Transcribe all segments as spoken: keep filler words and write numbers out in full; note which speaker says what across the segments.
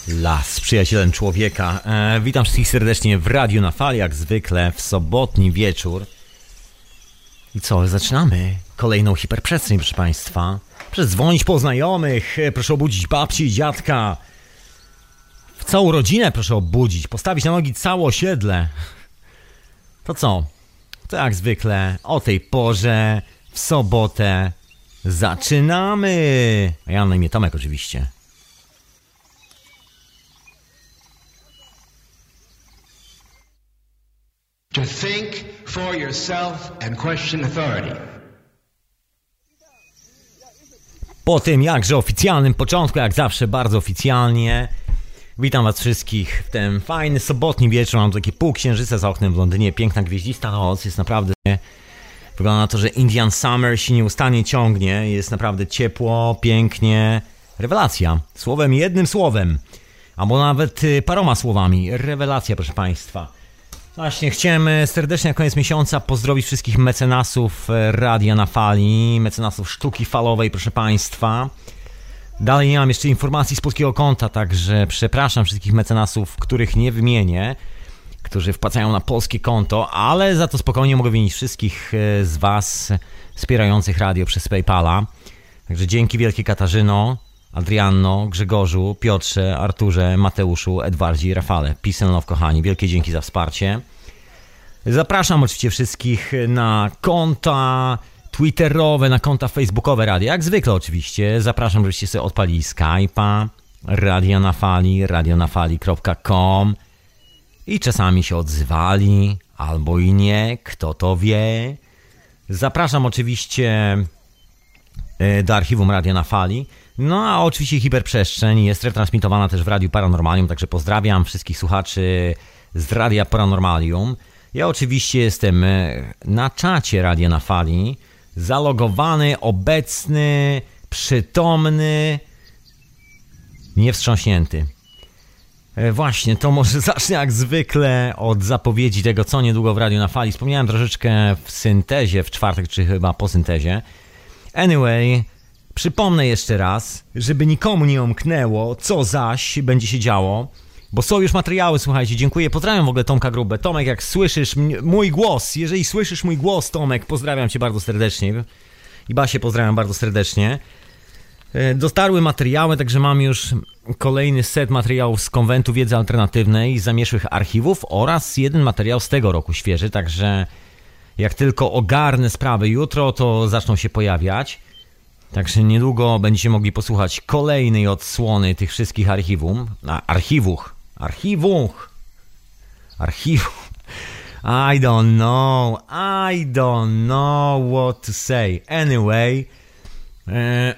Speaker 1: Las, przyjacielem człowieka. E, witam wszystkich serdecznie w Radiu na Fali, jak zwykle w sobotni wieczór. I co, zaczynamy kolejną hiperprzestrzeń, proszę Państwa. Proszę dzwonić po znajomych, proszę obudzić babci i dziadka. W całą rodzinę proszę obudzić, postawić na nogi całe osiedle. To co? To jak zwykle o tej porze, w sobotę, zaczynamy. A ja mam na imię Tomek oczywiście.
Speaker 2: To think for yourself and question authority.
Speaker 1: Po tym jakże oficjalnym początku, jak zawsze bardzo oficjalnie, witam was wszystkich w ten fajny sobotni wieczór. Mam takie pół księżyca za oknem w Londynie, piękna gwieździsta noc, jest naprawdę... Wygląda na to, że Indian Summer się nieustannie ciągnie, jest naprawdę ciepło, pięknie, rewelacja. Słowem, jednym słowem, albo nawet paroma słowami, rewelacja, proszę Państwa. Właśnie, chciałem serdecznie na koniec miesiąca pozdrowić wszystkich mecenasów Radia na Fali, mecenasów sztuki falowej, proszę Państwa. Dalej nie mam jeszcze informacji z polskiego konta, także przepraszam wszystkich mecenasów, których nie wymienię, którzy wpłacają na polskie konto, ale za to spokojnie mogę wymienić wszystkich z Was wspierających radio przez PayPala. Także dzięki wielkie Katarzyno, Adrianno, Grzegorzu, Piotrze, Arturze, Mateuszu, Edwardzie i Rafale. Peace and love, kochani. Wielkie dzięki za wsparcie. Zapraszam oczywiście wszystkich na konta twitterowe, na konta facebookowe radia. Jak zwykle oczywiście. Zapraszam, żebyście sobie odpalili Skype'a, Radia na Fali, radionafali kropka com i czasami się odzywali, albo i nie, kto to wie. Zapraszam oczywiście do archiwum Radia na Fali. No a oczywiście hiperprzestrzeń jest retransmitowana też w Radiu Paranormalium, także pozdrawiam wszystkich słuchaczy z Radia Paranormalium. Ja oczywiście jestem na czacie Radia na Fali, zalogowany, obecny, przytomny, niewstrząśnięty. Właśnie, to może zacznę jak zwykle od zapowiedzi tego, co niedługo w Radiu na Fali. Wspomniałem troszeczkę w syntezie, w czwartek, czy chyba po syntezie. Anyway... Przypomnę jeszcze raz, żeby nikomu nie omknęło, co zaś będzie się działo, bo są już materiały, słuchajcie, dziękuję, pozdrawiam w ogóle Tomka Grubę. Tomek, jak słyszysz m- mój głos, jeżeli słyszysz mój głos, Tomek, pozdrawiam cię bardzo serdecznie i Basię pozdrawiam bardzo serdecznie. Dotarły materiały, także mam już kolejny set materiałów z Konwentu Wiedzy Alternatywnej, z zamieszłych archiwów oraz jeden materiał z tego roku świeży, także jak tylko ogarnę sprawy jutro, to zaczną się pojawiać. Także niedługo będziecie mogli posłuchać kolejnej odsłony tych wszystkich archiwum. A, archiwuch. Archiwuch. Archiwuch. I don't know. I don't know what to say. Anyway. E,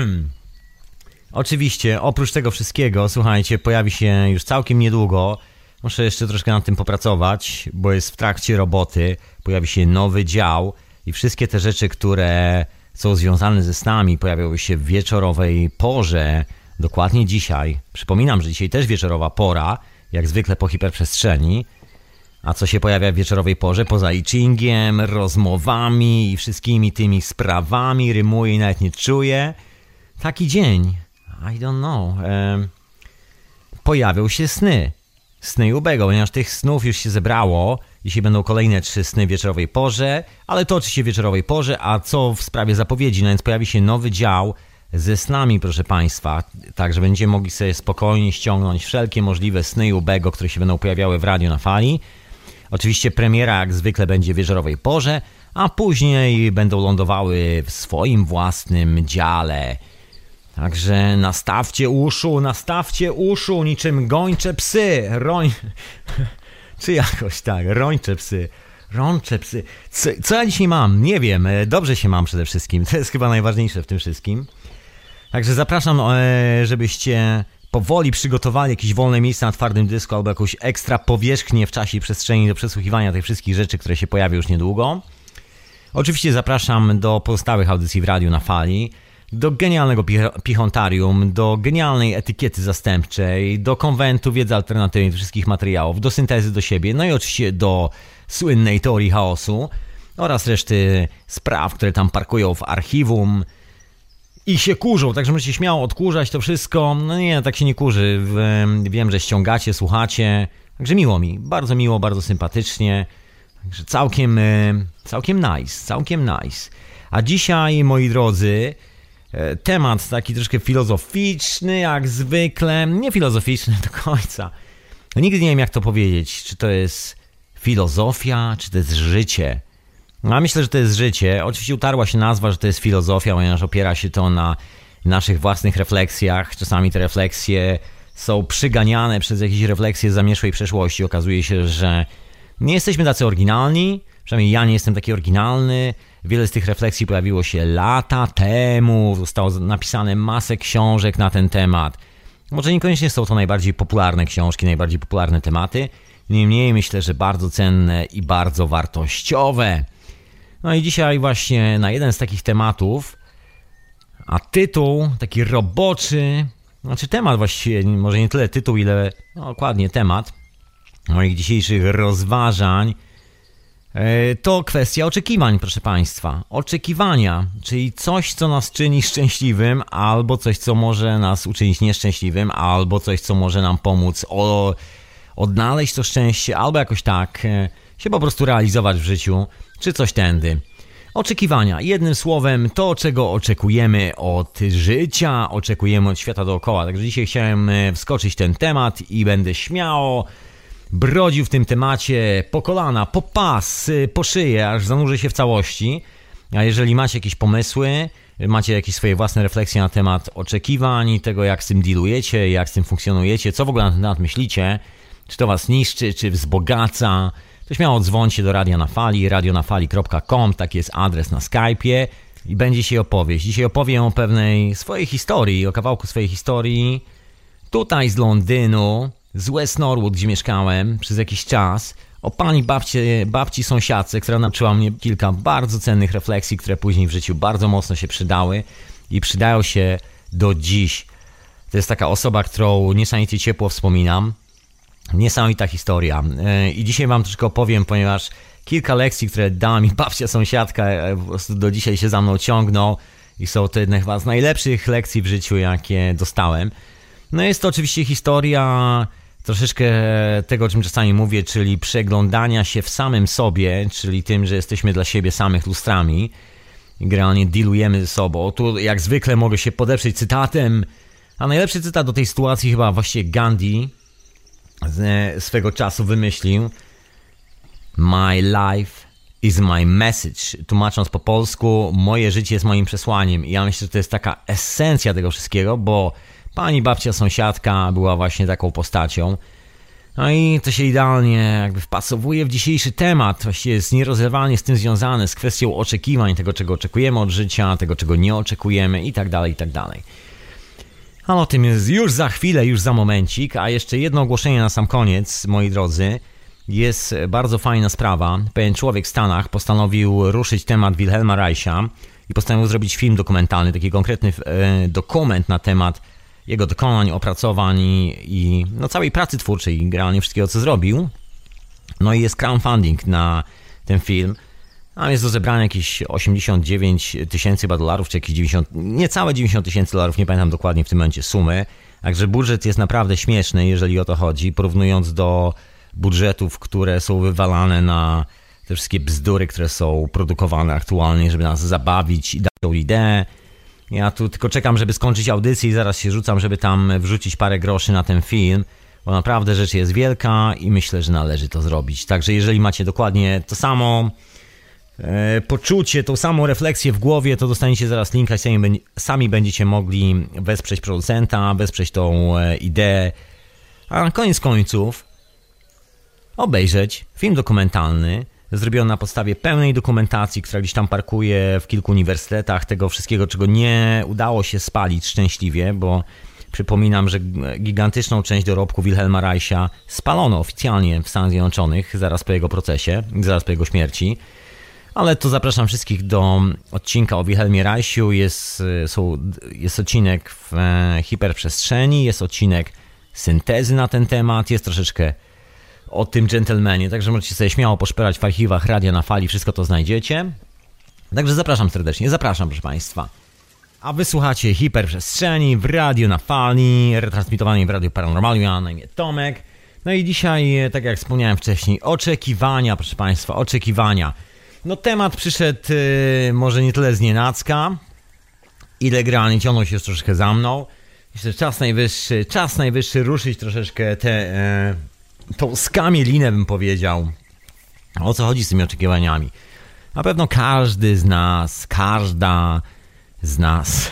Speaker 1: oczywiście, oprócz tego wszystkiego, słuchajcie, pojawi się już całkiem niedługo. Muszę jeszcze troszkę nad tym popracować, bo jest w trakcie roboty. Pojawi się nowy dział i wszystkie te rzeczy, które... są związane ze snami, pojawiały się w wieczorowej porze, dokładnie dzisiaj. Przypominam, że dzisiaj też wieczorowa pora, jak zwykle po hiperprzestrzeni. A co się pojawia w wieczorowej porze? Poza I Chingiem, rozmowami i wszystkimi tymi sprawami, rymuję i nawet nie czuję. Taki dzień, I don't know, e, pojawią się sny. Sny Ubego, ponieważ tych snów już się zebrało. Dzisiaj będą kolejne trzy sny w wieczorowej porze, ale to oczywiście w wieczorowej porze, a co w sprawie zapowiedzi, no więc pojawi się nowy dział ze snami, proszę Państwa, także będziemy mogli sobie spokojnie ściągnąć wszelkie możliwe sny Ubego, które się będą pojawiały w Radiu na Fali. Oczywiście premiera jak zwykle będzie w wieczorowej porze, a później będą lądowały w swoim własnym dziale. Także nastawcie uszu, nastawcie uszu, niczym gończe psy, roń... Czy jakoś tak, rończe psy, rącze psy. Co, co ja dzisiaj mam? Nie wiem, dobrze się mam przede wszystkim, to jest chyba najważniejsze w tym wszystkim. Także zapraszam, żebyście powoli przygotowali jakieś wolne miejsce na twardym dysku albo jakąś ekstra powierzchnię w czasie i przestrzeni do przesłuchiwania tych wszystkich rzeczy, które się pojawią już niedługo. Oczywiście zapraszam do pozostałych audycji w Radiu na Fali, do genialnego Pichontarium, do genialnej etykiety zastępczej, do Konwentu Wiedzy Alternatywnej, do wszystkich materiałów, do syntezy do siebie, no i oczywiście do słynnej teorii chaosu oraz reszty spraw, które tam parkują w archiwum i się kurzą, także możecie śmiało odkurzać to wszystko. No nie, tak się nie kurzy. Wiem, że ściągacie, słuchacie, także miło mi, bardzo miło, bardzo sympatycznie. Także całkiem, całkiem nice, całkiem nice. A dzisiaj, moi drodzy, temat taki troszkę filozoficzny, jak zwykle. Nie filozoficzny do końca. No nigdy nie wiem, jak to powiedzieć. Czy to jest filozofia, czy to jest życie? No, myślę, że to jest życie. Oczywiście utarła się nazwa, że to jest filozofia, ponieważ opiera się to na naszych własnych refleksjach. Czasami te refleksje są przyganiane przez jakieś refleksje z zamieszłej przeszłości. Okazuje się, że nie jesteśmy tacy oryginalni. Przynajmniej ja nie jestem taki oryginalny. Wiele z tych refleksji pojawiło się lata temu. Zostało napisane masę książek na ten temat. Może niekoniecznie są to najbardziej popularne książki, najbardziej popularne tematy. Niemniej myślę, że bardzo cenne i bardzo wartościowe. No i dzisiaj właśnie na jeden z takich tematów, a tytuł taki roboczy, znaczy temat właściwie, może nie tyle tytuł, ile no, dokładnie temat moich dzisiejszych rozważań, to kwestia oczekiwań, proszę Państwa. Oczekiwania, czyli coś, co nas czyni szczęśliwym, albo coś, co może nas uczynić nieszczęśliwym, albo coś, co może nam pomóc o, odnaleźć to szczęście, albo jakoś tak się po prostu realizować w życiu, czy coś tędy. Oczekiwania. Jednym słowem, to, czego oczekujemy od życia, oczekujemy od świata dookoła. Także dzisiaj chciałem wskoczyć w ten temat i będę śmiało brodził w tym temacie po kolana, po pas, po szyję, aż zanurzę się w całości. A jeżeli macie jakieś pomysły, macie jakieś swoje własne refleksje na temat oczekiwań, tego jak z tym dealujecie, jak z tym funkcjonujecie, co w ogóle na ten temat myślicie, czy to was niszczy, czy wzbogaca, to śmiało dzwońcie do Radia na Fali, radio na fali kropka com, taki jest adres na Skype'ie i będzie dzisiaj opowieść. Dzisiaj opowiem o pewnej swojej historii, o kawałku swojej historii tutaj z Londynu, z West Norwood, gdzie mieszkałem przez jakiś czas, o pani babci, babci sąsiadce, która nauczyła mnie kilka bardzo cennych refleksji, które później w życiu bardzo mocno się przydały i przydają się do dziś. To jest taka osoba, którą niesamowicie ciepło wspominam. Niesamowita historia. I dzisiaj wam troszkę opowiem, ponieważ kilka lekcji, które dała mi babcia sąsiadka, po prostu do dzisiaj się za mną ciągną i są to jedne chyba z najlepszych lekcji w życiu, jakie dostałem. No jest to oczywiście historia troszeczkę tego, o czym czasami mówię, czyli przeglądania się w samym sobie, czyli tym, że jesteśmy dla siebie samych lustrami i generalnie dealujemy ze sobą. Tu jak zwykle mogę się podeprzeć cytatem, a najlepszy cytat do tej sytuacji chyba właściwie Gandhi z swego czasu wymyślił: My life is my message. Tłumacząc po polsku, moje życie jest moim przesłaniem. I ja myślę, że to jest taka esencja tego wszystkiego, bo pani babcia sąsiadka była właśnie taką postacią. No i to się idealnie jakby wpasowuje w dzisiejszy temat. Właściwie jest nierozerwalnie z tym związane, z kwestią oczekiwań, tego czego oczekujemy od życia, tego czego nie oczekujemy i tak dalej, i tak dalej. Ale o tym jest już za chwilę, już za momencik. A jeszcze jedno ogłoszenie na sam koniec, moi drodzy. Jest bardzo fajna sprawa. Pewien człowiek w Stanach postanowił ruszyć temat Wilhelma Reicha i postanowił zrobić film dokumentalny, taki konkretny e, dokument na temat jego dokonań, opracowań i, i no, całej pracy twórczej, generalnie wszystkiego, co zrobił. No i jest crowdfunding na ten film. Tam jest do zebrania jakieś osiemdziesiąt dziewięć tysięcy chyba dolarów, czy jakieś dziewięćdziesiąt, niecałe dziewięćdziesiąt tysięcy dolarów, nie pamiętam dokładnie w tym momencie sumy. Także budżet jest naprawdę śmieszny, jeżeli o to chodzi, porównując do budżetów, które są wywalane na te wszystkie bzdury, które są produkowane aktualnie, żeby nas zabawić i dać tą ideę. Ja tu tylko czekam, żeby skończyć audycję i zaraz się rzucam, żeby tam wrzucić parę groszy na ten film, bo naprawdę rzecz jest wielka i myślę, że należy to zrobić. Także jeżeli macie dokładnie to samo e, poczucie, tą samą refleksję w głowie, to dostaniecie zaraz linka i sami, sami będziecie mogli wesprzeć producenta, wesprzeć tą e, ideę, a na koniec końców obejrzeć film dokumentalny zrobiony na podstawie pełnej dokumentacji, która gdzieś tam parkuje w kilku uniwersytetach, tego wszystkiego, czego nie udało się spalić szczęśliwie, bo przypominam, że gigantyczną część dorobku Wilhelma Reicha spalono oficjalnie w Stanach Zjednoczonych zaraz po jego procesie, zaraz po jego śmierci. Ale to zapraszam wszystkich do odcinka o Wilhelmie Reichu. Jest, są, jest odcinek w hiperprzestrzeni, jest odcinek syntezy na ten temat, jest troszeczkę o tym dżentelmenie, także możecie sobie śmiało poszperać w archiwach Radia na Fali, wszystko to znajdziecie. Także zapraszam serdecznie, zapraszam proszę Państwa. A wysłuchacie Hiperprzestrzeni w radiu na fali, retransmitowanej w Radiu Paranormalium. Ja na imię Tomek. No i dzisiaj, tak jak wspomniałem wcześniej, oczekiwania, proszę Państwa, oczekiwania. No temat przyszedł yy, może nie tyle znienacka, ile generalnie ciągnął się już troszkę za mną. Myślę, że czas najwyższy, czas najwyższy ruszyć troszeczkę tę yy, tą skamielinę, bym powiedział. O co chodzi z tymi oczekiwaniami? Na pewno każdy z nas, każda z nas,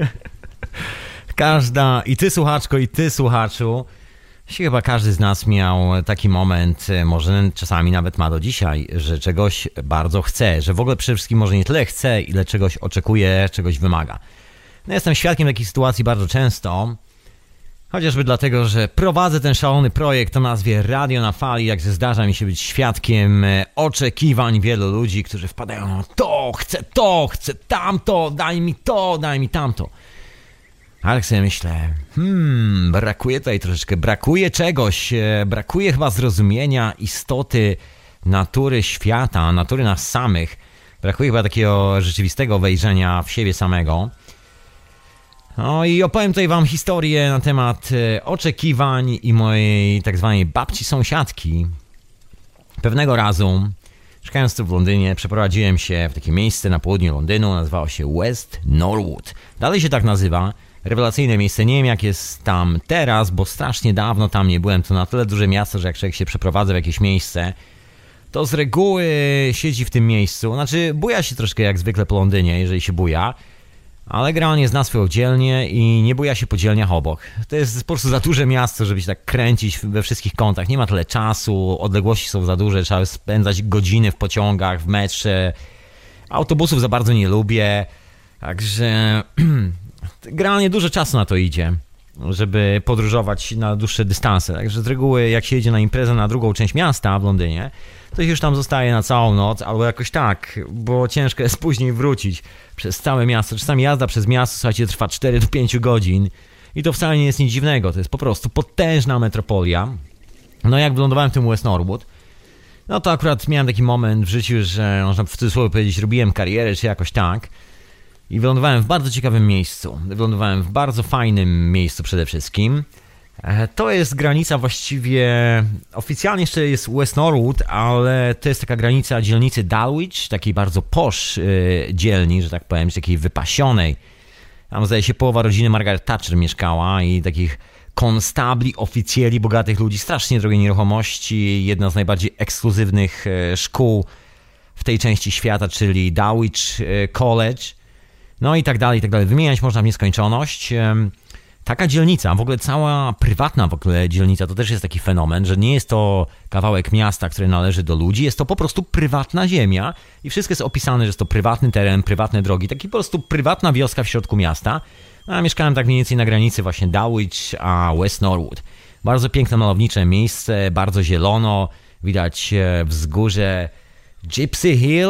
Speaker 1: każda, i ty słuchaczko, i ty słuchaczu, chyba każdy z nas miał taki moment, może czasami nawet ma do dzisiaj, że czegoś bardzo chce, że w ogóle przede wszystkim może nie tyle chce, ile czegoś oczekuje, czegoś wymaga. No jestem świadkiem takich sytuacji bardzo często, chociażby dlatego, że prowadzę ten szalony projekt o nazwie Radio na Fali, jakże zdarza mi się być świadkiem oczekiwań wielu ludzi, którzy wpadają na to, chcę to, chcę tamto, daj mi to, daj mi tamto. Ale sobie myślę, hmm, brakuje tutaj troszeczkę, brakuje czegoś, brakuje chyba zrozumienia istoty natury świata, natury nas samych. Brakuje chyba takiego rzeczywistego wejrzenia w siebie samego. No i opowiem tutaj wam historię na temat oczekiwań i mojej tak zwanej babci sąsiadki. Pewnego razu, mieszkając tu w Londynie, przeprowadziłem się w takie miejsce na południu Londynu, nazywało się West Norwood. Dalej się tak nazywa. Rewelacyjne miejsce, nie wiem jak jest tam teraz, bo strasznie dawno tam nie byłem. To na tyle duże miasto, że jak człowiek się przeprowadza w jakieś miejsce, to z reguły siedzi w tym miejscu. Znaczy buja się troszkę jak zwykle po Londynie, jeżeli się buja, ale generalnie zna swoją dzielnię i nie buja się po dzielniach obok. To jest po prostu za duże miasto, żeby się tak kręcić we wszystkich kątach. Nie ma tyle czasu, odległości są za duże, trzeba spędzać godziny w pociągach, w metrze. Autobusów za bardzo nie lubię, także generalnie dużo czasu na to idzie, żeby podróżować na dłuższe dystanse. Także z reguły jak się jedzie na imprezę na drugą część miasta w Londynie, to się już tam zostaje na całą noc, albo jakoś tak, bo ciężko jest później wrócić przez całe miasto. Czasami jazda przez miasto, słuchajcie, trwa cztery do pięciu godzin i to wcale nie jest nic dziwnego. To jest po prostu potężna metropolia. No jak wylądowałem w tym West Norwood, no to akurat miałem taki moment w życiu, że można w cudzysłowie powiedzieć, robiłem karierę czy jakoś tak. I wylądowałem w bardzo ciekawym miejscu. Wylądowałem w bardzo fajnym miejscu przede wszystkim. To jest granica właściwie, oficjalnie jeszcze jest West Norwood, ale to jest taka granica dzielnicy Dulwich, takiej bardzo posh yy, dzielni, że tak powiem, takiej wypasionej. Tam zdaje się połowa rodziny Margaret Thatcher mieszkała i takich konstabli, oficjeli, bogatych ludzi, strasznie drogie nieruchomości, jedna z najbardziej ekskluzywnych yy, szkół w tej części świata, czyli Dulwich yy, College. No i tak dalej, i tak dalej. Wymieniać można w nieskończoność. Taka dzielnica, w ogóle cała prywatna w ogóle dzielnica, to też jest taki fenomen, że nie jest to kawałek miasta, który należy do ludzi, jest to po prostu prywatna ziemia i wszystko jest opisane, że jest to prywatny teren, prywatne drogi, taki po prostu prywatna wioska w środku miasta. No, a mieszkałem tak mniej więcej na granicy właśnie Dulwich a West Norwood. Bardzo piękne, malownicze miejsce, bardzo zielono, widać wzgórze Gypsy Hill.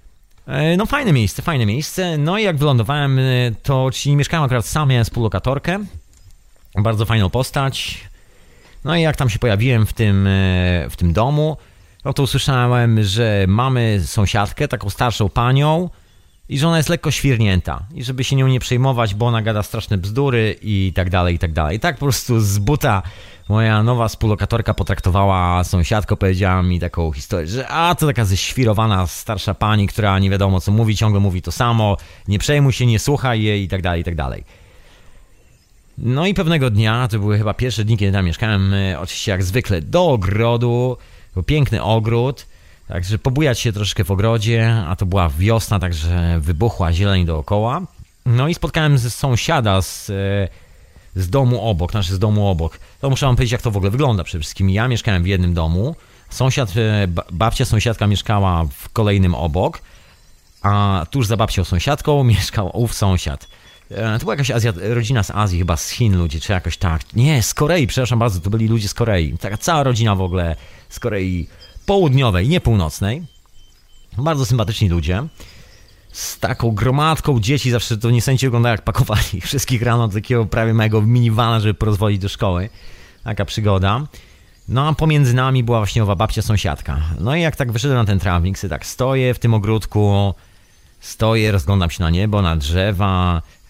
Speaker 1: No fajne miejsce, fajne miejsce. No i jak wylądowałem, to czyli mieszkałem akurat sam, miałem współlokatorkę. Bardzo fajną postać. No i jak tam się pojawiłem w tym, w tym domu, no to usłyszałem, że mamy sąsiadkę, taką starszą panią i że ona jest lekko świrnięta. I żeby się nią nie przejmować, bo ona gada straszne bzdury i tak dalej, i tak dalej. I tak po prostu z buta moja nowa współlokatorka potraktowała sąsiadkę, powiedziała mi taką historię, że a to taka ześwirowana starsza pani, która nie wiadomo co mówi, ciągle mówi to samo, nie przejmuj się, nie słuchaj jej i tak dalej, i tak dalej. No i pewnego dnia, to były chyba pierwsze dni, kiedy tam mieszkałem, oczywiście jak zwykle do ogrodu, był piękny ogród, także pobujać się troszkę w ogrodzie, a to była wiosna, także wybuchła zieleń dookoła. No i spotkałem z sąsiada z... z domu obok, znaczy z domu obok. To muszę wam powiedzieć, jak to w ogóle wygląda przede wszystkim. Ja mieszkałem w jednym domu, sąsiad, babcia sąsiadka mieszkała w kolejnym obok, a tuż za babcią sąsiadką mieszkał ów sąsiad. To była jakaś Azja, rodzina z Azji, chyba z Chin ludzie, czy jakoś tak. Nie, z Korei, przepraszam bardzo, to byli ludzie z Korei. Taka cała rodzina w ogóle z Korei Południowej, nie Północnej. Bardzo sympatyczni ludzie. Z taką gromadką dzieci, zawsze to niesamowicie wygląda, jak pakowali wszystkich rano do takiego prawie małego minivana, żeby porozwozić do szkoły. Taka przygoda. No a pomiędzy nami była właśnie owa babcia sąsiadka. No i jak tak wyszedłem na ten trawnik, sobie tak stoję w tym ogródku, stoję, rozglądam się na niebo, na drzewa,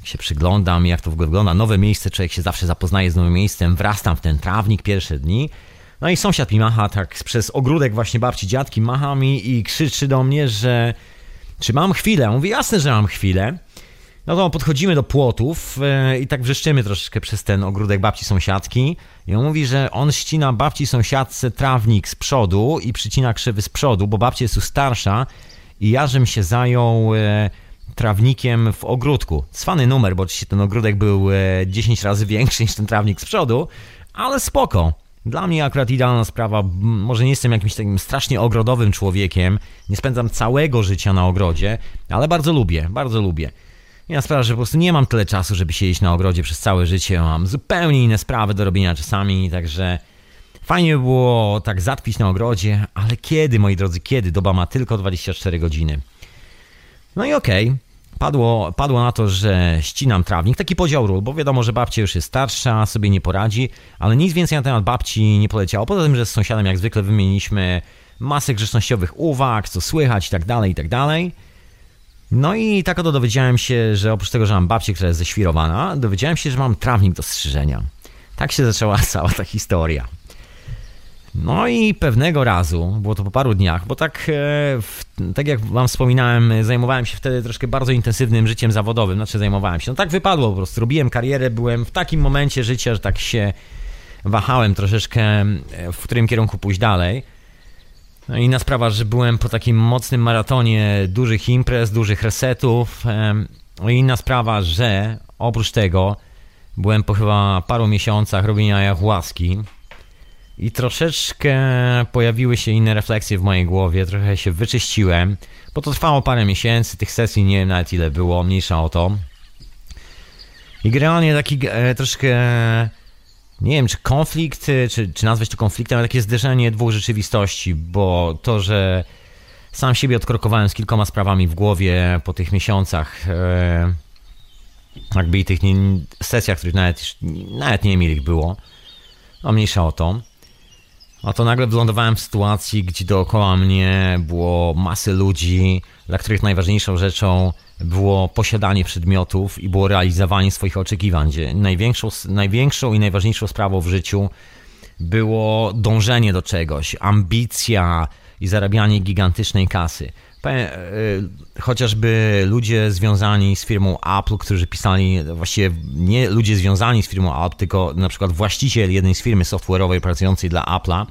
Speaker 1: Jak się przyglądam, jak to w ogóle wygląda, nowe miejsce, człowiek się zawsze zapoznaje z nowym miejscem, wrastam w ten trawnik pierwsze dni. No i sąsiad mi macha tak przez ogródek właśnie babci, dziadki, macha mi i krzyczy do mnie, że czy mam chwilę? Mówię, jasne, że mam chwilę. No to podchodzimy do płotów yy, i tak wrzeszczymy troszeczkę przez ten ogródek babci sąsiadki. I on mówi, że on ścina babci sąsiadce trawnik z przodu i przycina krzewy z przodu, bo babcia jest już starsza i ja żem się zajął yy, trawnikiem w ogródku. Cwany numer, bo oczywiście ten ogródek był yy, dziesięć razy większy niż ten trawnik z przodu, ale spoko. Dla mnie akurat idealna sprawa, może nie jestem jakimś takim strasznie ogrodowym człowiekiem, nie spędzam całego życia na ogrodzie, ale bardzo lubię, bardzo lubię. Ja sprawa, że po prostu nie mam tyle czasu, żeby siedzieć na ogrodzie przez całe życie, mam zupełnie inne sprawy do robienia czasami, także fajnie by było tak zatkwić na ogrodzie, ale kiedy, moi drodzy, kiedy? Doba ma tylko dwadzieścia cztery godziny. No i okej. Okay. Padło, padło na to, że ścinam trawnik, taki podział ról, bo wiadomo, że babcia już jest starsza, sobie nie poradzi, ale nic więcej na temat babci nie poleciało. Poza tym, że z sąsiadem jak zwykle wymieniliśmy masę grzecznościowych uwag, co słychać i tak dalej, i tak dalej. No i tak oto dowiedziałem się, że oprócz tego, że mam babcię, która jest ześwirowana, dowiedziałem się, że mam trawnik do strzyżenia. Tak się zaczęła cała ta historia. No i pewnego razu, było to po paru dniach, bo tak, e, tak jak wam wspominałem, zajmowałem się wtedy troszkę bardzo intensywnym życiem zawodowym, znaczy zajmowałem się, no tak wypadło po prostu, robiłem karierę, byłem w takim momencie życia, że tak się wahałem troszeczkę, w którym kierunku pójść dalej. No i inna sprawa, że byłem po takim mocnym maratonie dużych imprez, dużych resetów. No i inna sprawa, że oprócz tego byłem po chyba paru miesiącach robienia ayahuaski i troszeczkę pojawiły się inne refleksje w mojej głowie, trochę się wyczyściłem, bo to trwało parę miesięcy, tych sesji nie wiem nawet ile było, mniejsza o to. I generalnie taki e, troszkę, nie wiem czy konflikt, czy, czy nazwać to konfliktem, ale takie zderzenie dwóch rzeczywistości, bo to, że sam siebie odkrokowałem z kilkoma sprawami w głowie po tych miesiącach, e, jakby i tych nie, sesjach, których nawet, nawet nie wiem ile ich było, no mniejsza o to. A to nagle wylądowałem w sytuacji, gdzie dookoła mnie było masy ludzi, dla których najważniejszą rzeczą było posiadanie przedmiotów i było realizowanie swoich oczekiwań, gdzie największą, największą i najważniejszą sprawą w życiu było dążenie do czegoś, ambicja i zarabianie gigantycznej kasy. Chociażby ludzie związani z firmą Apple, którzy pisali, właściwie nie ludzie związani z firmą Apple, tylko na przykład właściciel jednej z firmy software'owej pracującej dla Apple'a,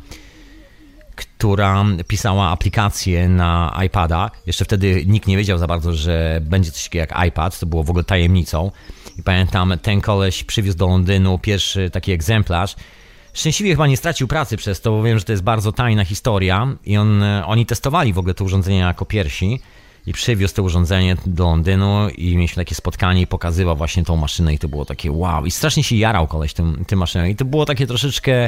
Speaker 1: która pisała aplikację na iPada. Jeszcze wtedy nikt nie wiedział za bardzo, że będzie coś takiego jak iPad, to było w ogóle tajemnicą. I pamiętam, ten koleś przywiózł do Londynu pierwszy taki egzemplarz. Szczęśliwie chyba nie stracił pracy przez to, bo wiem, że to jest bardzo tajna historia i on, oni testowali w ogóle to urządzenie jako pierwsi i przywiózł to urządzenie do Londynu i mieliśmy takie spotkanie i pokazywał właśnie tą maszynę i to było takie wow i strasznie się jarał koleś tym, tym maszyną i to było takie troszeczkę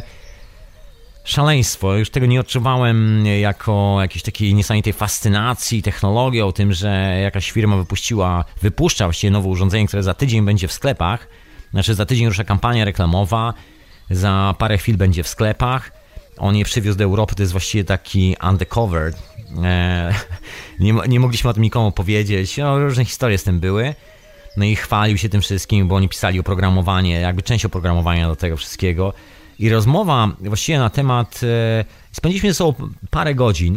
Speaker 1: szaleństwo. Już tego nie odczuwałem jako jakiejś takiej niesamowitej fascynacji technologią, tym, że jakaś firma wypuściła, wypuszcza właściwie nowe urządzenie, które za tydzień będzie w sklepach, znaczy za tydzień rusza kampania reklamowa, za parę chwil będzie w sklepach. On je przywiózł do Europy, to jest właściwie taki undercover. Eee, nie, nie mogliśmy o tym nikomu powiedzieć. No, różne historie z tym były. No i chwalił się tym wszystkim, bo oni pisali oprogramowanie, jakby część oprogramowania do tego wszystkiego. I rozmowa właściwie na temat... E, spędziliśmy ze sobą parę godzin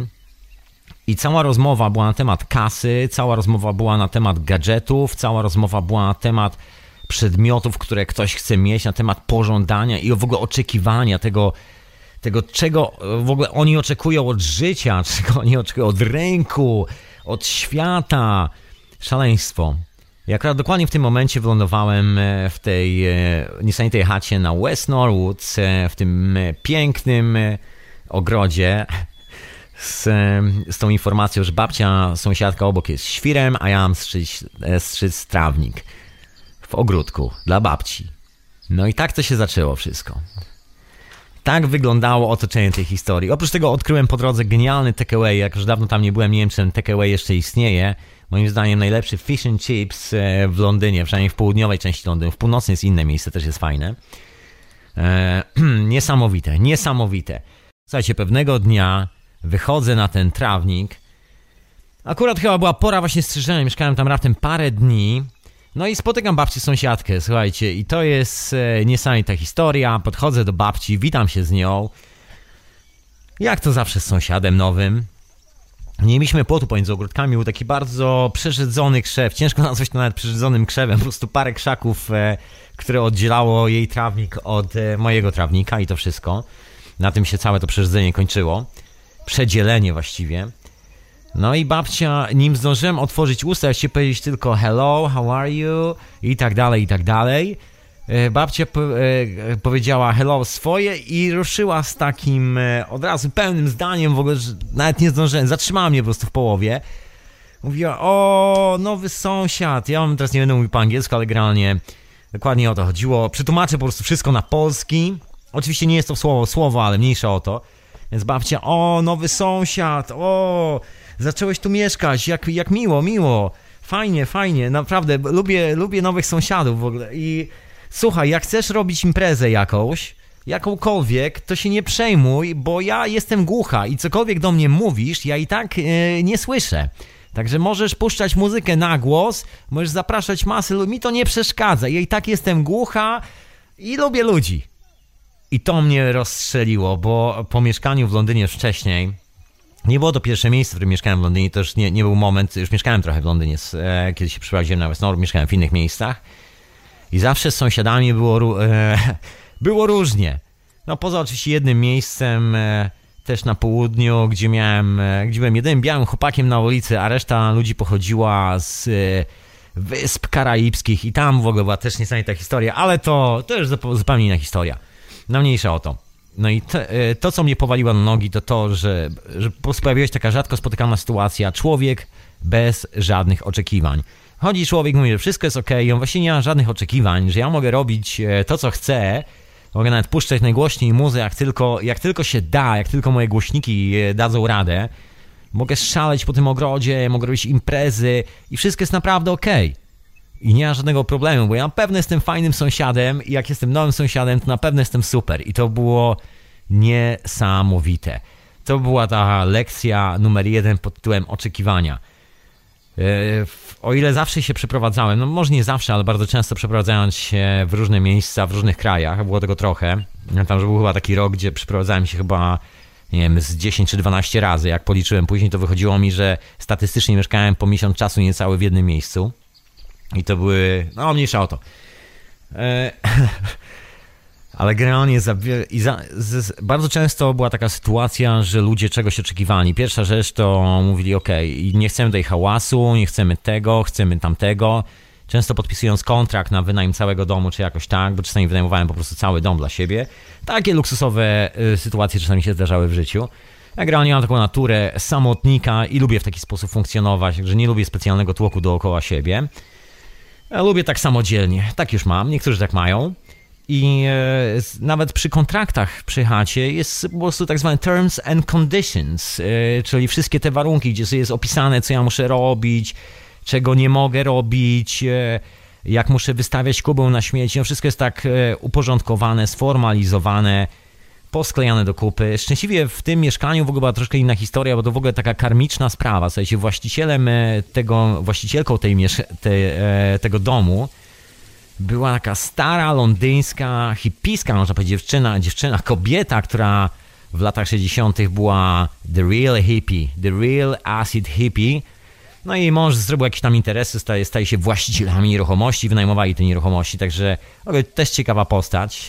Speaker 1: i cała rozmowa była na temat kasy, cała rozmowa była na temat gadżetów, cała rozmowa była na temat przedmiotów, które ktoś chce mieć, na temat pożądania i w ogóle oczekiwania tego, tego, czego w ogóle oni oczekują od życia, czego oni oczekują od rynku, od świata. Szaleństwo. I akurat dokładnie w tym momencie wylądowałem w tej niesamowitej chacie na West Norwood, w tym pięknym ogrodzie z, z tą informacją, że babcia, sąsiadka obok jest świrem, a ja mam strzyc, strzyc trawnik w ogródku dla babci. No i tak to się zaczęło wszystko. Tak wyglądało otoczenie tej historii. Oprócz tego odkryłem po drodze genialny takeaway, jak już dawno tam nie byłem, nie wiem czy ten takeaway jeszcze istnieje. Moim zdaniem najlepszy fish and chips w Londynie, przynajmniej w południowej części Londynu. W północnej jest inne miejsce, też jest fajne. Eee, niesamowite, niesamowite. Słuchajcie, pewnego dnia wychodzę na ten trawnik. Akurat chyba była pora właśnie strzyżenia, mieszkałem tam raptem parę dni. No i spotykam babcię sąsiadkę, słuchajcie, i to jest e, niesamowita historia. Podchodzę do babci, witam się z nią. Jak to zawsze z sąsiadem nowym. Nie mieliśmy płotu pomiędzy ogródkami, był taki bardzo przerzedzony krzew. Ciężko nazwać to nawet przerzedzonym krzewem. Po prostu parę krzaków, e, które oddzielało jej trawnik od e, mojego trawnika i to wszystko. Na tym się całe to przerzedzenie kończyło. Przedzielenie właściwie. No i babcia, nim zdążyłem otworzyć usta, się powiedzieć tylko hello, how are you i tak dalej, i tak dalej. Babcia po, e, powiedziała hello swoje i ruszyła z takim e, od razu pełnym zdaniem, w ogóle, że nawet nie zdążyłem, zatrzymała mnie po prostu w połowie. Mówiła, o, nowy sąsiad. Ja mam teraz nie będę mówił po angielsku, ale generalnie dokładnie o to chodziło. Przetłumaczę po prostu wszystko na polski. Oczywiście nie jest to słowo słowo, ale mniejsza o to. Więc babcia, o, nowy sąsiad, o, zacząłeś tu mieszkać, jak, jak miło, miło. Fajnie, fajnie, naprawdę, lubię, lubię nowych sąsiadów w ogóle. I słuchaj, jak chcesz robić imprezę jakąś, jakąkolwiek, to się nie przejmuj, bo ja jestem głucha i cokolwiek do mnie mówisz, ja i tak yy, nie słyszę. Także możesz puszczać muzykę na głos, możesz zapraszać masy ludzi, mi to nie przeszkadza. Ja i tak jestem głucha i lubię ludzi. I to mnie rozstrzeliło, bo po mieszkaniu w Londynie wcześniej, nie było to pierwsze miejsce, w którym mieszkałem w Londynie, to już nie, nie był moment, już mieszkałem trochę w Londynie, e, kiedy się przeprowadziłem na West North, mieszkałem w innych miejscach i zawsze z sąsiadami było, e, było różnie. No poza oczywiście jednym miejscem, e, też na południu, gdzie miałem, e, gdzie byłem jedynym białym chłopakiem na ulicy, a reszta ludzi pochodziła z e, Wysp Karaibskich i tam w ogóle była też niesamowita historia, ale to, to już zupełnie inna historia. No mniejsza o to. No i to, to, co mnie powaliło na nogi, to to, że, że pojawiła się taka rzadko spotykana sytuacja. Człowiek bez żadnych oczekiwań. Chodzi człowiek, mówi, że wszystko jest okej, okay, on właśnie nie ma żadnych oczekiwań, że ja mogę robić to, co chcę, mogę nawet puszczać najgłośniej muzę, jak tylko, jak tylko się da, jak tylko moje głośniki dadzą radę. Mogę szaleć po tym ogrodzie, mogę robić imprezy i wszystko jest naprawdę okej. Okay. I nie ma żadnego problemu, bo ja na pewno jestem fajnym sąsiadem i jak jestem nowym sąsiadem, to na pewno jestem super. I to było niesamowite. To była ta lekcja numer jeden pod tytułem oczekiwania. O ile zawsze się przeprowadzałem, no może nie zawsze, ale bardzo często przeprowadzając się w różne miejsca, w różnych krajach, było tego trochę. Tam, że był chyba taki rok, gdzie przeprowadzałem się chyba, nie wiem, z dziesięć czy dwanaście razy. Jak policzyłem później, to wychodziło mi, że statystycznie mieszkałem po miesiąc czasu niecały w jednym miejscu. I to były, no mniejsza o to. E, ale generalnie za, i za, z, bardzo często była taka sytuacja, że ludzie czegoś oczekiwali. Pierwsza rzecz to mówili, ok, nie chcemy tutaj hałasu, nie chcemy tego, chcemy tamtego. Często podpisując kontrakt na wynajem całego domu, czy jakoś tak, bo czasami wynajmowałem po prostu cały dom dla siebie. Takie luksusowe y, sytuacje czasami się zdarzały w życiu. Ja generalnie mam taką naturę samotnika i lubię w taki sposób funkcjonować, że nie lubię specjalnego tłoku dookoła siebie. Ja lubię tak samodzielnie, tak już mam, niektórzy tak mają i e, nawet przy kontraktach przy chacie jest po prostu tak zwane terms and conditions, e, czyli wszystkie te warunki, gdzie jest opisane, co ja muszę robić, czego nie mogę robić, e, jak muszę wystawiać kubę na śmieci, no wszystko jest tak e, uporządkowane, sformalizowane, posklejane do kupy. Szczęśliwie w tym mieszkaniu w ogóle była troszkę inna historia, bo to w ogóle taka karmiczna sprawa. Słuchajcie, właścicielem tego, właścicielką tej miesz- te, tego domu była taka stara, londyńska, hipiska, można powiedzieć, dziewczyna, dziewczyna, kobieta, która w latach sześćdziesiątych była the real hippie, the real acid hippie. No i mąż zrobił jakieś tam interesy, staje, staje się właścicielami nieruchomości, wynajmowali te nieruchomości, także w ogóle też ciekawa postać.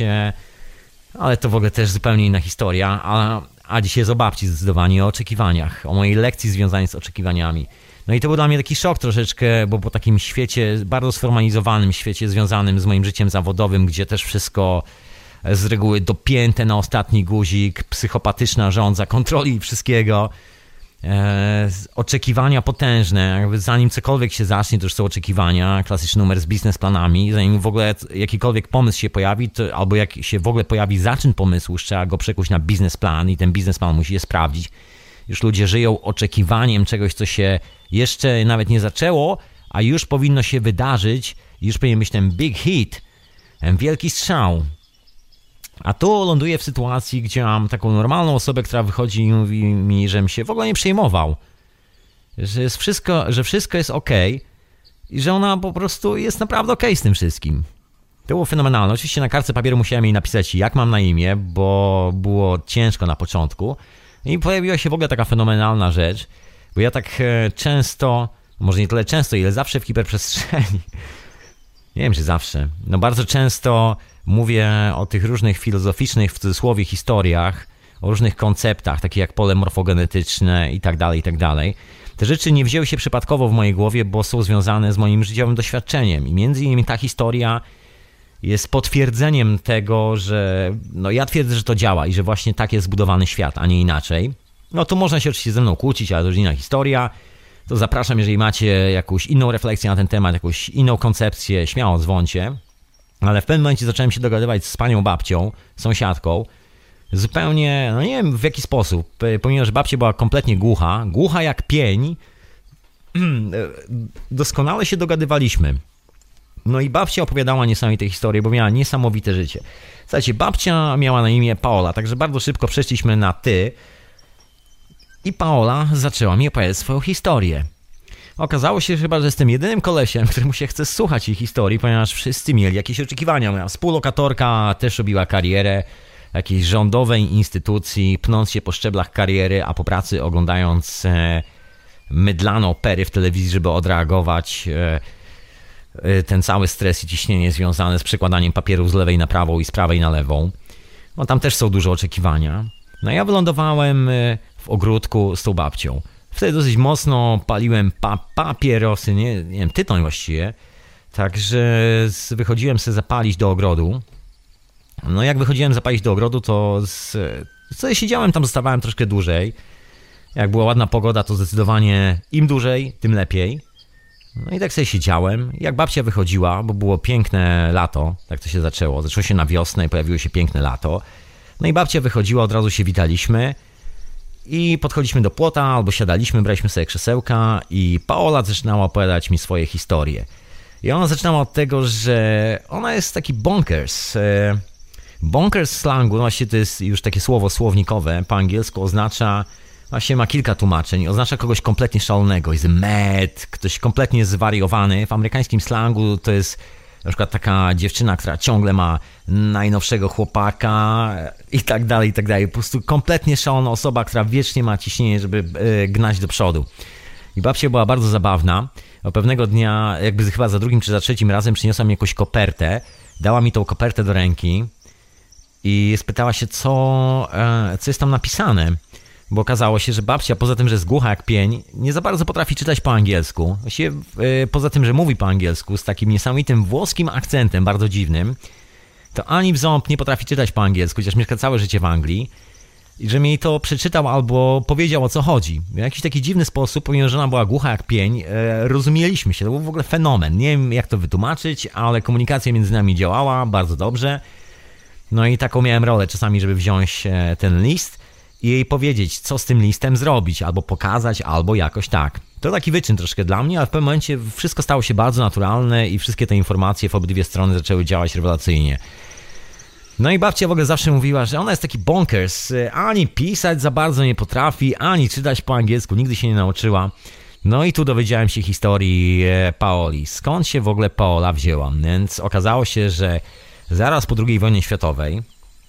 Speaker 1: Ale to w ogóle też zupełnie inna historia, a, a dzisiaj jest o babci zdecydowanie, o oczekiwaniach, o mojej lekcji związanej z oczekiwaniami. No i to był dla mnie taki szok troszeczkę, bo po takim świecie, bardzo sformalizowanym świecie związanym z moim życiem zawodowym, gdzie też wszystko z reguły dopięte na ostatni guzik, psychopatyczna żądza kontroli wszystkiego, e, oczekiwania potężne, jakby zanim cokolwiek się zacznie, to już są oczekiwania, klasyczny numer z biznesplanami, zanim w ogóle jakikolwiek pomysł się pojawi, to, albo jak się w ogóle pojawi zaczyn pomysłu, trzeba go przekuć na biznesplan i ten biznesplan musi je sprawdzić. Już ludzie żyją oczekiwaniem czegoś, co się jeszcze nawet nie zaczęło, a już powinno się wydarzyć, już powinien być ten big hit, ten wielki strzał. A tu ląduję w sytuacji, gdzie mam taką normalną osobę, która wychodzi i mówi mi, żebym się w ogóle nie przejmował. Że, jest wszystko, że wszystko jest okej, i że ona po prostu jest naprawdę okej z tym wszystkim. To było fenomenalne. Oczywiście na kartce papieru musiałem jej napisać, jak mam na imię, bo było ciężko na początku. I pojawiła się w ogóle taka fenomenalna rzecz, bo ja tak często, może nie tyle często, ile zawsze w hiperprzestrzeni, nie wiem czy zawsze, no bardzo często mówię o tych różnych filozoficznych, w cudzysłowie, historiach, o różnych konceptach, takich jak pole morfogenetyczne i tak dalej, i tak dalej. Te rzeczy nie wzięły się przypadkowo w mojej głowie, bo są związane z moim życiowym doświadczeniem i między innymi ta historia jest potwierdzeniem tego, że no ja twierdzę, że to działa i że właśnie tak jest zbudowany świat, a nie inaczej. No to można się oczywiście ze mną kłócić, ale to już inna historia. To zapraszam, jeżeli macie jakąś inną refleksję na ten temat, jakąś inną koncepcję, śmiało dzwońcie. Ale w pewnym momencie zacząłem się dogadywać z panią babcią, sąsiadką, zupełnie, no nie wiem w jaki sposób, pomimo że babcia była kompletnie głucha, głucha jak pień, doskonale się dogadywaliśmy. No i babcia opowiadała niesamowite historie, bo miała niesamowite życie. Słuchajcie, babcia miała na imię Paola, także bardzo szybko przeszliśmy na ty i Paola zaczęła mi opowiadać swoją historię. Okazało się chyba, że jestem jedynym kolesiem, któremu się chce słuchać jej historii, ponieważ wszyscy mieli jakieś oczekiwania. Moja współlokatorka też robiła karierę w jakiejś rządowej instytucji, pnąc się po szczeblach kariery, a po pracy oglądając e, mydlane opery w telewizji, żeby odreagować e, e, ten cały stres i ciśnienie związane z przekładaniem papierów z lewej na prawą i z prawej na lewą. No tam też są duże oczekiwania. No ja wylądowałem w ogródku z tą babcią. Wtedy dosyć mocno paliłem pa- papierosy, nie, nie wiem, tytoń właściwie. Także wychodziłem sobie zapalić do ogrodu. No jak wychodziłem zapalić do ogrodu, to z, co siedziałem tam, zostawałem troszkę dłużej. Jak była ładna pogoda, to zdecydowanie im dłużej, tym lepiej. No i tak sobie siedziałem. Jak babcia wychodziła, bo było piękne lato, tak to się zaczęło. Zaczęło się na wiosnę i pojawiło się piękne lato. No i babcia wychodziła, od razu się witaliśmy. I podchodziliśmy do płota, albo siadaliśmy, braliśmy sobie krzesełka i Paola zaczynała opowiadać mi swoje historie. I ona zaczynała od tego, że ona jest taki bonkers. Bonkers slangu, no właśnie to jest już takie słowo słownikowe, po angielsku oznacza, właśnie ma kilka tłumaczeń, oznacza kogoś kompletnie szalonego, jest mad, ktoś kompletnie zwariowany. W amerykańskim slangu to jest na przykład taka dziewczyna, która ciągle ma najnowszego chłopaka i tak dalej, i tak dalej. Po prostu kompletnie szalona osoba, która wiecznie ma ciśnienie, żeby gnać do przodu. I babcia była bardzo zabawna. Bo pewnego dnia, jakby chyba za drugim czy za trzecim razem przyniosła mi jakąś kopertę. Dała mi tą kopertę do ręki i spytała się, co, co jest tam napisane. Bo okazało się, że babcia, poza tym, że jest głucha jak pień, nie za bardzo potrafi czytać po angielsku. Właściwie poza tym, że mówi po angielsku z takim niesamowitym włoskim akcentem, bardzo dziwnym, to ani w ząb nie potrafi czytać po angielsku, chociaż mieszka całe życie w Anglii. I że mi jej to przeczytał albo powiedział, o co chodzi. W jakiś taki dziwny sposób, pomimo że ona była głucha jak pień, e, rozumieliśmy się. To był w ogóle fenomen. Nie wiem, jak to wytłumaczyć, ale komunikacja między nami działała bardzo dobrze. No i taką miałem rolę czasami, żeby wziąć e, ten list i jej powiedzieć, co z tym listem zrobić, albo pokazać, albo jakoś tak. To taki wyczyn troszkę dla mnie, ale w pewnym momencie wszystko stało się bardzo naturalne i wszystkie te informacje w obydwie strony zaczęły działać rewelacyjnie. No i babcia w ogóle zawsze mówiła, że ona jest taki bonkers, ani pisać za bardzo nie potrafi, ani czytać po angielsku, nigdy się nie nauczyła. No i tu dowiedziałem się historii Paoli. Skąd się w ogóle Paola wzięła? Więc okazało się, że zaraz po drugiej wojnie światowej,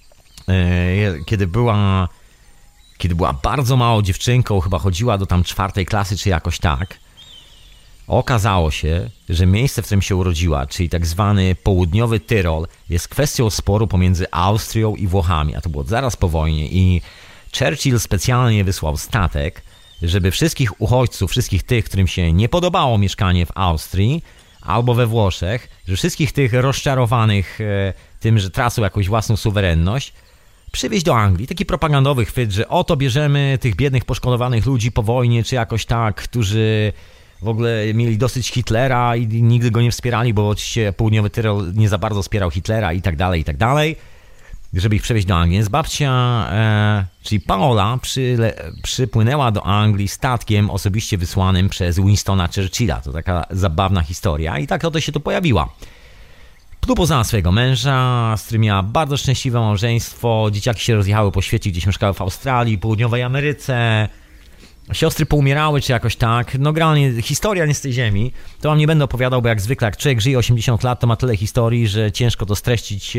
Speaker 1: kiedy była, kiedy była bardzo małą dziewczynką, chyba chodziła do tam czwartej klasy czy jakoś tak, okazało się, że miejsce, w którym się urodziła, czyli tak zwany południowy Tyrol, jest kwestią sporu pomiędzy Austrią i Włochami, a to było zaraz po wojnie i Churchill specjalnie wysłał statek, żeby wszystkich uchodźców, wszystkich tych, którym się nie podobało mieszkanie w Austrii albo we Włoszech, że wszystkich tych rozczarowanych e, tym, że tracą jakąś własną suwerenność, przywieźć do Anglii. Taki propagandowy chwyt, że oto bierzemy tych biednych, poszkodowanych ludzi po wojnie, czy jakoś tak, którzy w ogóle mieli dosyć Hitlera i nigdy go nie wspierali, bo oczywiście południowy Tyrol nie za bardzo wspierał Hitlera i tak dalej, i tak dalej, żeby ich przewieźć do Anglii. Więc babcia, e, czyli Paola, przyle, przypłynęła do Anglii statkiem osobiście wysłanym przez Winstona Churchilla. To taka zabawna historia i tak oto się tu pojawiła. Tu poznała swojego męża, z którym miała bardzo szczęśliwe małżeństwo. Dzieciaki się rozjechały po świecie, gdzieś mieszkały w Australii, Południowej Ameryce. siostry poumierały, czy jakoś tak. No generalnie historia nie z tej ziemi. To wam nie będę opowiadał, bo jak zwykle, jak człowiek żyje osiemdziesiąt lat, to ma tyle historii, że ciężko to streścić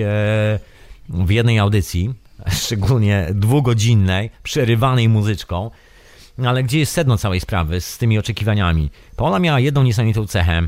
Speaker 1: w jednej audycji, szczególnie dwugodzinnej, przerywanej muzyczką. Ale gdzie jest sedno całej sprawy z tymi oczekiwaniami? Paola miała jedną niesamowitą cechę.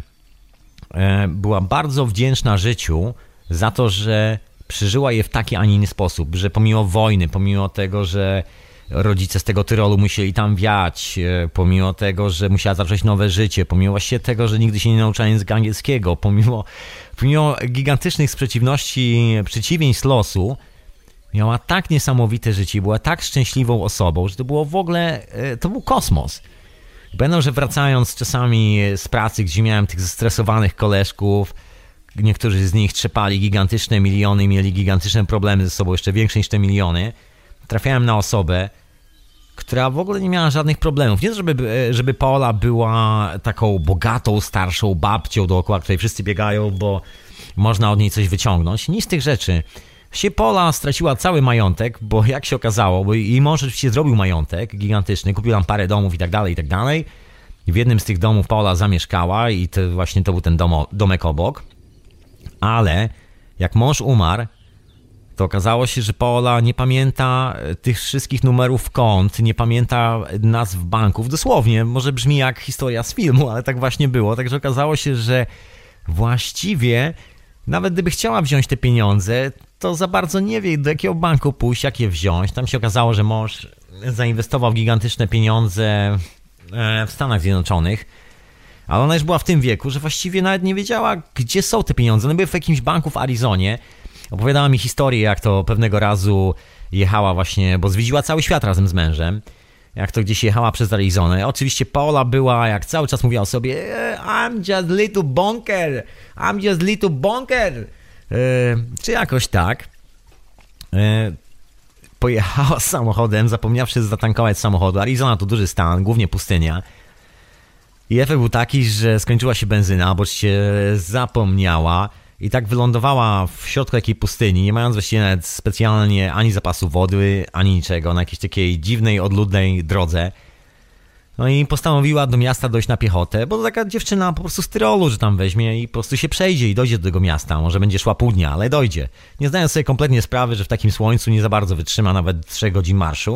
Speaker 1: Była bardzo wdzięczna życiu za to, że przeżyła je w taki, a nie inny sposób, że pomimo wojny, pomimo tego, że rodzice z tego Tyrolu musieli tam wiać, pomimo tego, że musiała zacząć nowe życie, pomimo właśnie tego, że nigdy się nie nauczyła języka angielskiego, pomimo, pomimo gigantycznych sprzeciwności, przeciwieństw losu, miała tak niesamowite życie, była tak szczęśliwą osobą, że to było w ogóle, to był kosmos. Będą, że wracając czasami z pracy, gdzie miałem tych zestresowanych koleżków, niektórzy z nich trzepali gigantyczne miliony, mieli gigantyczne problemy ze sobą, jeszcze większe niż te miliony, trafiałem na osobę, która w ogóle nie miała żadnych problemów. Nie to, żeby, żeby Paola była taką bogatą, starszą babcią, dookoła której wszyscy biegają, bo można od niej coś wyciągnąć. Nic z tych rzeczy. Właściwie Paola straciła cały majątek, bo jak się okazało, bo jej mąż oczywiście zrobił majątek gigantyczny, kupił tam parę domów i tak dalej, i tak dalej. W jednym z tych domów Paola zamieszkała i to właśnie to był ten domo, domek obok. Ale jak mąż umarł, to okazało się, że Paola nie pamięta tych wszystkich numerów kont, nie pamięta nazw banków. Dosłownie, może brzmi jak historia z filmu, ale tak właśnie było. Także okazało się, że właściwie nawet gdyby chciała wziąć te pieniądze, to za bardzo nie wie, do jakiego banku pójść, jak je wziąć. Tam się okazało, że mąż zainwestował gigantyczne pieniądze w Stanach Zjednoczonych, ale ona już była w tym wieku, że właściwie nawet nie wiedziała, gdzie są te pieniądze. One były w jakimś banku w Arizonie. Opowiadała mi historię, jak to pewnego razu jechała właśnie, bo zwiedziła cały świat razem z mężem, jak to gdzieś jechała przez Arizonę. Oczywiście Paola była, jak cały czas mówiła o sobie, I'm just little bonker, I'm just little bonker, yy, czy jakoś tak. Yy, pojechała samochodem, zapomniawszy zatankować samochodu. Arizona to duży stan, głównie pustynia. I efekt był taki, że skończyła się benzyna, bo się zapomniała. I tak wylądowała w środku takiej pustyni, nie mając właściwie nawet specjalnie ani zapasu wody, ani niczego, na jakiejś takiej dziwnej, odludnej drodze. No i postanowiła do miasta dojść na piechotę, bo to taka dziewczyna po prostu z Tyrolu, że tam weźmie i po prostu się przejdzie i dojdzie do tego miasta. Może będzie szła pół dnia, ale dojdzie. Nie zdając sobie kompletnie sprawy, że w takim słońcu nie za bardzo wytrzyma nawet trzech godzin marszu.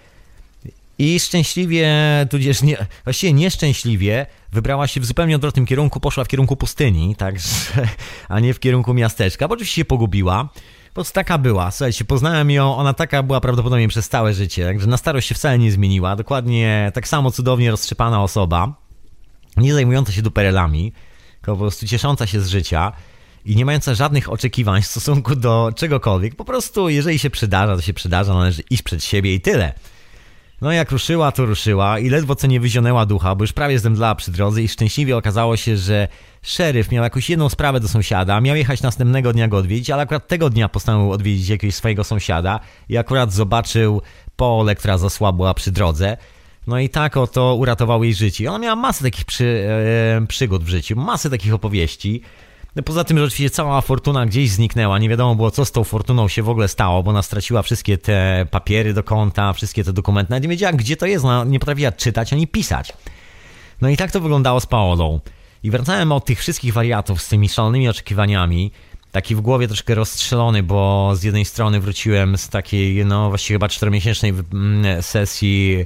Speaker 1: I szczęśliwie, tudzież nie, właściwie nieszczęśliwie, wybrała się w zupełnie odwrotnym kierunku, poszła w kierunku pustyni, także, a nie w kierunku miasteczka, bo oczywiście się pogubiła. Po prostu taka była, słuchajcie, poznałem ją, ona taka była prawdopodobnie przez całe życie, także na starość się wcale nie zmieniła, dokładnie tak samo cudownie roztrzepana osoba, nie zajmująca się duperelami, tylko po prostu ciesząca się z życia i nie mająca żadnych oczekiwań w stosunku do czegokolwiek, po prostu jeżeli się przydarza, to się przydarza, należy iść przed siebie i tyle. No jak ruszyła, to ruszyła i ledwo co nie wyzionęła ducha, bo już prawie zemdlała przy drodze i szczęśliwie okazało się, że szeryf miał jakąś jedną sprawę do sąsiada, miał jechać następnego dnia go odwiedzić, ale akurat tego dnia postanowił odwiedzić jakiegoś swojego sąsiada i akurat zobaczył Paolę, która zasłabła przy drodze. No i tak oto uratował jej życie. Ona miała masę takich przy, e, przygód w życiu, masę takich opowieści. No poza tym, że oczywiście cała fortuna gdzieś zniknęła, nie wiadomo było, co z tą fortuną się w ogóle stało, bo ona straciła wszystkie te papiery do konta, wszystkie te dokumenty, nawet nie wiedziała, gdzie to jest, ona nie potrafiła czytać ani pisać. No i tak to wyglądało z Paolą. I wracałem od tych wszystkich wariatów z tymi szalonymi oczekiwaniami, taki w głowie troszkę rozstrzelony, bo z jednej strony wróciłem z takiej, no właściwie chyba czteromiesięcznej sesji,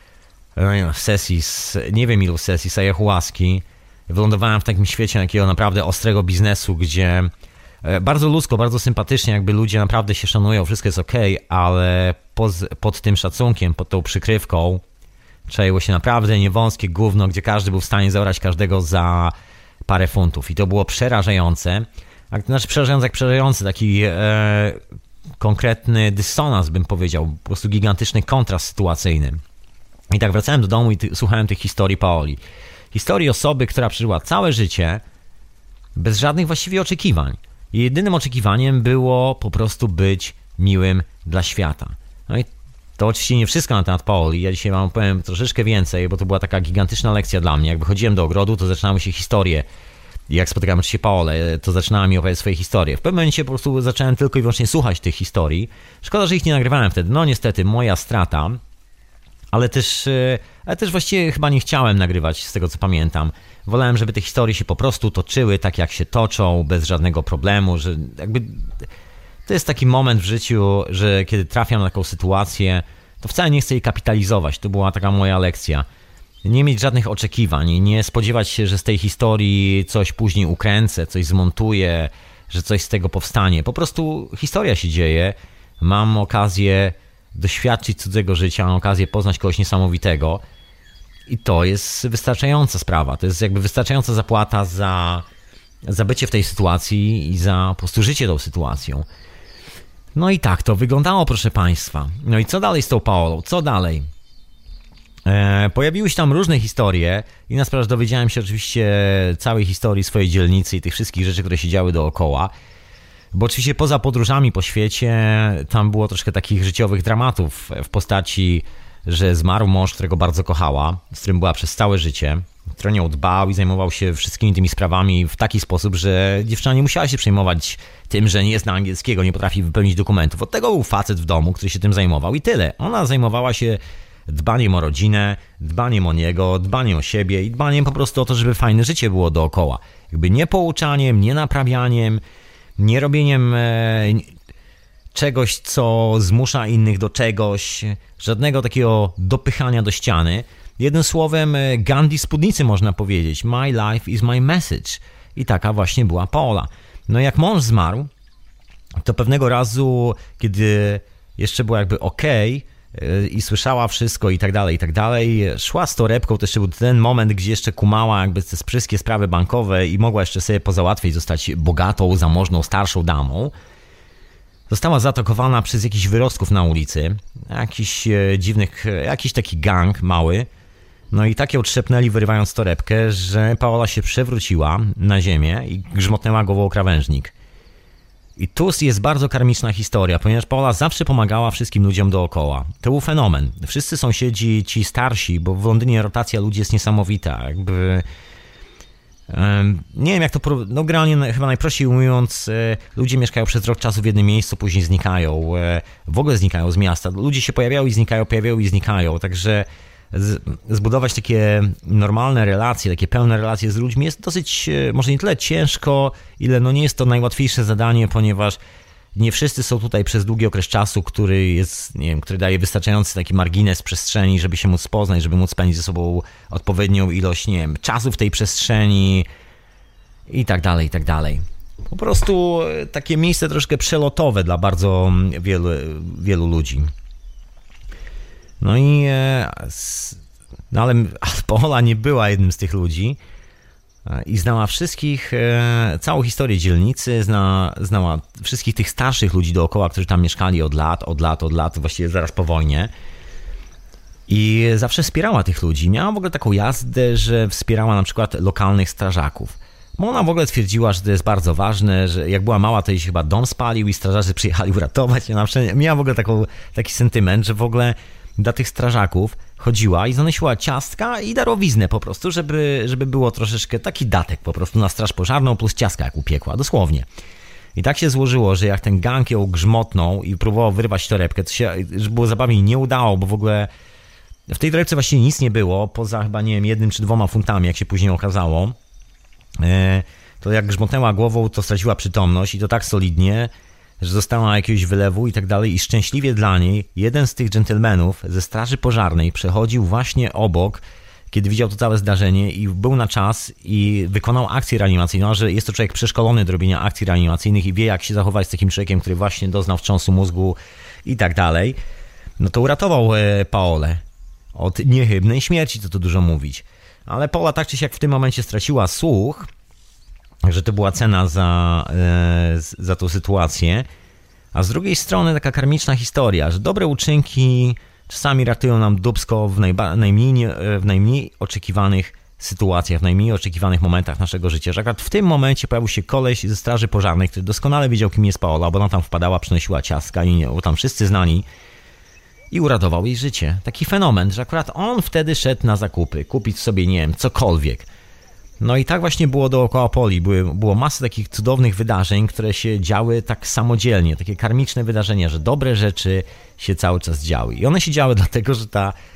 Speaker 1: sesji, z, nie wiem ilu sesji, z ayahuaski. Wylądowałem w takim świecie takiego naprawdę ostrego biznesu, gdzie bardzo ludzko, bardzo sympatycznie, jakby ludzie naprawdę się szanują, wszystko jest okej, ale pod, pod tym szacunkiem, pod tą przykrywką czaiło się naprawdę niewąskie gówno, gdzie każdy był w stanie zaorać każdego za parę funtów. I to było przerażające. Znaczy przerażające jak przerażający, taki e, konkretny dysonans, bym powiedział, po prostu gigantyczny kontrast sytuacyjny. I tak wracałem do domu i ty, słuchałem tych historii Paoli. Historii osoby, która przeżyła całe życie bez żadnych właściwie oczekiwań. Jej jedynym oczekiwaniem było po prostu być miłym dla świata. No i to oczywiście nie wszystko na temat Paoli. Ja dzisiaj wam powiem troszeczkę więcej, bo to była taka gigantyczna lekcja dla mnie. Jak wychodziłem do ogrodu, to zaczynały się historie. I jak spotykałem oczywiście Paolę, to zaczynała mi opowiadać swoje historie. W pewnym momencie po prostu zacząłem tylko i wyłącznie słuchać tych historii. Szkoda, że ich nie nagrywałem wtedy. No niestety, moja strata. ale też, ale też właściwie chyba nie chciałem nagrywać, z tego co pamiętam. Wolałem, żeby te historie się po prostu toczyły tak, jak się toczą, bez żadnego problemu, że jakby to jest taki moment w życiu, że kiedy trafiam na taką sytuację, to wcale nie chcę jej kapitalizować. To była taka moja lekcja. Nie mieć żadnych oczekiwań, nie spodziewać się, że z tej historii coś później ukręcę, coś zmontuję, że coś z tego powstanie. Po prostu historia się dzieje, mam okazję doświadczyć cudzego życia, mam okazję poznać kogoś niesamowitego i to jest wystarczająca sprawa. To jest jakby wystarczająca zapłata za, za bycie w tej sytuacji i za po prostu życie tą sytuacją. No i tak to wyglądało, proszę Państwa. No i co dalej z tą Paolą? Co dalej? E, pojawiły się tam różne historie i na sprawę dowiedziałem się oczywiście całej historii swojej dzielnicy i tych wszystkich rzeczy, które się działy dookoła. Bo oczywiście poza podróżami po świecie tam było troszkę takich życiowych dramatów w postaci, że zmarł mąż, którego bardzo kochała, z którym była przez całe życie, który o nią dbał i zajmował się wszystkimi tymi sprawami w taki sposób, że dziewczyna nie musiała się przejmować tym, że nie zna angielskiego, nie potrafi wypełnić dokumentów. Od tego był facet w domu, który się tym zajmował i tyle. Ona zajmowała się dbaniem o rodzinę, dbaniem o niego, dbaniem o siebie i dbaniem po prostu o to, żeby fajne życie było dookoła. Jakby nie pouczaniem, nie naprawianiem, nie robieniem e, czegoś, co zmusza innych do czegoś, żadnego takiego dopychania do ściany. Jednym słowem, Gandhi spódnicy można powiedzieć. My life is my message. I taka właśnie była Paola. No jak mąż zmarł, to pewnego razu, kiedy jeszcze była jakby okej, i słyszała wszystko i tak dalej, i tak dalej. Szła z torebką, to jeszcze był ten moment, gdzie jeszcze kumała jakby te wszystkie sprawy bankowe i mogła jeszcze sobie pozałatwić, zostać bogatą, zamożną, starszą damą. Została zaatakowana przez jakichś wyrostków na ulicy, jakiś dziwnych, jakiś taki gang mały. No i tak ją trzepnęli, wyrywając torebkę, że Paola się przewróciła na ziemię i grzmotnęła głową o krawężnik. I tu jest bardzo karmiczna historia, ponieważ Paola zawsze pomagała wszystkim ludziom dookoła. To był fenomen. Wszyscy sąsiedzi, ci starsi, bo w Londynie rotacja ludzi jest niesamowita. Jakby, nie wiem jak to, no generalnie chyba najprościej mówiąc, ludzie mieszkają przez rok czasu w jednym miejscu, później znikają. W ogóle znikają z miasta. Ludzie się pojawiają i znikają, pojawiają i znikają. Także zbudować takie normalne relacje, takie pełne relacje z ludźmi jest dosyć, może nie tyle ciężko, ile no nie jest to najłatwiejsze zadanie, ponieważ nie wszyscy są tutaj przez długi okres czasu, który jest, nie wiem, który daje wystarczający taki margines przestrzeni, żeby się móc poznać, żeby móc spędzić ze sobą odpowiednią ilość, nie wiem, czasu w tej przestrzeni i tak dalej, i tak dalej. Po prostu takie miejsce troszkę przelotowe dla bardzo wielu, wielu ludzi. No i no ale Paola nie była jednym z tych ludzi i znała wszystkich, całą historię dzielnicy, zna, znała wszystkich tych starszych ludzi dookoła, którzy tam mieszkali od lat, od lat, od lat, właściwie zaraz po wojnie. I zawsze wspierała tych ludzi. Miała w ogóle taką jazdę, że wspierała na przykład lokalnych strażaków. Bo ona w ogóle twierdziła, że to jest bardzo ważne, że jak była mała, to jej się chyba dom spalił i strażacy przyjechali uratować. Ona miała w ogóle taką, taki sentyment, że w ogóle dla tych strażaków chodziła i zanosiła ciastka i darowiznę po prostu, żeby, żeby było troszeczkę taki datek po prostu na straż pożarną plus ciastka jak upiekła, dosłownie. I tak się złożyło, że jak ten gang ją grzmotnął i próbował wyrwać torebkę, to się, że było zabawnie, nie udało, bo w ogóle w tej torebce właściwie nic nie było, poza chyba, nie wiem, jednym czy dwoma funtami, jak się później okazało. To jak grzmotnęła głową, to straciła przytomność i to tak solidnie, że dostała jakiegoś wylewu i tak dalej i szczęśliwie dla niej jeden z tych dżentelmenów ze straży pożarnej przechodził właśnie obok, kiedy widział to całe zdarzenie i był na czas i wykonał akcję reanimacyjną, że jest to człowiek przeszkolony do robienia akcji reanimacyjnych i wie jak się zachować z takim człowiekiem, który właśnie doznał wstrząsu mózgu i tak dalej. No to uratował Paolę od niechybnej śmierci, co tu dużo mówić. Ale Paola tak czy siak w tym momencie straciła słuch, że to była cena za, za tą sytuację, a z drugiej strony taka karmiczna historia, że dobre uczynki czasami ratują nam dupsko w, najba, najmniej, w najmniej oczekiwanych sytuacjach, w najmniej oczekiwanych momentach naszego życia. Że akurat w tym momencie pojawił się koleś ze straży pożarnej, który doskonale wiedział, kim jest Paola, bo ona tam wpadała, przynosiła ciastka i bo tam wszyscy znani i uratował jej życie. Taki fenomen, że akurat on wtedy szedł na zakupy, kupić sobie, nie wiem, cokolwiek. No i tak właśnie było dookoła Poli. Były, było masę takich cudownych wydarzeń, które się działy tak samodzielnie. Takie karmiczne wydarzenia, że dobre rzeczy się cały czas działy. I one się działy dlatego, że ta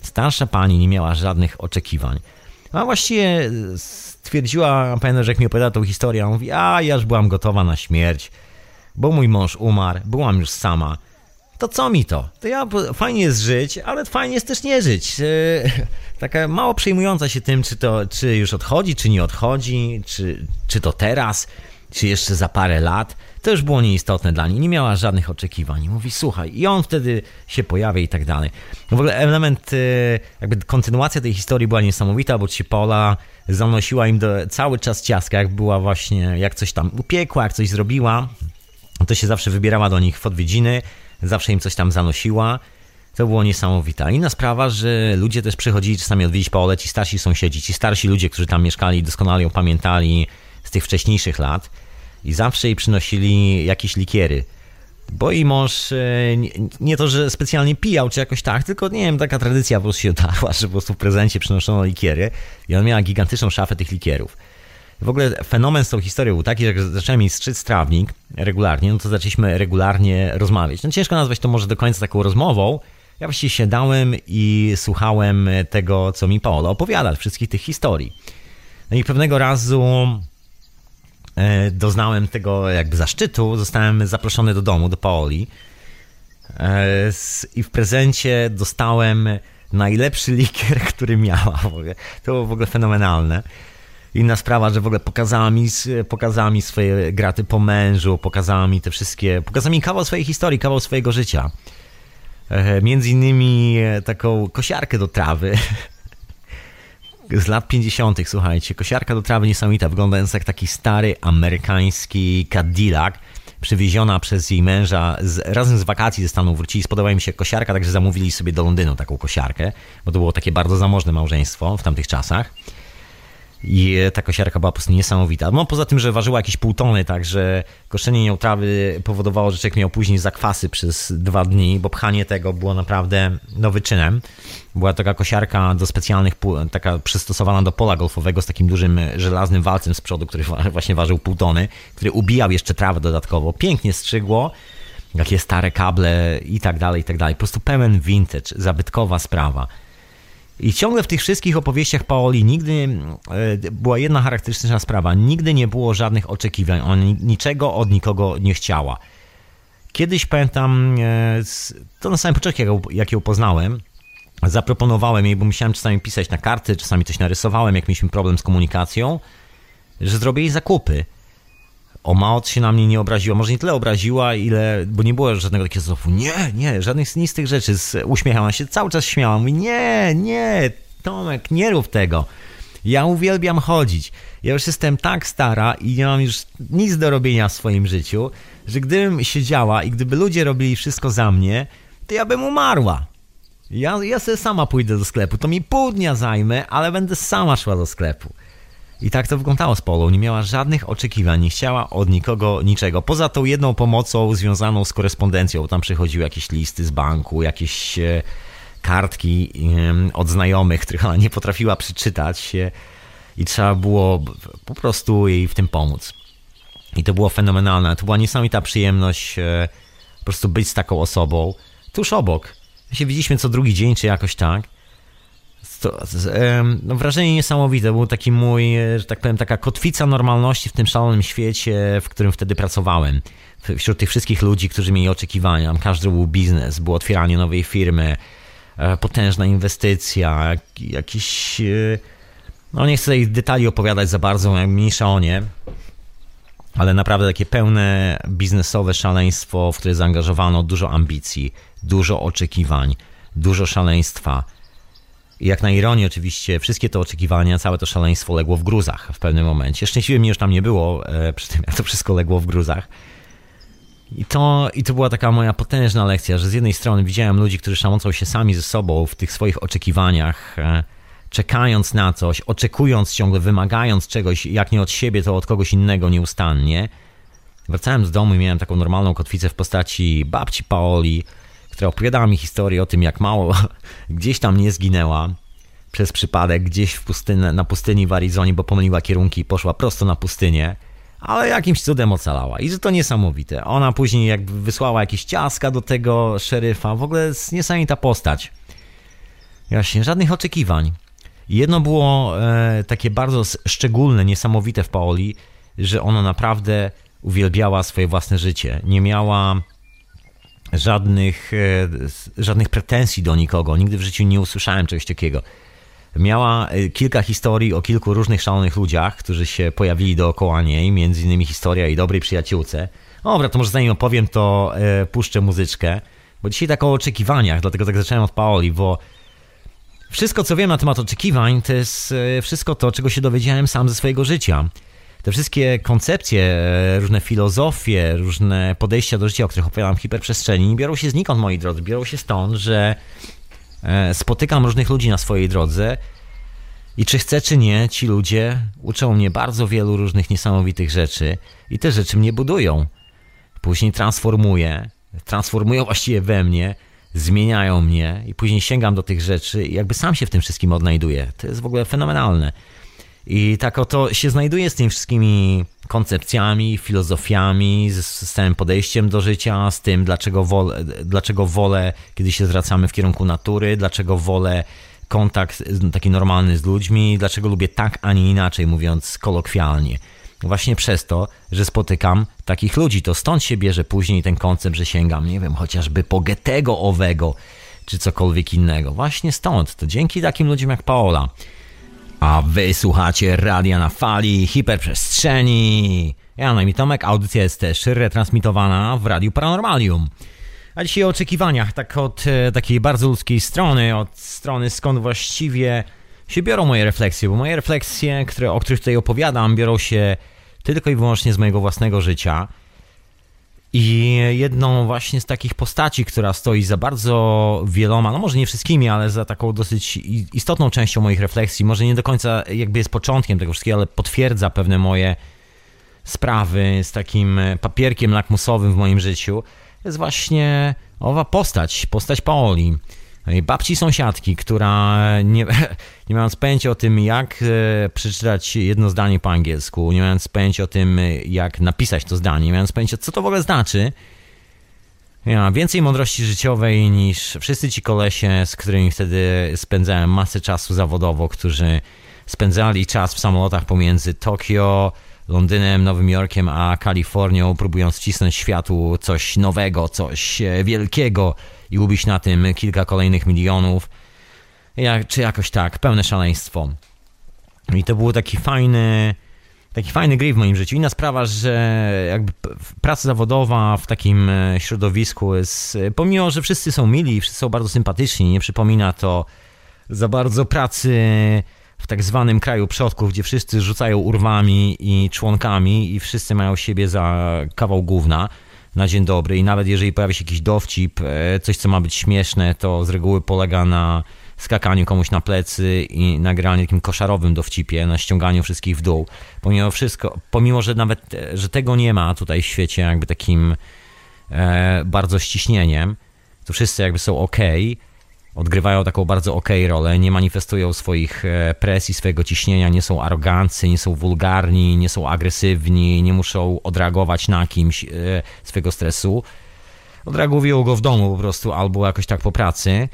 Speaker 1: Starsza pani nie miała żadnych oczekiwań. A właściwie stwierdziła, pamiętam, że jak mi opowiada tą historię, on mówi, a ja już byłam gotowa na śmierć, bo mój mąż umarł, byłam już sama. To co mi to? To ja, fajnie jest żyć, ale fajnie jest też nie żyć. Taka mało przejmująca się tym, czy to czy już odchodzi, czy nie odchodzi, czy, czy to teraz, czy jeszcze za parę lat. To już było nieistotne dla niej, nie miała żadnych oczekiwań. Mówi, słuchaj, i on wtedy się pojawia i tak dalej. W ogóle element, jakby kontynuacja tej historii była niesamowita, bo ci Paula zanosiła im do, cały czas ciastka, jak była właśnie, jak coś tam upiekła, jak coś zrobiła, to się zawsze wybierała do nich w odwiedziny, zawsze im coś tam zanosiła. To było niesamowite. Inna sprawa, że ludzie też przychodzili czasami odwiedzić Paulę, ci starsi sąsiedzi, ci starsi ludzie, którzy tam mieszkali, doskonale ją pamiętali z tych wcześniejszych lat i zawsze jej przynosili jakieś likiery. Bo jej mąż nie, nie to, że specjalnie pijał czy jakoś tak, tylko nie wiem, taka tradycja po prostu się dała, że po prostu w prezencie przynoszono likiery i on miała gigantyczną szafę tych likierów. W ogóle fenomen z tą historią był taki, że jak zacząłem jej strzyc trawnik regularnie, no to zaczęliśmy regularnie rozmawiać. No ciężko nazwać to może do końca taką rozmową. Ja właściwie siadałem i słuchałem tego, co mi Paola opowiada, wszystkich tych historii. No i pewnego razu doznałem tego jakby zaszczytu, zostałem zaproszony do domu, do Paoli i w prezencie dostałem najlepszy likier, który miała. To było w ogóle fenomenalne. Inna sprawa, że w ogóle pokazała mi, pokazała mi swoje graty po mężu, pokazała mi te wszystkie, pokazała mi kawał swojej historii, kawał swojego życia. Między innymi taką kosiarkę do trawy z lat pięćdziesiątych, słuchajcie, kosiarka do trawy niesamowita, wyglądająca jak taki stary amerykański Cadillac, przywieziona przez jej męża z, razem z wakacji ze Stanów wrócili, spodobała mi się kosiarka, także zamówili sobie do Londynu taką kosiarkę, bo to było takie bardzo zamożne małżeństwo w tamtych czasach. I ta kosiarka była po prostu niesamowita. No poza tym, że ważyła jakieś pół tony, także koszenie nią trawy powodowało, że człowiek miał później zakwasy przez dwa dni, bo pchanie tego było naprawdę no, wyczynem. Była taka kosiarka do specjalnych, taka przystosowana do pola golfowego z takim dużym żelaznym walcem z przodu, który właśnie ważył pół tony, który ubijał jeszcze trawę dodatkowo. Pięknie strzygło, jakie stare kable i tak dalej, i tak dalej. Po prostu pełen vintage, zabytkowa sprawa. I ciągle w tych wszystkich opowieściach Paoli nigdy e, była jedna charakterystyczna sprawa. Nigdy nie było żadnych oczekiwań. Ona niczego od nikogo nie chciała. Kiedyś pamiętam, e, to na samym początku jak, jak ją poznałem, zaproponowałem jej, bo musiałem czasami pisać na karty, czasami coś narysowałem, jak mieliśmy problem z komunikacją, że zrobię jej zakupy. O mało się na mnie nie obraziła. Może nie tyle obraziła, ile, bo nie było żadnego takiego znowu. Nie, nie, żadnych z tych rzeczy. Uśmiechała się, cały czas śmiała. Mówi, nie, nie, Tomek, nie rób tego. Ja uwielbiam chodzić. Ja już jestem tak stara i nie mam już nic do robienia w swoim życiu, że gdybym siedziała i gdyby ludzie robili wszystko za mnie, to ja bym umarła. Ja, ja sobie sama pójdę do sklepu. To mi pół dnia zajmę, ale będę sama szła do sklepu. I tak to wyglądało z Polą. Nie miała żadnych oczekiwań, nie chciała od nikogo niczego. Poza tą jedną pomocą związaną z korespondencją. Tam przychodziły jakieś listy z banku, jakieś kartki od znajomych, których ona nie potrafiła przeczytać i trzeba było po prostu jej w tym pomóc. I to było fenomenalne. To była niesamowita przyjemność po prostu być z taką osobą tuż obok. My się widzieliśmy co drugi dzień, czy jakoś tak. To, no, wrażenie niesamowite. Był taki mój, że tak powiem, taka kotwica normalności w tym szalonym świecie, w którym wtedy pracowałem. Wśród tych wszystkich ludzi, którzy mieli oczekiwania. Każdy był biznes, było otwieranie nowej firmy, potężna inwestycja, jakiś... No nie chcę tutaj detali opowiadać za bardzo, mniejsza o nie, ale naprawdę takie pełne biznesowe szaleństwo, w które zaangażowano dużo ambicji, dużo oczekiwań, dużo szaleństwa. I jak na ironię oczywiście, wszystkie te oczekiwania, całe to szaleństwo legło w gruzach w pewnym momencie. Szczęśliwie mnie już tam nie było, e, przy tym jak to wszystko legło w gruzach. I to, I to była taka moja potężna lekcja, że z jednej strony widziałem ludzi, którzy szamocą się sami ze sobą w tych swoich oczekiwaniach, e, czekając na coś, oczekując ciągle, wymagając czegoś, jak nie od siebie, to od kogoś innego nieustannie. Wracałem z domu i miałem taką normalną kotwicę w postaci babci Paoli, która opowiadała mi historię o tym, jak mało gdzieś tam nie zginęła przez przypadek, gdzieś w pustynę, na pustyni w Arizonie, bo pomyliła kierunki i poszła prosto na pustynię, ale jakimś cudem ocalała. I że to niesamowite. Ona później jakby wysłała jakieś ciastka do tego szeryfa. W ogóle jest niesamowita postać. Właśnie, żadnych oczekiwań. Jedno było e, takie bardzo szczególne, niesamowite w Paoli, że ona naprawdę uwielbiała swoje własne życie. Nie miała żadnych, e, żadnych pretensji do nikogo. Nigdy w życiu nie usłyszałem czegoś takiego. Miała kilka historii o kilku różnych szalonych ludziach, którzy się pojawili dookoła niej, między innymi historia o jej dobrej przyjaciółce. Dobra, to może zanim opowiem, to e, puszczę muzyczkę, bo dzisiaj tak o oczekiwaniach, dlatego tak zacząłem od Paoli, bo wszystko, co wiem na temat oczekiwań, to jest e, wszystko to, czego się dowiedziałem sam ze swojego życia. Te wszystkie koncepcje, e, różne filozofie, różne podejścia do życia, o których opowiadam w hiperprzestrzeni, nie biorą się znikąd, moi drodzy, biorą się stąd, że spotykam różnych ludzi na swojej drodze i czy chcę, czy nie, ci ludzie uczą mnie bardzo wielu różnych niesamowitych rzeczy i te rzeczy mnie budują. Później transformuję, transformują właściwie we mnie, zmieniają mnie i później sięgam do tych rzeczy i jakby sam się w tym wszystkim odnajduję. To jest w ogóle fenomenalne. I tak oto się znajduję z tymi wszystkimi koncepcjami, filozofiami, z, z całym podejściem do życia, z tym, dlaczego wolę, dlaczego wolę, kiedy się zwracamy w kierunku natury, dlaczego wolę kontakt taki normalny z ludźmi, dlaczego lubię tak, a nie inaczej, mówiąc kolokwialnie. Właśnie przez to, że spotykam takich ludzi. To stąd się bierze później ten koncept, że sięgam, nie wiem, chociażby po Goethego owego, czy cokolwiek innego. Właśnie stąd. To dzięki takim ludziom jak Paola. A wy słuchacie Radia na Fali Hiperprzestrzeni. Ja na imię Tomek, audycja jest też retransmitowana w Radiu Paranormalium. A dzisiaj o oczekiwaniach, tak od e, takiej bardzo ludzkiej strony, od strony skąd właściwie się biorą moje refleksje, bo moje refleksje, które, o których tutaj opowiadam, biorą się tylko i wyłącznie z mojego własnego życia. I jedną właśnie z takich postaci, która stoi za bardzo wieloma, no może nie wszystkimi, ale za taką dosyć istotną częścią moich refleksji, może nie do końca jakby jest początkiem tego wszystkiego, ale potwierdza pewne moje sprawy z takim papierkiem lakmusowym w moim życiu, jest właśnie owa postać, postać Paoli, babci sąsiadki, która nie, nie mając pojęcia o tym, jak przeczytać jedno zdanie po angielsku, nie mając pojęcia o tym, jak napisać to zdanie, nie mając pojęcia, co to w ogóle znaczy, ja, więcej mądrości życiowej niż wszyscy ci kolesie, z którymi wtedy spędzałem masę czasu zawodowo, którzy spędzali czas w samolotach pomiędzy Tokio, Londynem, Nowym Jorkiem, a Kalifornią, próbując wcisnąć światu coś nowego, coś wielkiego i ubić na tym kilka kolejnych milionów, jak, czy jakoś tak, pełne szaleństwo. I to był taki fajny, taki fajny gry w moim życiu. Inna sprawa, że jakby praca zawodowa w takim środowisku jest, pomimo że wszyscy są mili, wszyscy są bardzo sympatyczni, nie przypomina to za bardzo pracy w tak zwanym kraju przodków, gdzie wszyscy rzucają urwami i członkami i wszyscy mają siebie za kawał gówna na dzień dobry i nawet jeżeli pojawi się jakiś dowcip, coś co ma być śmieszne, to z reguły polega na skakaniu komuś na plecy i nagraniu takim koszarowym dowcipie, na ściąganiu wszystkich w dół. Pomimo wszystko, pomimo, że nawet, że tego nie ma tutaj w świecie jakby takim e, bardzo ściśnieniem, to wszyscy jakby są okej, odgrywają taką bardzo okej rolę, nie manifestują swoich presji, swojego ciśnienia, nie są aroganccy, nie są wulgarni, nie są agresywni, nie muszą odreagować na kimś swojego stresu. Odreagują go w domu po prostu albo jakoś tak po pracy.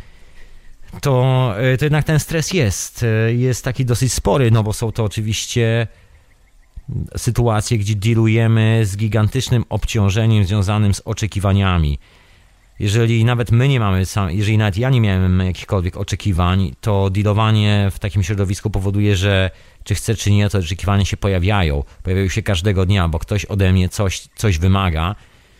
Speaker 1: To, to jednak ten stres jest. Jest taki dosyć spory, no bo są to oczywiście sytuacje, gdzie dealujemy z gigantycznym obciążeniem związanym z oczekiwaniami. Jeżeli nawet my nie mamy, jeżeli nawet ja nie miałem jakichkolwiek oczekiwań, to dealowanie w takim środowisku powoduje, że czy chcę, czy nie, to oczekiwania się pojawiają. Pojawiają się każdego dnia, bo ktoś ode mnie coś, coś wymaga.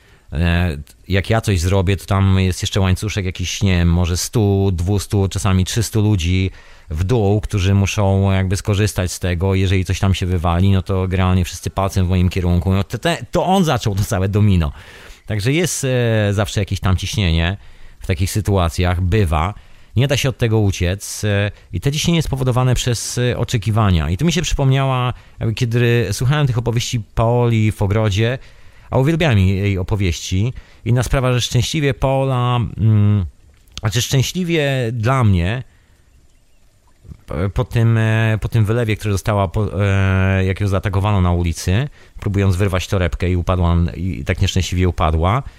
Speaker 1: Jak ja coś zrobię, to tam jest jeszcze łańcuszek jakiś, nie wiem, może sto, dwieście, czasami trzysta ludzi w dół, którzy muszą jakby skorzystać z tego. Jeżeli coś tam się wywali, no to generalnie wszyscy palcem w moim kierunku. No to, te, to on zaczął to całe domino. Także jest e, zawsze jakieś tam ciśnienie w takich sytuacjach, bywa. Nie da się od tego uciec e, i to ciśnienie jest spowodowane przez e, oczekiwania. I to mi się przypomniała, jakby, kiedy słuchałem tych opowieści Paoli w ogrodzie, a uwielbiałem jej opowieści. Inna sprawa, że szczęśliwie Paola, mm, znaczy szczęśliwie dla mnie, po tym, po tym wylewie, który została, po, e, jak ją zaatakowano na ulicy, próbując wyrwać torebkę i upadła, i tak nieszczęśliwie upadła,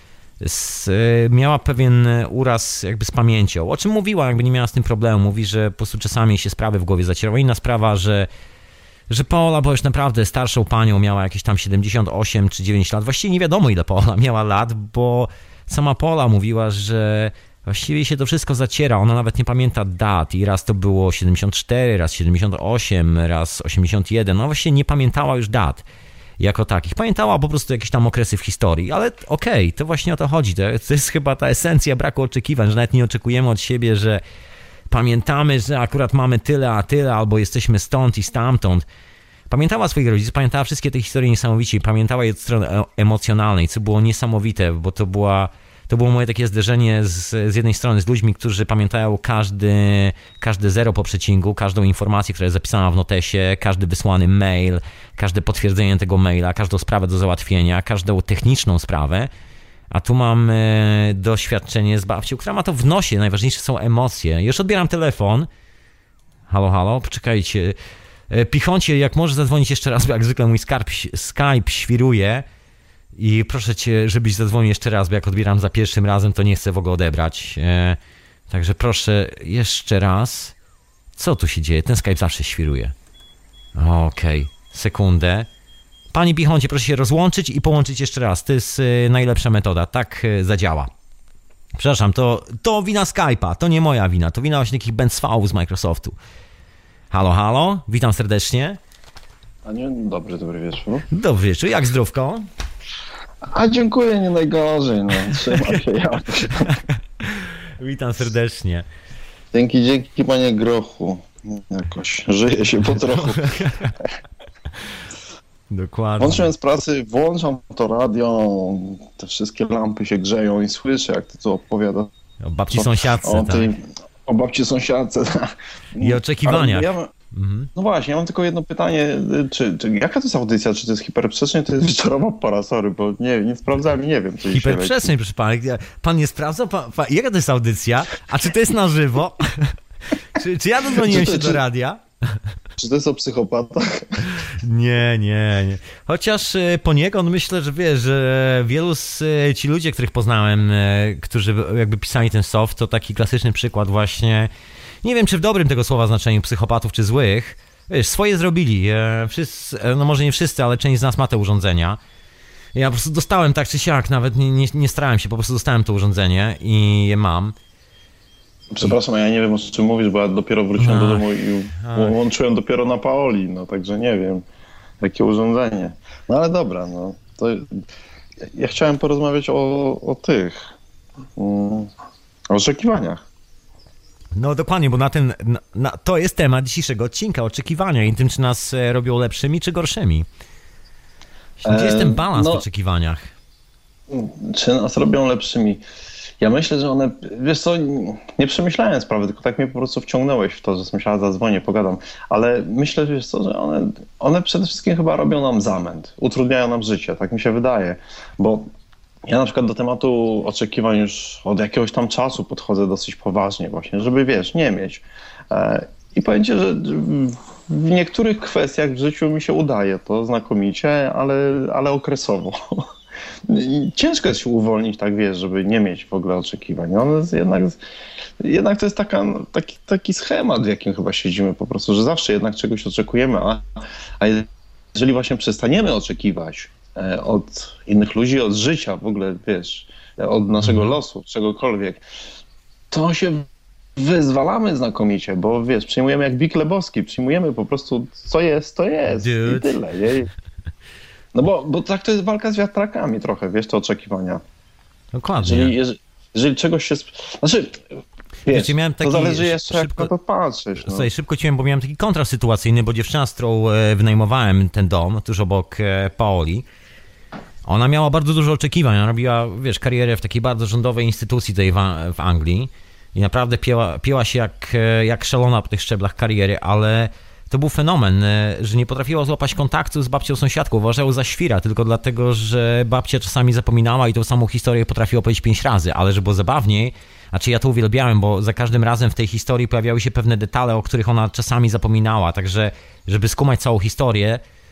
Speaker 1: z, miała pewien uraz jakby z pamięcią, o czym mówiła, jakby nie miała z tym problemu. Mówi, że po prostu czasami się sprawy w głowie zacierały. Inna sprawa, że że Paola była już naprawdę starszą panią, miała jakieś tam siedemdziesiąt osiem czy dziewięć lat. Właściwie nie wiadomo, ile Paola miała lat, bo sama Paola mówiła, że właściwie się to wszystko zaciera. Ona nawet nie pamięta dat i raz to było siedemdziesiąt cztery, raz siedemdziesiąt osiem, raz osiemdziesiąt jeden. No właściwie nie pamiętała już dat jako takich. Pamiętała po prostu jakieś tam okresy w historii, ale okej, okay, to właśnie o to chodzi. To, to jest chyba ta esencja braku oczekiwań, że nawet nie oczekujemy od siebie, że pamiętamy, że akurat mamy tyle, a tyle, albo jesteśmy stąd i stamtąd. Pamiętała swoich rodziców, pamiętała wszystkie te historie niesamowicie, pamiętała je od strony emocjonalnej, co było niesamowite, bo to była, to było moje takie zderzenie z, z jednej strony z ludźmi, którzy pamiętają każdy, każdy zero po przecinku, każdą informację, która jest zapisana w notesie, każdy wysłany mail, każde potwierdzenie tego maila, każdą sprawę do załatwienia, każdą techniczną sprawę. A tu mam e, doświadczenie z babcią, która ma to w nosie. Najważniejsze są emocje. Już odbieram telefon. Halo, halo, poczekajcie. E, Pichoncie, jak możesz zadzwonić jeszcze raz, bo jak zwykle mój skarb, Skype świruje. I proszę cię, żebyś zadzwonił jeszcze raz, bo jak odbieram za pierwszym razem, to nie chcę w ogóle odebrać. E, także proszę jeszcze raz. Co tu się dzieje? Ten Skype zawsze świruje. Okej, okay. Sekundę. Pani Pichoncie, proszę się rozłączyć i połączyć jeszcze raz. To jest y, najlepsza metoda. Tak y, zadziała. Przepraszam, to, to wina Skype'a. To nie moja wina. To wina właśnie takich bęcwałów z Microsoftu. Halo, halo. Witam serdecznie.
Speaker 3: A nie, dobry, dobry wieczór.
Speaker 1: Dobry wieczór. Jak zdrówko?
Speaker 3: A dziękuję, nie najgorzej. No. Trzymam się ja.
Speaker 1: Witam serdecznie.
Speaker 3: Dzięki, dzięki panie Grochu. Jakoś żyje się po trochu.
Speaker 1: Dokładnie.
Speaker 3: Włączyłem z pracy, włączam to radio, te wszystkie lampy się grzeją i słyszę, jak ty tu opowiadasz.
Speaker 1: O babci sąsiadce,
Speaker 3: o,
Speaker 1: tak.
Speaker 3: Tej, o babci sąsiadce.
Speaker 1: I oczekiwaniach.
Speaker 3: Ja, mhm. No właśnie, ja mam tylko jedno pytanie, czy, czy jaka to jest audycja? Czy to jest hiperprzestrzeń, czy to jest wieczorowa pora? Sorry, bo nie, nie sprawdzałem i nie wiem.
Speaker 1: Hiperprzestrzeń, proszę pana. Pan nie sprawdza? Pan, pan, jaka to jest audycja? A czy to jest na żywo? czy, czy ja dodzwoniłem się
Speaker 3: czy,
Speaker 1: do radia?
Speaker 3: Czy to jest o psychopatach?
Speaker 1: Nie, nie, nie. Chociaż poniekąd myślę, że wiesz, że wielu z ci ludzie, których poznałem, którzy jakby pisali ten soft, to taki klasyczny przykład właśnie, nie wiem czy w dobrym tego słowa znaczeniu psychopatów czy złych, wiesz, swoje zrobili. Wszyscy, no może nie wszyscy, ale część z nas ma te urządzenia. Ja po prostu dostałem tak czy siak, nawet nie, nie, nie starałem się, po prostu dostałem to urządzenie i je mam.
Speaker 3: Przepraszam, ja nie wiem o czym mówisz, bo ja dopiero wróciłem ach, do domu i łączyłem dopiero na Paoli, no także nie wiem, jakie urządzenie. No ale dobra, no to ja chciałem porozmawiać o, o tych, um, o oczekiwaniach.
Speaker 1: No dokładnie, bo na ten, na, na, to jest temat dzisiejszego odcinka, oczekiwania i tym, czy nas robią lepszymi, czy gorszymi. Gdzie jest ten balans no, w oczekiwaniach?
Speaker 3: Czy nas robią lepszymi? Ja myślę, że one, wiesz co, nie przemyślałem sprawy, tylko tak mnie po prostu wciągnąłeś w to, że myślałem, zadzwonię, pogadam, ale myślę, wiesz co, że one, one przede wszystkim chyba robią nam zamęt, utrudniają nam życie, tak mi się wydaje, bo ja na przykład do tematu oczekiwań już od jakiegoś tam czasu podchodzę dosyć poważnie właśnie, żeby wiesz, nie mieć. I powiem ci, że w niektórych kwestiach w życiu mi się udaje to znakomicie, ale, ale okresowo. Ciężko jest się uwolnić, tak wiesz, żeby nie mieć w ogóle oczekiwań. One jest jednak, jednak to jest taka, taki, taki schemat, w jakim chyba siedzimy po prostu, że zawsze jednak czegoś oczekujemy, a, a jeżeli właśnie przestaniemy oczekiwać od innych ludzi, od życia w ogóle, wiesz, od naszego losu, czegokolwiek, to się wyzwalamy znakomicie, bo wiesz, przyjmujemy jak Big Lebowski, przyjmujemy po prostu co jest, to jest Dude. I tyle. Nie? No bo, bo tak to jest walka z wiatrakami trochę, wiesz, te oczekiwania.
Speaker 1: Dokładnie.
Speaker 3: Jeżeli, jeżeli, jeżeli czegoś się... Znaczy, wiesz,
Speaker 1: Wiecie, miałem taki,
Speaker 3: to zależy jeszcze
Speaker 1: szybko,
Speaker 3: jak na to patrzysz. No.
Speaker 1: Słuchaj, szybko ci wiem, bo miałem taki kontrast sytuacyjny, bo dziewczyna, z którą wynajmowałem ten dom, tuż obok Paoli, ona miała bardzo dużo oczekiwań. Ona robiła, wiesz, karierę w takiej bardzo rządowej instytucji tutaj w, w Anglii i naprawdę pięła, pięła się jak, jak szalona po tych szczeblach kariery, ale to był fenomen, że nie potrafiła złapać kontaktu z babcią sąsiadką. Uważała za świra tylko dlatego, że babcia czasami zapominała i tą samą historię potrafiła opowiedzieć pięć razy, ale że było zabawniej, znaczy ja to uwielbiałem, bo za każdym razem w tej historii pojawiały się pewne detale, o których ona czasami zapominała, także żeby skumać całą historię,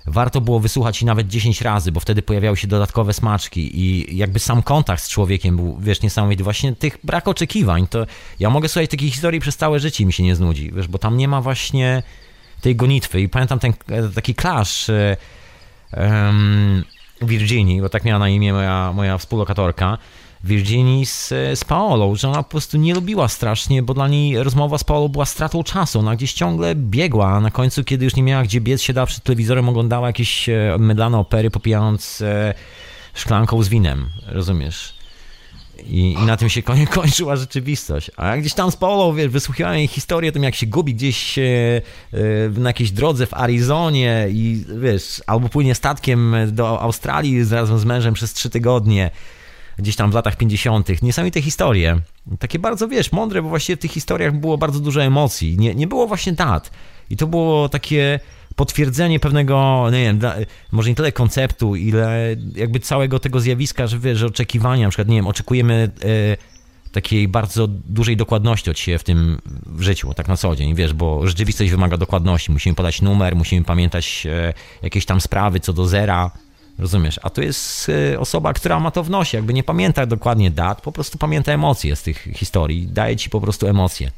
Speaker 1: warto było wysłuchać i nawet dziesięć razy, bo wtedy pojawiały się dodatkowe smaczki i jakby sam kontakt z człowiekiem był, wiesz, niesamowity. Właśnie tych brak oczekiwań, to ja mogę słuchać takiej historii przez całe życie i mi się nie znudzi, wiesz, bo tam nie ma właśnie tej gonitwy i pamiętam ten taki clash um, Virginii, bo tak miała na imię moja, moja współlokatorka, Virginii z, z Paolą, że ona po prostu nie lubiła strasznie, bo dla niej rozmowa z Paolą była stratą czasu. Ona gdzieś ciągle biegła, a na końcu, kiedy już nie miała gdzie biec, siadała przed telewizorem, oglądała jakieś mydlane opery, popijając e, szklanką z winem, rozumiesz? I, i na tym się koń, kończyła rzeczywistość. A gdzieś tam z Paolą, wiesz, wysłuchiwałem jej historię o tym, jak się gubi gdzieś e, e, na jakiejś drodze w Arizonie i wiesz, albo płynie statkiem do Australii razem z mężem przez trzy tygodnie, gdzieś tam w latach pięćdziesiątych. Niesamowite historie. Takie bardzo, wiesz, mądre, bo właściwie w tych historiach było bardzo dużo emocji. Nie, nie było właśnie dat. I to było takie potwierdzenie pewnego, nie wiem, może nie tyle konceptu, ile jakby całego tego zjawiska, że wiesz, że oczekiwania, na przykład, nie wiem, oczekujemy e, takiej bardzo dużej dokładności od siebie w tym w życiu, tak na co dzień, wiesz, bo rzeczywistość wymaga dokładności. Musimy podać numer, musimy pamiętać e, jakieś tam sprawy co do zera, rozumiesz? A to jest osoba, która ma to w nosie, jakby nie pamięta dokładnie dat, po prostu pamięta emocje z tych historii, daje ci po prostu emocje.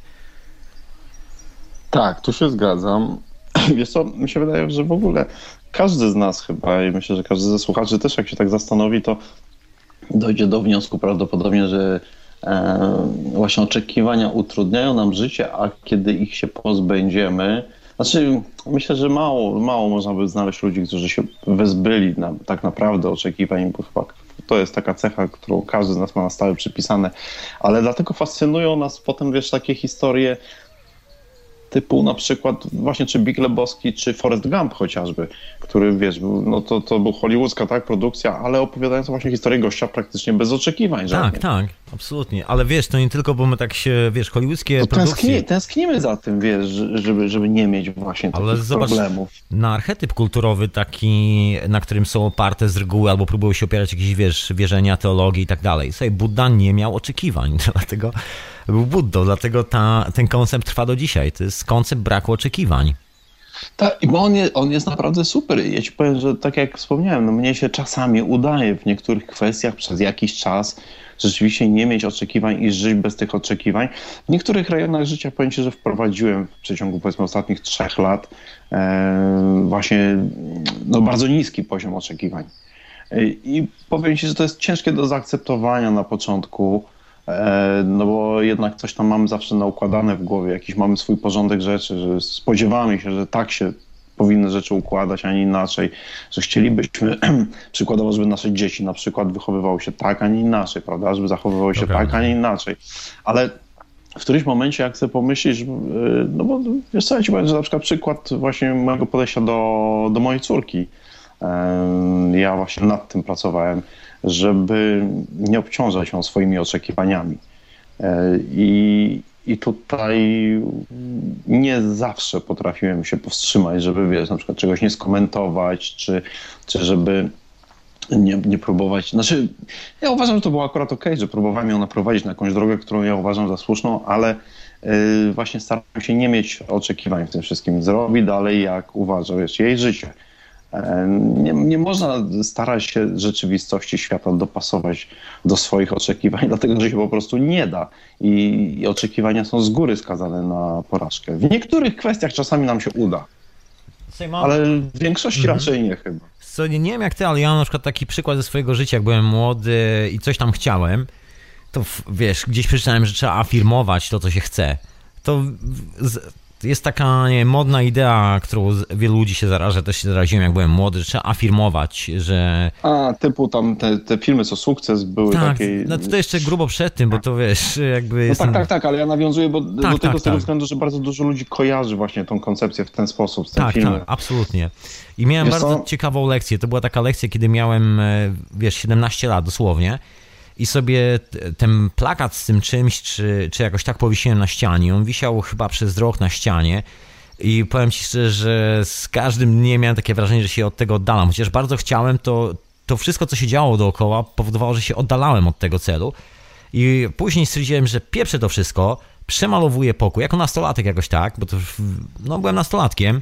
Speaker 3: Tak, tu się zgadzam. Wiesz co, mi się wydaje, że w ogóle każdy z nas chyba i myślę, że każdy ze słuchaczy też, jak się tak zastanowi, to dojdzie do wniosku prawdopodobnie, że e, właśnie oczekiwania utrudniają nam życie, a kiedy ich się pozbędziemy, znaczy myślę, że mało, mało można by znaleźć ludzi, którzy się wyzbyli na, tak naprawdę oczekiwań, bo chyba to jest taka cecha, którą każdy z nas ma na stałe przypisane, ale dlatego fascynują nas potem, wiesz, takie historie typu na przykład właśnie czy Big Lebowski, czy Forrest Gump chociażby, który, wiesz, no to, to był hollywoodzka, tak, produkcja, ale opowiadająca właśnie historię gościa praktycznie bez oczekiwań żadnych.
Speaker 1: Tak, tak, absolutnie, ale wiesz, to nie tylko, bo my tak się, wiesz, hollywoodzkie to produkcje...
Speaker 3: Tęskni, tęsknimy za tym, wiesz, żeby, żeby nie mieć właśnie takich ale zobacz, problemów.
Speaker 1: Na archetyp kulturowy taki, na którym są oparte z reguły, albo próbują się opierać jakieś, wiesz, wierzenia, teologii i tak dalej. Słuchaj, Budda nie miał oczekiwań, dlatego był Buddą, dlatego ta, ten koncept trwa do dzisiaj. To jest koncept braku oczekiwań.
Speaker 3: Tak, bo on, je, on jest naprawdę super. Ja ci powiem, że tak jak wspomniałem, no mnie się czasami udaje w niektórych kwestiach przez jakiś czas rzeczywiście nie mieć oczekiwań i żyć bez tych oczekiwań. W niektórych rejonach życia powiem ci, że wprowadziłem w przeciągu powiedzmy ostatnich trzech lat e, właśnie no, bardzo niski poziom oczekiwań. E, I powiem ci, że to jest ciężkie do zaakceptowania na początku, no bo jednak coś tam mamy zawsze naukładane w głowie, jakiś mamy swój porządek rzeczy, że spodziewamy się, że tak się powinny rzeczy układać, a nie inaczej, że chcielibyśmy przykładowo, żeby nasze dzieci na przykład wychowywały się tak, a nie inaczej, prawda, żeby zachowywały się tak, a nie inaczej, ale w którymś momencie, jak sobie pomyślisz, no bo wiesz co, ja ci powiem, że na przykład przykład właśnie mojego podejścia do, do mojej córki, ja właśnie nad tym pracowałem, żeby nie obciążać ją swoimi oczekiwaniami. I, i tutaj nie zawsze potrafiłem się powstrzymać, żeby, wiesz, na przykład czegoś nie skomentować, czy, czy żeby nie, nie próbować. Znaczy, ja uważam, że to było akurat okej, że próbowałem ją naprowadzić na jakąś drogę, którą ja uważam za słuszną, ale yy, właśnie staram się nie mieć oczekiwań w tym wszystkim. Zrobi dalej, jak uważa, wiesz, jej życie. Nie, nie można starać się rzeczywistości świata dopasować do swoich oczekiwań, dlatego że się po prostu nie da i, i oczekiwania są z góry skazane na porażkę. W niektórych kwestiach czasami nam się uda, ale w większości mhm. raczej nie chyba.
Speaker 1: Co, nie, nie wiem jak ty, ale ja mam na przykład taki przykład ze swojego życia, jak byłem młody i coś tam chciałem, to wiesz, gdzieś przeczytałem, że trzeba afirmować to, co się chce. To... Z, Jest taka nie, modna idea, którą wielu ludzi się zaraża, też się zaraziłem, jak byłem młody, że trzeba afirmować, że...
Speaker 3: A, typu tam te, te filmy, co Sukces były
Speaker 1: tak,
Speaker 3: takie...
Speaker 1: No to jeszcze grubo przed tym, bo to wiesz, jakby...
Speaker 3: No
Speaker 1: jestem...
Speaker 3: tak, tak, tak, ale ja nawiązuję bo
Speaker 1: tak,
Speaker 3: do tego
Speaker 1: tak,
Speaker 3: z tego
Speaker 1: tak.
Speaker 3: względu, że bardzo dużo ludzi kojarzy właśnie tą koncepcję w ten sposób, z tym
Speaker 1: tak,
Speaker 3: filmem.
Speaker 1: Tak, absolutnie. I miałem
Speaker 3: Wiesz
Speaker 1: bardzo
Speaker 3: co?
Speaker 1: ciekawą lekcję. To była taka lekcja, kiedy miałem, wiesz, siedemnaście lat dosłownie. I sobie ten plakat z tym czymś, czy, czy jakoś tak powiesiłem na ścianie. On wisiał chyba przez rok na ścianie. I powiem ci szczerze, że z każdym dniem miałem takie wrażenie, że się od tego oddalam. Chociaż bardzo chciałem, to, to wszystko, co się działo dookoła, powodowało, że się oddalałem od tego celu. I później stwierdziłem, że pieprzę to wszystko, przemalowuję pokój, jako nastolatek jakoś tak, bo to no, byłem nastolatkiem.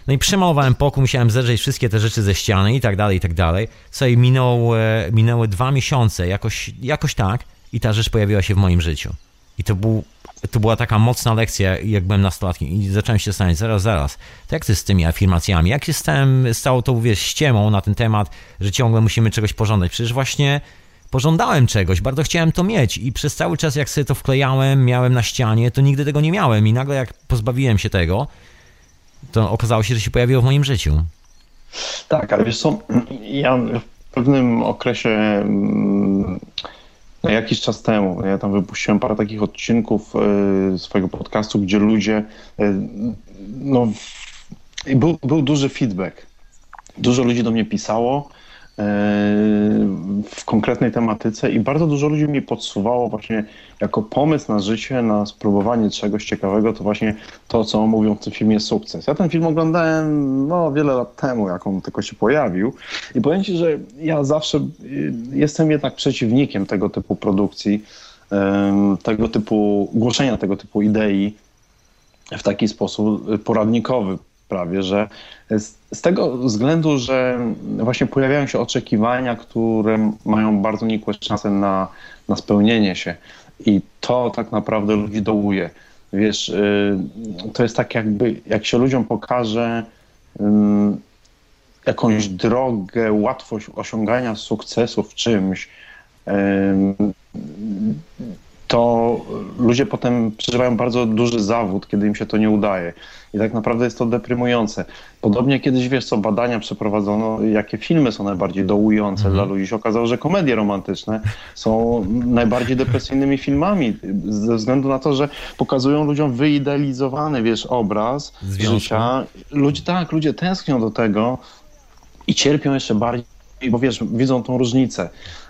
Speaker 1: No i przemalowałem pokój, musiałem zerżeć wszystkie te rzeczy ze ściany i tak dalej, i tak dalej. Słuchaj, minął, minęły dwa miesiące, jakoś, jakoś tak, i ta rzecz pojawiła się w moim życiu. I to, był, to była taka mocna lekcja, jak byłem nastolatkiem i zacząłem się zastanawiać, zaraz, zaraz, to jak to jest z tymi afirmacjami? Jak się stałem, z całą tą, wiesz, ściemą na ten temat, że ciągle musimy czegoś pożądać? Przecież właśnie pożądałem czegoś, bardzo chciałem to mieć i przez cały czas, jak sobie to wklejałem, miałem na ścianie, to nigdy tego nie miałem i nagle jak pozbawiłem się tego, to okazało się, że się pojawiło w moim życiu.
Speaker 3: Tak, ale wiesz co, ja w pewnym okresie, no jakiś czas temu, ja tam wypuściłem parę takich odcinków swojego podcastu, gdzie ludzie, no był, był duży feedback. Dużo ludzi do mnie pisało w konkretnej tematyce i bardzo dużo ludzi mi podsuwało właśnie jako pomysł na życie, na spróbowanie czegoś ciekawego, to właśnie to, co mówią w tym filmie Sukces. Ja ten film oglądałem no, wiele lat temu, jak on tylko się pojawił i powiem ci, że ja zawsze jestem jednak przeciwnikiem tego typu produkcji, tego typu, głoszenia tego typu idei w taki sposób poradnikowy prawie, że z, z tego względu, że właśnie pojawiają się oczekiwania, które mają bardzo nikłe szanse na, na spełnienie się i to tak naprawdę ludzi dołuje. Wiesz, yy, to jest tak jakby, jak się ludziom pokaże yy, jakąś drogę, łatwość osiągania sukcesu w czymś, yy, to ludzie potem przeżywają bardzo duży zawód, kiedy im się to nie udaje. I tak naprawdę jest to deprymujące. Podobnie kiedyś, wiesz co, badania przeprowadzono, jakie filmy są najbardziej dołujące mm. dla ludzi. Się okazało, że komedie romantyczne są najbardziej depresyjnymi filmami ze względu na to, że pokazują ludziom wyidealizowany, wiesz, obraz Związku. życia. Ludzie, tak, ludzie tęsknią do tego i cierpią jeszcze bardziej, bo wiesz, widzą tą różnicę.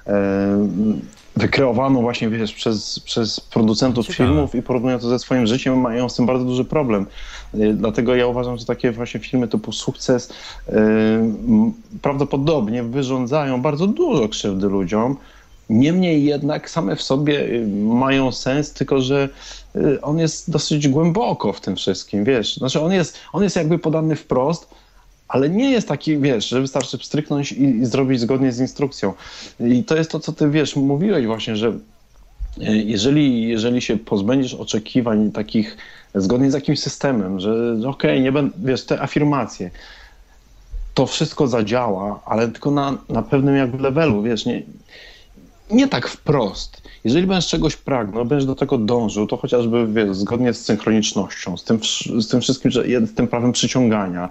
Speaker 3: Wykreowaną właśnie, wiesz, przez, przez producentów Ciekawe. filmów i porównują to ze swoim życiem, mają z tym bardzo duży problem. Dlatego ja uważam, że takie właśnie filmy typu Sukces yy, prawdopodobnie wyrządzają bardzo dużo krzywdy ludziom. Niemniej jednak same w sobie mają sens, tylko że on jest dosyć głęboko w tym wszystkim, wiesz. Znaczy on jest, on jest jakby podany wprost, ale nie jest taki, wiesz, że wystarczy pstryknąć i, i zrobić zgodnie z instrukcją. I to jest to, co ty, wiesz, mówiłeś właśnie, że jeżeli, jeżeli się pozbędziesz oczekiwań takich zgodnie z jakimś systemem, że okej, okay, nie będę, wiesz, te afirmacje, to wszystko zadziała, ale tylko na, na pewnym jakby levelu, wiesz, nie, nie tak wprost. Jeżeli będziesz czegoś pragnął, będziesz do tego dążył, to chociażby, wiesz, zgodnie z synchronicznością, z tym, z tym wszystkim, że z tym prawem przyciągania,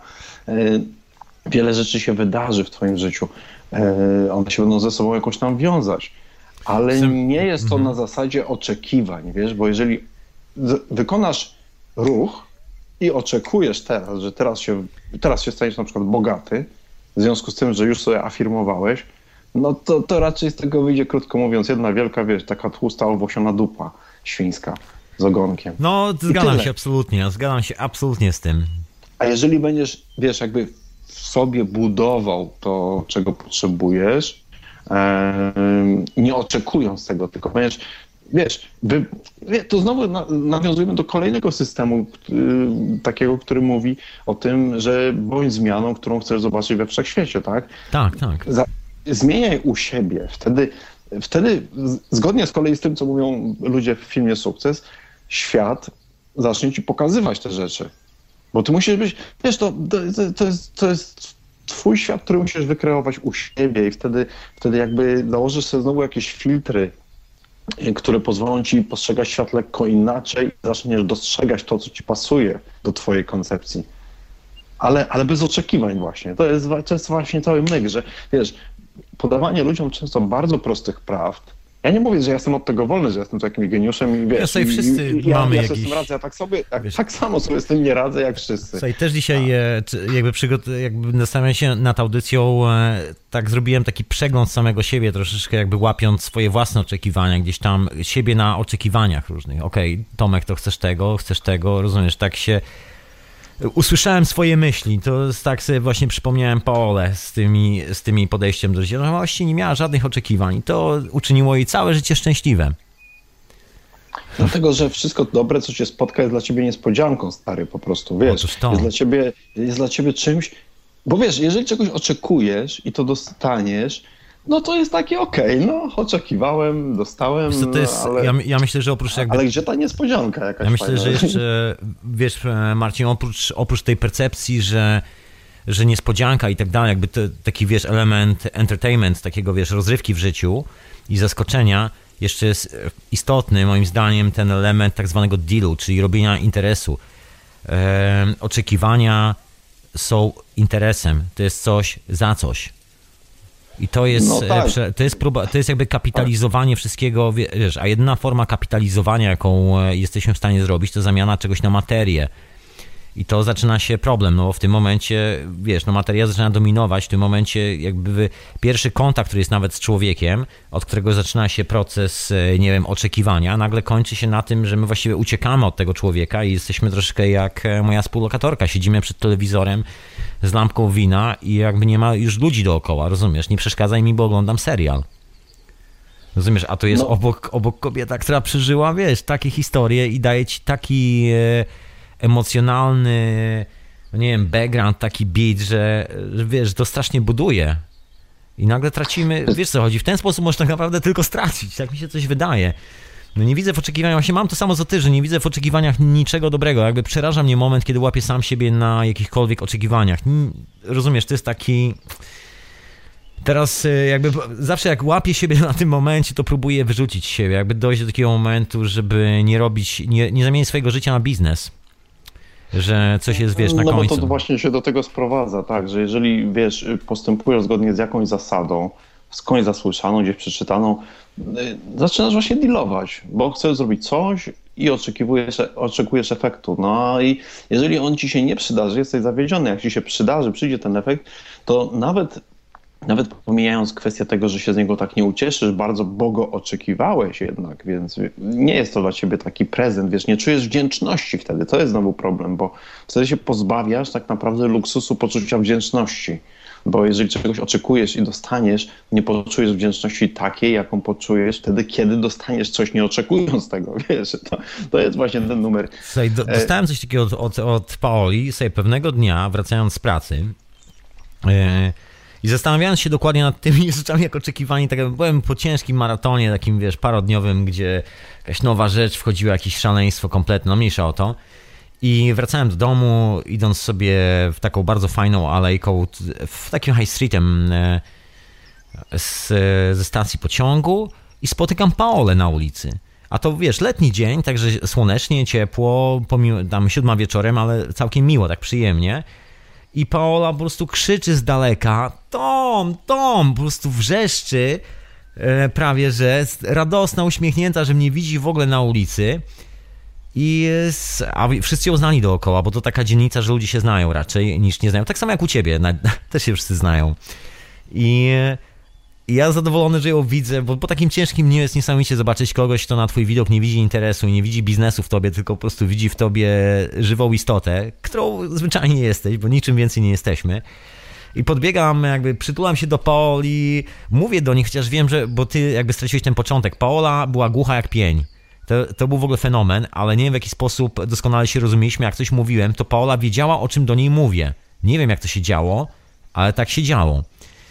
Speaker 3: wiele rzeczy się wydarzy w twoim życiu. One się będą ze sobą jakoś tam wiązać. Ale nie jest to na zasadzie oczekiwań, wiesz, bo jeżeli wykonasz ruch i oczekujesz teraz, że teraz się, teraz się staniesz na przykład bogaty, w związku z tym, że już sobie afirmowałeś, no to, to raczej z tego wyjdzie, krótko mówiąc, jedna wielka, wiesz, taka tłusta, owłosiona dupa świńska z ogonkiem.
Speaker 1: No, zgadzam się absolutnie, zgadzam się absolutnie z tym.
Speaker 3: A jeżeli będziesz, wiesz, jakby w sobie budował to, czego potrzebujesz, nie oczekując tego, tylko będziesz, wiesz, wy, to znowu na, nawiązujemy do kolejnego systemu y, takiego, który mówi o tym, że bądź zmianą, którą chcesz zobaczyć we wszechświecie, tak?
Speaker 1: Tak, tak.
Speaker 3: Za, zmieniaj u siebie, wtedy, wtedy zgodnie z kolei z tym, co mówią ludzie w filmie Sukces, świat zacznie ci pokazywać te rzeczy. Bo ty musisz być, wiesz, to, to, to, jest, to jest twój świat, który musisz wykreować u siebie i wtedy, wtedy jakby nałożysz sobie znowu jakieś filtry, które pozwolą ci postrzegać świat lekko inaczej i zaczniesz dostrzegać to, co ci pasuje do twojej koncepcji. Ale, ale bez oczekiwań właśnie. To jest, to jest właśnie cały myk, że wiesz, podawanie ludziom często bardzo prostych prawd. Ja nie mówię, że ja jestem od tego wolny, że jestem tu jakimś geniuszem i wiesz,
Speaker 1: ja sobie wszyscy
Speaker 3: i, i,
Speaker 1: mamy
Speaker 3: ja, ja
Speaker 1: jakiś...
Speaker 3: sobie radzę, a tak sobie, tak,
Speaker 1: wiesz,
Speaker 3: tak samo sobie z tym nie radzę jak wszyscy.
Speaker 1: Słuchaj, też dzisiaj e, jakby, przygot- jakby zastanawiam się nad audycją, e, tak zrobiłem taki przegląd samego siebie, troszeczkę jakby łapiąc swoje własne oczekiwania, gdzieś tam siebie na oczekiwaniach różnych. Okej, okay, Tomek, to chcesz tego, chcesz tego, rozumiesz, tak się... Usłyszałem swoje myśli, to jest tak sobie właśnie przypomniałem Paolę z tymi, z tymi podejściem do życia. No właściwie nie miała żadnych oczekiwań. To uczyniło jej całe życie szczęśliwe.
Speaker 3: Dlatego, że wszystko dobre, co cię spotka, jest dla ciebie niespodzianką, stary, po prostu, wiesz. Jest dla ciebie, jest dla ciebie czymś, bo wiesz, jeżeli czegoś oczekujesz i to dostaniesz, no to jest takie okej, okay, no oczekiwałem, dostałem,
Speaker 1: to jest,
Speaker 3: ale...
Speaker 1: Ja, ja myślę, że oprócz jakby...
Speaker 3: Ale gdzie ta niespodzianka jakaś?
Speaker 1: Ja myślę,
Speaker 3: fajna?
Speaker 1: że jeszcze, wiesz, Marcin, oprócz, oprócz tej percepcji, że, że niespodzianka i tak dalej, jakby to, taki, wiesz, element entertainment, takiego, wiesz, rozrywki w życiu i zaskoczenia, jeszcze jest istotny, moim zdaniem, ten element tak zwanego dealu, czyli robienia interesu. E, oczekiwania są interesem, to jest coś za coś. I to jest,
Speaker 3: no tak.
Speaker 1: to jest próba, to jest jakby kapitalizowanie wszystkiego, wiesz, a jedyna forma kapitalizowania, jaką jesteśmy w stanie zrobić, to zamiana czegoś na materię. I to zaczyna się problem, no bo w tym momencie, wiesz, no materia zaczyna dominować, w tym momencie jakby pierwszy kontakt, który jest nawet z człowiekiem, od którego zaczyna się proces, nie wiem, oczekiwania, nagle kończy się na tym, że my właściwie uciekamy od tego człowieka i jesteśmy troszeczkę jak moja współlokatorka, siedzimy przed telewizorem z lampką wina i jakby nie ma już ludzi dookoła, rozumiesz? Nie przeszkadzaj mi, bo oglądam serial. Rozumiesz? A to jest no. obok, obok kobieta, która przeżyła, wiesz, takie historie i daje ci taki e, emocjonalny, nie wiem, background, taki beat, że, że wiesz, to strasznie buduje. I nagle tracimy, wiesz co chodzi, w ten sposób możesz tak naprawdę tylko stracić, tak mi się coś wydaje. No nie widzę w oczekiwaniach, właśnie mam to samo co ty, że nie widzę w oczekiwaniach niczego dobrego. Jakby przeraża mnie moment, kiedy łapię sam siebie na jakichkolwiek oczekiwaniach. Rozumiesz, to jest taki... Teraz jakby zawsze jak łapię siebie na tym momencie, to próbuję wyrzucić siebie, jakby dojść do takiego momentu, żeby nie robić, nie, nie zamienić swojego życia na biznes. Że coś jest, wiesz, na
Speaker 3: no
Speaker 1: końcu.
Speaker 3: No bo to właśnie się do tego sprowadza, tak, że jeżeli, wiesz, postępujesz zgodnie z jakąś zasadą, skądś zasłyszaną, gdzieś przeczytaną, zaczynasz właśnie dealować, bo chcesz zrobić coś i oczekujesz, oczekujesz efektu. No i jeżeli on ci się nie przydarzy, jesteś zawiedziony. Jak ci się przydarzy, przyjdzie ten efekt, to nawet, nawet pomijając kwestię tego, że się z niego tak nie ucieszysz bardzo, bo go oczekiwałeś jednak, więc nie jest to dla ciebie taki prezent, wiesz, nie czujesz wdzięczności wtedy. To jest znowu problem, bo wtedy się pozbawiasz tak naprawdę luksusu poczucia wdzięczności. Bo jeżeli czegoś oczekujesz i dostaniesz, nie poczujesz wdzięczności takiej, jaką poczujesz wtedy, kiedy dostaniesz coś, nie oczekując tego, wiesz, to, to jest właśnie ten numer.
Speaker 1: Słuchaj, do, dostałem coś takiego od, od, od Paoli, sobie pewnego dnia, wracając z pracy, yy, i zastanawiając się dokładnie nad tymi rzeczami, jak oczekiwani, tak byłem po ciężkim maratonie, takim, wiesz, parodniowym, gdzie jakaś nowa rzecz wchodziła, jakieś szaleństwo kompletne, no mniejsza o to. I wracałem do domu, idąc sobie w taką bardzo fajną alejką, w takim high streetem z, ze stacji pociągu i spotykam Paolę na ulicy. A to, wiesz, letni dzień, także słonecznie, ciepło, pomimo, tam siódma wieczorem, ale całkiem miło, tak przyjemnie. I Paola po prostu krzyczy z daleka, Tom, Tom, po prostu wrzeszczy, prawie że, radosna, uśmiechnięta, że mnie widzi w ogóle na ulicy. I a wszyscy ją znali dookoła, bo to taka dzielnica, że ludzie się znają raczej niż nie znają. Tak samo jak u ciebie, też się wszyscy znają. I ja zadowolony, że ją widzę, bo po takim ciężkim dniu jest niesamowicie zobaczyć kogoś, kto na twój widok nie widzi interesu i nie widzi biznesu w tobie, tylko po prostu widzi w tobie żywą istotę, którą zwyczajnie jesteś, bo niczym więcej nie jesteśmy. I podbiegam, jakby przytulam się do Paoli, mówię do nich, chociaż wiem, że, bo ty jakby straciłeś ten początek. Paola była głucha jak pień. To, to był w ogóle fenomen, ale nie wiem w jaki sposób doskonale się rozumieliśmy, jak coś mówiłem, to Paola wiedziała, o czym do niej mówię. Nie wiem, jak to się działo, ale tak się działo.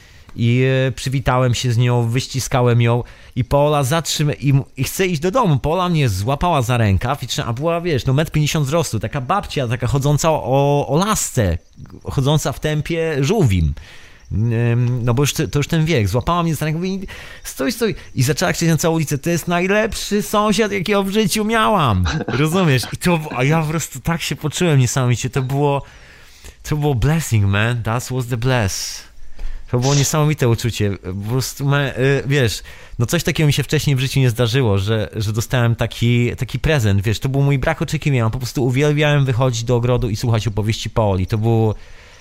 Speaker 1: I e, przywitałem się z nią, wyściskałem ją i Paola zatrzyma i, i chce iść do domu. Paola mnie złapała za rękaw, i, a była, wiesz, no metr pięćdziesiąt wzrostu, taka babcia, taka chodząca o, o lasce, chodząca w tempie żółwim. No bo już to już ten wiek, złapała mnie za rękę i mówi, stój, stój, i zaczęła krzyczeć na całą ulicę, to jest najlepszy sąsiad, jakiego w życiu miałam, rozumiesz? I to, a ja po prostu tak się poczułem niesamowicie, to było to było blessing, man, that was the bless. To było niesamowite uczucie, po prostu, me, wiesz, no coś takiego mi się wcześniej w życiu nie zdarzyło, że, że dostałem taki, taki prezent, wiesz, to był mój brak oczekiwania, po prostu uwielbiałem wychodzić do ogrodu i słuchać opowieści Paoli, to było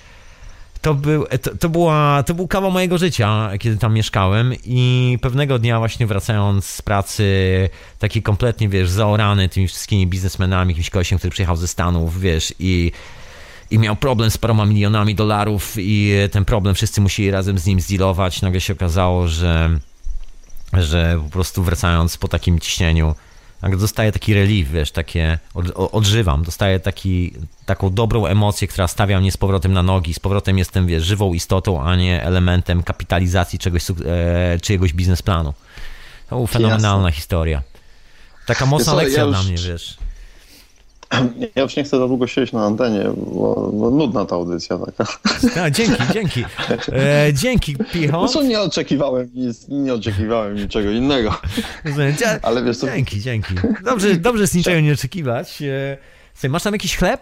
Speaker 1: To był, to, to, była, to był kawał mojego życia, kiedy tam mieszkałem i pewnego dnia właśnie wracając z pracy, taki kompletnie, wiesz, zaorany tymi wszystkimi biznesmenami, jakimś kościem, który przyjechał ze Stanów, wiesz, i, i miał problem z paroma milionami dolarów i ten problem wszyscy musieli razem z nim zdealować. Nagle się okazało, że, że po prostu wracając po takim ciśnieniu jak dostaję taki relief, wiesz, takie, od, odżywam, dostaję taki, taką dobrą emocję, która stawia mnie z powrotem na nogi, z powrotem jestem, wiesz, żywą istotą, a nie elementem kapitalizacji czegoś, e, czyjegoś biznesplanu. To była fenomenalna Jasne. historia. Taka mocna co, lekcja ja już... dla mnie, wiesz.
Speaker 3: Ja już nie chcę za długo siedzieć na antenie, bo, bo nudna ta audycja taka.
Speaker 1: A, dzięki, dzięki. E, dzięki, Picho.
Speaker 3: No co, nie oczekiwałem nic, nie oczekiwałem niczego innego.
Speaker 1: Dzie-
Speaker 3: Ale wiesz co...
Speaker 1: Dzięki, dzięki. Dobrze, dobrze z niczego nie oczekiwać. E, słuchaj, masz tam jakiś chleb?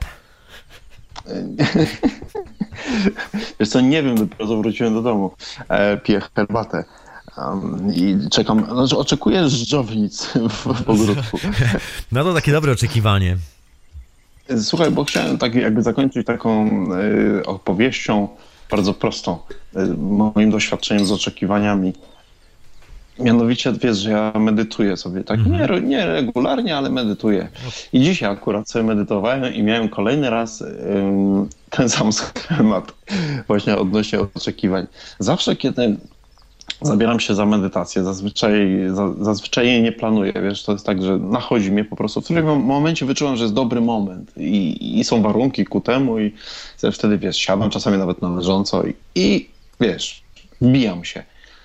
Speaker 3: Wiesz co, nie wiem, dopiero wróciłem do domu. E, piję herbatę. Um, I czekam, znaczy oczekuję żdżownic w, w ogródku.
Speaker 1: No to takie dobre oczekiwanie.
Speaker 3: Słuchaj, bo chciałem tak jakby zakończyć taką y, opowieścią bardzo prostą, y, moim doświadczeniem z oczekiwaniami. Mianowicie wiesz, że ja medytuję sobie, tak mm-hmm. nie, nie regularnie, ale medytuję. I dzisiaj akurat sobie medytowałem i miałem kolejny raz y, ten sam schemat właśnie odnośnie oczekiwań. Zawsze kiedy zabieram się za medytację, zazwyczaj, zazwyczaj jej nie planuję, wiesz, to jest tak, że nachodzi mnie po prostu, w którym momencie wyczułam, że jest dobry moment i, i są warunki ku temu i wtedy, wiesz, siadam czasami nawet na leżąco i, i wiesz, wbijam się.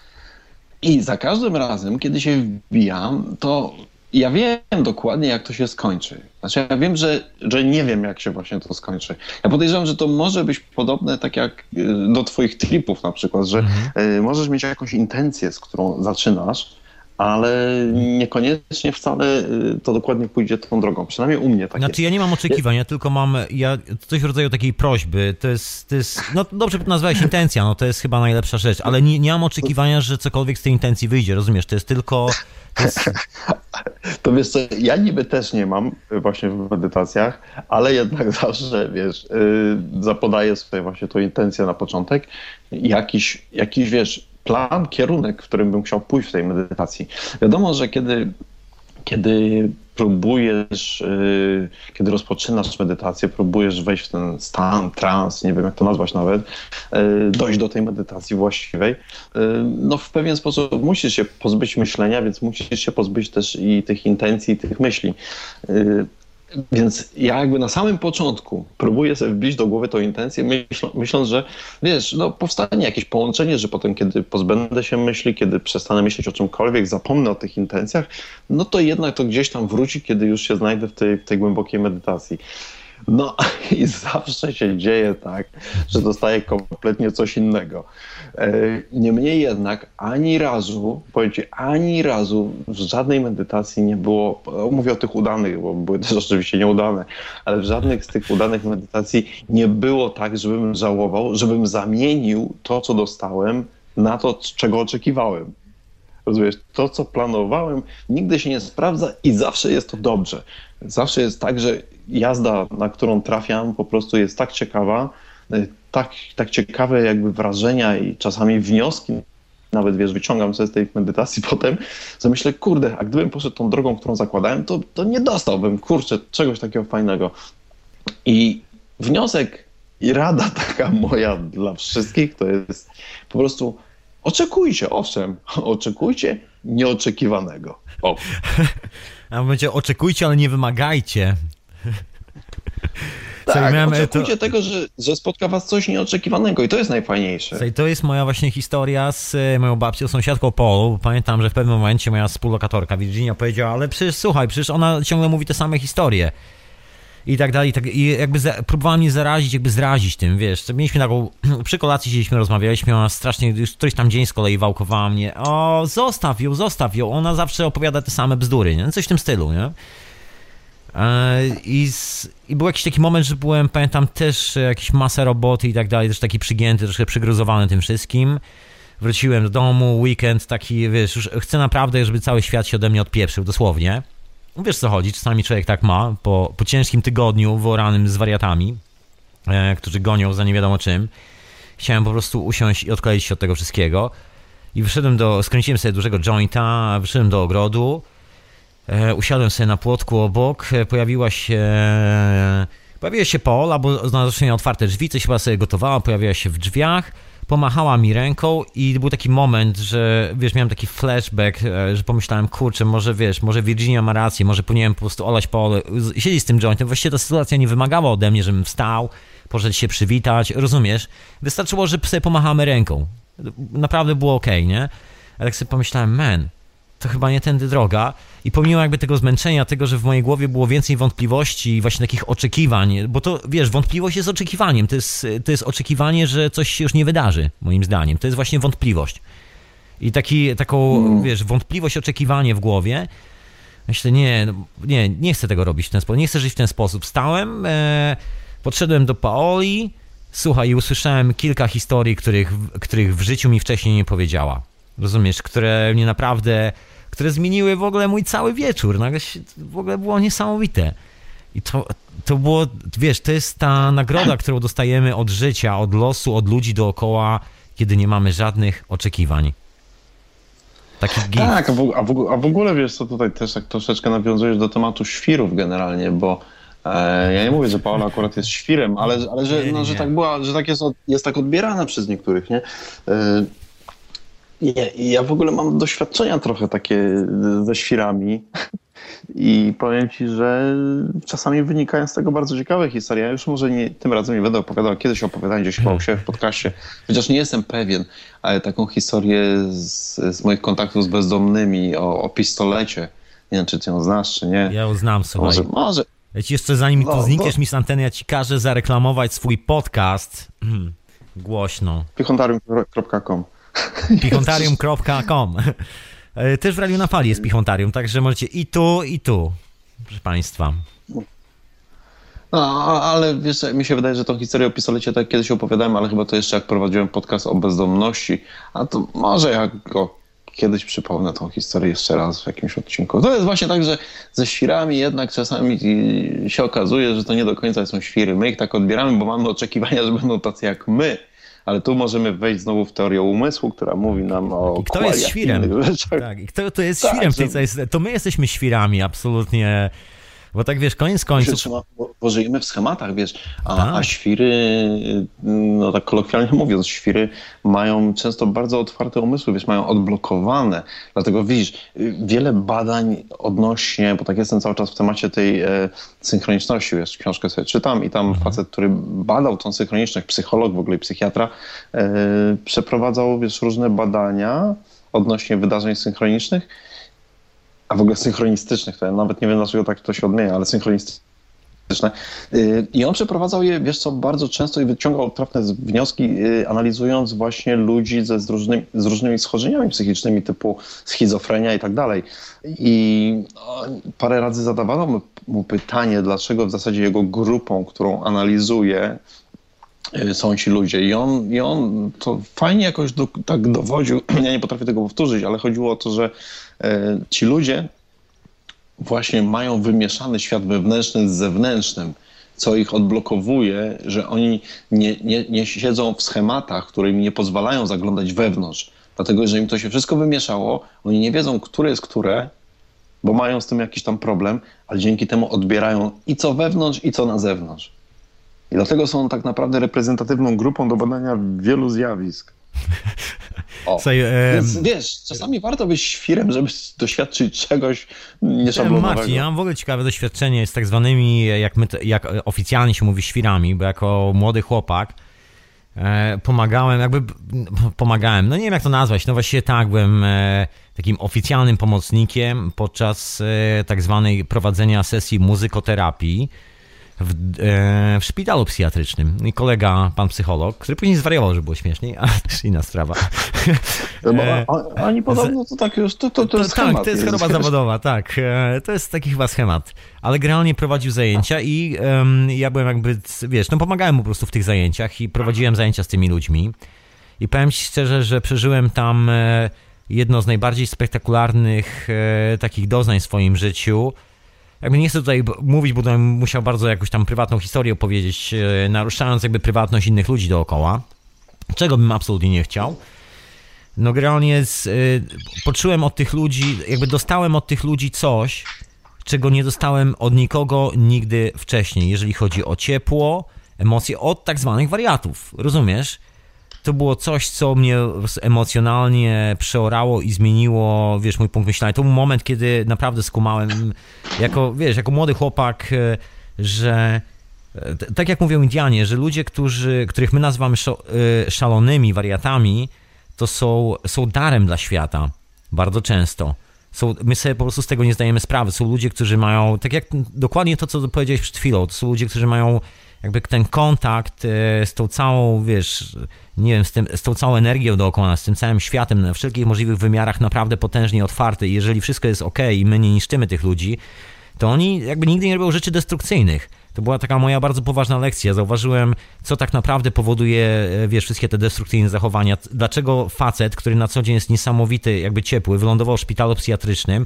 Speaker 3: I za każdym razem, kiedy się wbijam, to ja wiem dokładnie, jak to się skończy. Znaczy ja wiem, że, że nie wiem, jak się właśnie to skończy. Ja podejrzewam, że to może być podobne tak jak do twoich tripów na przykład, że mhm. możesz mieć jakąś intencję, z którą zaczynasz, ale niekoniecznie wcale to dokładnie pójdzie tą drogą. Przynajmniej u mnie tak
Speaker 1: Znaczy
Speaker 3: jest.
Speaker 1: ja nie mam oczekiwań, ja tylko mam ja, coś w rodzaju takiej prośby. To jest, to jest no dobrze nazwałeś intencja, no to jest chyba najlepsza rzecz, ale nie, nie mam oczekiwania, że cokolwiek z tej intencji wyjdzie, rozumiesz? To jest tylko... To, jest...
Speaker 3: to wiesz co, ja niby też nie mam właśnie w medytacjach, ale jednak zawsze, wiesz, yy, zapodaję sobie właśnie tą intencję na początek. Jakiś, jakiś, wiesz, plan, kierunek, w którym bym chciał pójść w tej medytacji. Wiadomo, że kiedy, kiedy próbujesz, yy, kiedy rozpoczynasz medytację, próbujesz wejść w ten stan, trans, nie wiem jak to nazwać nawet, yy, dojść do tej medytacji właściwej, yy, no w pewien sposób musisz się pozbyć myślenia, więc musisz się pozbyć też i tych intencji, i tych myśli. Yy, Więc ja jakby na samym początku próbuję sobie wbić do głowy tą intencję, myśl, myśląc, że wiesz, no powstanie jakieś połączenie, że potem kiedy pozbędę się myśli, kiedy przestanę myśleć o czymkolwiek, zapomnę o tych intencjach, no to jednak to gdzieś tam wróci, kiedy już się znajdę w tej, w tej głębokiej medytacji. No i zawsze się dzieje tak, że dostaję kompletnie coś innego. Niemniej jednak ani razu, powiem ci, ani razu w żadnej medytacji nie było, mówię o tych udanych, bo były też oczywiście nieudane, ale w żadnych z tych udanych medytacji nie było tak, żebym żałował, żebym zamienił to, co dostałem, na to, czego oczekiwałem. Rozumiesz, to, co planowałem, nigdy się nie sprawdza i zawsze jest to dobrze. Zawsze jest tak, że jazda, na którą trafiam, po prostu jest tak ciekawa, tak, tak ciekawe jakby wrażenia i czasami wnioski, nawet wiesz, wyciągam sobie z tej medytacji potem, że myślę, kurde, a gdybym poszedł tą drogą, którą zakładałem, to, to nie dostałbym, kurczę, czegoś takiego fajnego. I wniosek i rada taka moja dla wszystkich to jest po prostu oczekujcie, owszem, oczekujcie nieoczekiwanego. O.
Speaker 1: A będzie oczekujcie, ale nie wymagajcie.
Speaker 3: Tak, miałem, oczekujcie to... tego, że, że spotka was coś nieoczekiwanego i to jest najfajniejsze.
Speaker 1: Słuchaj, to jest moja właśnie historia z moją babcią, sąsiadką Polu. Pamiętam, że w pewnym momencie moja współlokatorka Virginia powiedziała, ale przecież słuchaj, przecież ona ciągle mówi te same historie. I tak dalej, i, tak, i jakby za, próbowała mnie zarazić, jakby zrazić tym, wiesz. Mieliśmy taką, przy kolacji siedzieliśmy, rozmawialiśmy, ona strasznie, już któryś tam dzień z kolei wałkowała mnie, o, zostaw ją, zostaw ją, ona zawsze opowiada te same bzdury, nie? Coś w tym stylu, nie? I, z, I był jakiś taki moment, że byłem, pamiętam, też jakieś masę roboty i tak dalej, też taki przygięty, troszkę przygruzowany tym wszystkim. Wróciłem do domu, weekend taki, wiesz, już chcę naprawdę, żeby cały świat się ode mnie odpieprzył, dosłownie. Wiesz co chodzi, czasami człowiek tak ma, po, po ciężkim tygodniu wyoranym z wariatami, e, którzy gonią za nie wiadomo czym. Chciałem po prostu usiąść i odkleić się od tego wszystkiego. I wyszedłem do, skręciłem sobie dużego jointa, wyszedłem do ogrodu, e, usiadłem sobie na płotku obok, e, pojawiła się... E, pojawiła się Paul, albo znacznie otwarte drzwi, coś chyba sobie gotowała, pojawiła się w drzwiach. pomachała mi ręką i był taki moment, że wiesz, miałem taki flashback, że pomyślałem, kurczę, może wiesz, może Virginia ma rację, może powinienem po prostu olać Paolę, siedzieć z tym jointem. Właściwie ta sytuacja nie wymagała ode mnie, żebym wstał, poszedł się przywitać, rozumiesz? Wystarczyło, że sobie pomachamy ręką. Naprawdę było okej, nie? Ale tak sobie pomyślałem, man, to chyba nie tędy droga. I pomimo jakby tego zmęczenia, tego, że w mojej głowie było więcej wątpliwości i właśnie takich oczekiwań, bo to, wiesz, wątpliwość jest oczekiwaniem, to jest, to jest oczekiwanie, że coś się już nie wydarzy, moim zdaniem. To jest właśnie wątpliwość. I taki, taką, mm. wiesz, wątpliwość, oczekiwanie w głowie. Myślę, nie, no, nie, nie chcę tego robić w ten sposób, nie chcę żyć w ten sposób. Stałem, e, podszedłem do Paoli, słuchaj, i usłyszałem kilka historii, których, których w życiu mi wcześniej nie powiedziała. Rozumiesz, które mnie naprawdę, które zmieniły w ogóle mój cały wieczór. Nagle się, w ogóle było niesamowite. I to, to było, wiesz, to jest ta nagroda, którą dostajemy od życia, od losu, od ludzi dookoła, kiedy nie mamy żadnych oczekiwań. Taki gift.
Speaker 3: Tak, a w, a, w, a w ogóle, wiesz co, tutaj też tak troszeczkę nawiązujesz do tematu świrów generalnie, bo e, ja nie mówię, że Paola akurat jest świrem, ale, ale że,
Speaker 1: nie,
Speaker 3: no,
Speaker 1: nie,
Speaker 3: że
Speaker 1: nie.
Speaker 3: tak była, że tak jest, jest tak odbierana przez niektórych, nie? E, Ja, ja w ogóle mam doświadczenia trochę takie ze świrami i powiem ci, że czasami wynikają z tego bardzo ciekawe historie. Ja już może nie, tym razem nie będę opowiadał, kiedyś opowiadałem gdzieś chyba u siebie w podcaście, chociaż nie jestem pewien, ale taką historię z, z moich kontaktów z bezdomnymi o, o pistolecie. Nie wiem, czy ty ją znasz, czy nie.
Speaker 1: Ja ją znam, słuchaj.
Speaker 3: Może, może.
Speaker 1: Ja ci jeszcze zanim
Speaker 3: No,
Speaker 1: tu znikniesz
Speaker 3: bo-
Speaker 1: mi z anteny, ja ci każę zareklamować swój podcast. Głośno.
Speaker 3: pichontarium kropka com
Speaker 1: pichontarium kropka com. Też w Radiu na Fali jest Pichontarium, także możecie i tu, i tu, proszę państwa.
Speaker 3: No, a- ale wiesz, mi się wydaje, że tą historię o pistolecie tak kiedyś opowiadałem, ale chyba to jeszcze jak prowadziłem podcast o bezdomności, a to może jak go kiedyś przypomnę tą historię jeszcze raz w jakimś odcinku. To jest właśnie tak, że ze świrami jednak czasami się okazuje, że to nie do końca są świry. My ich tak odbieramy, bo mamy oczekiwania, że będą tacy jak my. Ale tu możemy wejść znowu w teorię umysłu, która mówi nam o
Speaker 1: I kto jest
Speaker 3: kwaliach
Speaker 1: świrem?
Speaker 3: innych rzeczach.
Speaker 1: Tak, i kto to jest
Speaker 3: Tak,
Speaker 1: świrem w tej
Speaker 3: że-
Speaker 1: całej sytuacji? To my jesteśmy świrami, absolutnie. Bo tak wiesz, koniec
Speaker 3: Się
Speaker 1: końców.
Speaker 3: trzyma, bo, bo żyjemy w schematach, wiesz, a,
Speaker 1: Tak.
Speaker 3: a świry, no tak kolokwialnie mówiąc, świry mają często bardzo otwarte umysły, wiesz, mają odblokowane. Dlatego widzisz, wiele badań odnośnie, bo tak jestem cały czas w temacie tej e, synchroniczności, wiesz, książkę sobie czytam i tam
Speaker 1: Mhm.
Speaker 3: facet, który badał tą synchroniczność, psycholog w ogóle i psychiatra, e, przeprowadzał, wiesz, różne badania odnośnie wydarzeń synchronicznych, a w ogóle synchronistycznych, to ja nawet nie wiem, dlaczego tak to się odmienia, ale synchronistyczne. Yy, I on przeprowadzał je, wiesz co, bardzo często i wyciągał trafne z- wnioski, yy, analizując właśnie ludzi ze, z, różnymi, z różnymi schorzeniami psychicznymi, typu schizofrenia i tak dalej. I o, parę razy zadawano mu, mu pytanie, dlaczego w zasadzie jego grupą, którą analizuje, yy, są ci ludzie. I on, i on to fajnie jakoś do, tak dowodził, ja nie potrafię tego powtórzyć, ale chodziło o to, że e, ci ludzie właśnie mają wymieszany świat wewnętrzny z zewnętrznym, co ich odblokowuje, że oni nie, nie, nie siedzą w schematach, które im nie pozwalają zaglądać wewnątrz. Dlatego, że im to się wszystko wymieszało, oni nie wiedzą, które jest które, bo mają z tym jakiś tam problem, ale dzięki temu odbierają i co wewnątrz, i co na zewnątrz. I dlatego są tak naprawdę reprezentatywną grupą do badania wielu zjawisk. O.
Speaker 1: Słuchaj, e,
Speaker 3: Więc wiesz, czasami warto być świrem, żeby doświadczyć czegoś nieszablonowego.
Speaker 1: Marcin, ja mam w ogóle ciekawe doświadczenie z tak zwanymi, jak, my, to- jak oficjalnie się mówi, świrami, bo jako młody chłopak e, pomagałem, jakby pomagałem, no nie wiem jak to nazwać, no właściwie tak, byłem e, takim oficjalnym pomocnikiem podczas e, tak zwanej prowadzenia sesji muzykoterapii w, e, w szpitalu psychiatrycznym. I kolega, pan psycholog, który później zwariował, że było śmieszniej, ale też inna sprawa.
Speaker 3: Bo
Speaker 1: E,
Speaker 3: o- oni podobno to tak już, to, to, to jest
Speaker 1: tak,
Speaker 3: schemat.
Speaker 1: to jest choroba zawodowa, tak. E, To jest taki chyba schemat. Ale generalnie prowadził zajęcia i em, ja byłem jakby, wiesz, no pomagałem mu po prostu w tych zajęciach i prowadziłem zajęcia z tymi ludźmi. I powiem ci szczerze, że przeżyłem tam e, jedno z najbardziej spektakularnych e, takich doznań w swoim życiu. Jakby nie chcę tutaj b- mówić, bo bym musiał bardzo jakąś tam prywatną historię opowiedzieć, e, naruszając jakby prywatność innych ludzi dookoła, czego bym absolutnie nie chciał. No generalnie z, y, poczułem od tych ludzi, jakby dostałem od tych ludzi coś, czego nie dostałem od nikogo nigdy wcześniej, jeżeli chodzi o ciepło, emocje, od tak zwanych wariatów, rozumiesz? to było coś, co mnie emocjonalnie przeorało i zmieniło, wiesz, mój punkt myślenia. To był moment, kiedy naprawdę skumałem, jako, wiesz, jako młody chłopak, że tak jak mówią Indianie, że ludzie, którzy, których my nazywamy szalonymi wariatami, to są, są darem dla świata. Bardzo często. Są, my sobie po prostu z tego nie zdajemy sprawy. Są ludzie, którzy mają, tak jak dokładnie to, co powiedziałeś przed chwilą, to są ludzie, którzy mają jakby ten kontakt z tą całą, wiesz, nie wiem, z, tym, z tą całą energią dookoła nas, z tym całym światem, na wszelkich możliwych wymiarach naprawdę potężnie otwarty. I jeżeli wszystko jest okej i my nie niszczymy tych ludzi, to oni jakby nigdy nie robią rzeczy destrukcyjnych. To była taka moja bardzo poważna lekcja. Zauważyłem, co tak naprawdę powoduje, wiesz, wszystkie te destrukcyjne zachowania. Dlaczego facet, który na co dzień jest niesamowity, jakby ciepły, wylądował w szpitalu psychiatrycznym,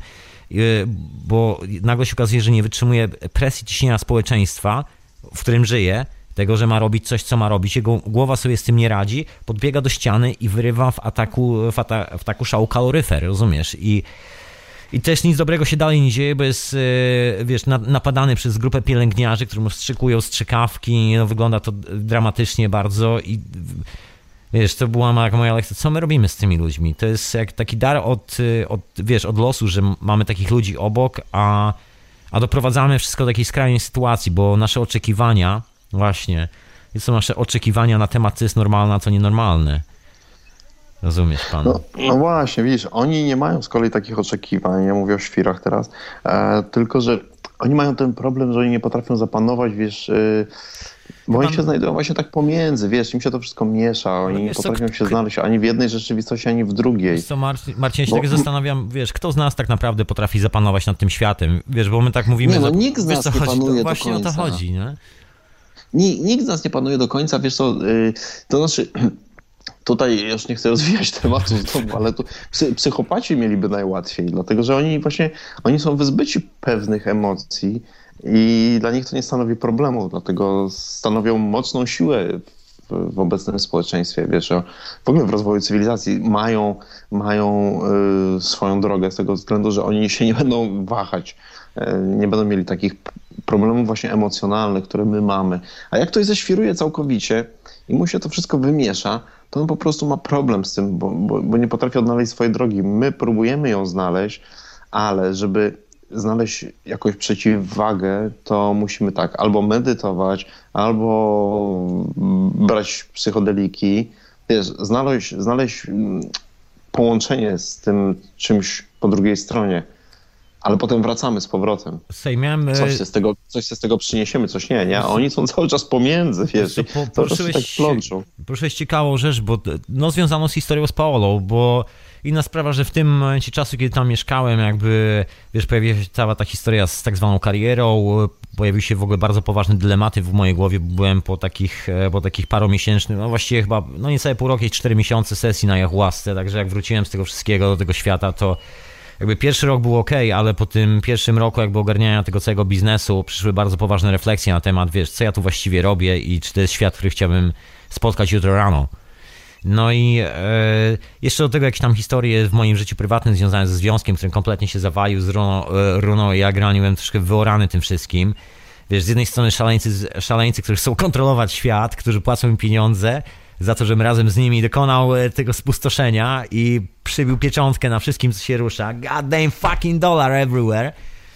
Speaker 1: bo nagle się okazuje, że nie wytrzymuje presji ciśnienia społeczeństwa, w którym żyje, tego, że ma robić coś, co ma robić. Jego głowa sobie z tym nie radzi, podbiega do ściany i wyrywa w ataku, w, ata, w ataku szału kaloryfer, rozumiesz? I I też nic dobrego się dalej nie dzieje, bo jest, wiesz, napadany przez grupę pielęgniarzy, którzy mu wstrzykują strzykawki, no wygląda to dramatycznie bardzo i wiesz, to była moja lekcja, co my robimy z tymi ludźmi? To jest jak taki dar od, od wiesz, od losu, że mamy takich ludzi obok, a, a doprowadzamy wszystko do takiej skrajnej sytuacji, bo nasze oczekiwania, właśnie, są nasze oczekiwania na temat, co jest normalne, a co nienormalne. Rozumiesz pan?
Speaker 3: No, no właśnie, widzisz, oni nie mają z kolei takich oczekiwań, ja mówię o świrach teraz, e, tylko że oni mają ten problem, że oni nie potrafią zapanować, wiesz, e, bo oni się znajdują właśnie tak pomiędzy, wiesz, im się to wszystko miesza, oni nie potrafią się znaleźć ani w jednej rzeczywistości, ani w drugiej.
Speaker 1: Co, Marcin, Marcin, ja się bo... tak zastanawiam, wiesz, kto z nas tak naprawdę potrafi zapanować nad tym światem, wiesz, bo my tak mówimy...
Speaker 3: Nie, no nikt z nas
Speaker 1: co
Speaker 3: nie
Speaker 1: chodzi,
Speaker 3: panuje do
Speaker 1: właśnie
Speaker 3: końca.
Speaker 1: o to chodzi, nie?
Speaker 3: Nikt z nas nie panuje do końca, wiesz co, yy, to znaczy... Tutaj już nie chcę rozwijać tematu, ale tu psychopaci mieliby najłatwiej, dlatego że oni właśnie oni są wyzbyci pewnych emocji i dla nich to nie stanowi problemu, dlatego stanowią mocną siłę w, w obecnym społeczeństwie. Wiesz, w ogóle w rozwoju cywilizacji mają, mają y, swoją drogę z tego względu, że oni się nie będą wahać, y, nie będą mieli takich problemów właśnie emocjonalnych, które my mamy. A jak ktoś zeświruje całkowicie i mu się to wszystko wymiesza, to on po prostu ma problem z tym, bo, bo, bo nie potrafi odnaleźć swojej drogi. My próbujemy ją znaleźć, ale żeby znaleźć jakąś przeciwwagę, to musimy tak, albo medytować, albo brać psychodeliki, wiesz, znaleźć, znaleźć połączenie z tym czymś po drugiej stronie. Ale potem wracamy z powrotem.
Speaker 1: Sejmiemy...
Speaker 3: Coś się z tego, coś się z tego przyniesiemy, coś nie, nie? A oni są cały czas pomiędzy, wiesz, po, cały czas się tak plączą.
Speaker 1: Proszę ciekawą rzecz, bo no związaną z historią z Paolą, bo inna sprawa, że w tym momencie czasu, kiedy tam mieszkałem, jakby, wiesz, pojawiła się cała ta historia z tak zwaną karierą, pojawiły się w ogóle bardzo poważne dylematy w mojej głowie, bo byłem po takich, po takich paromiesięcznych, no właściwie chyba, no niecałe pół roku i cztery miesiące sesji na ayahuasce, także jak wróciłem z tego wszystkiego do tego świata, to jakby pierwszy rok był ok, ale po tym pierwszym roku jakby ogarniania tego całego biznesu przyszły bardzo poważne refleksje na temat, wiesz, co ja tu właściwie robię i czy to jest świat, który chciałbym spotkać jutro rano. No i e, jeszcze do tego jakieś tam historie w moim życiu prywatnym związane ze związkiem, który kompletnie się zawalił z runą, e, runą i ja graniłem troszkę wyorany tym wszystkim. Wiesz, z jednej strony szaleńcy, szaleńcy, którzy chcą kontrolować świat, którzy płacą mi pieniądze za to, żebym razem z nimi dokonał tego spustoszenia i przybił pieczątkę na wszystkim, co się rusza. God damn fucking dollar everywhere.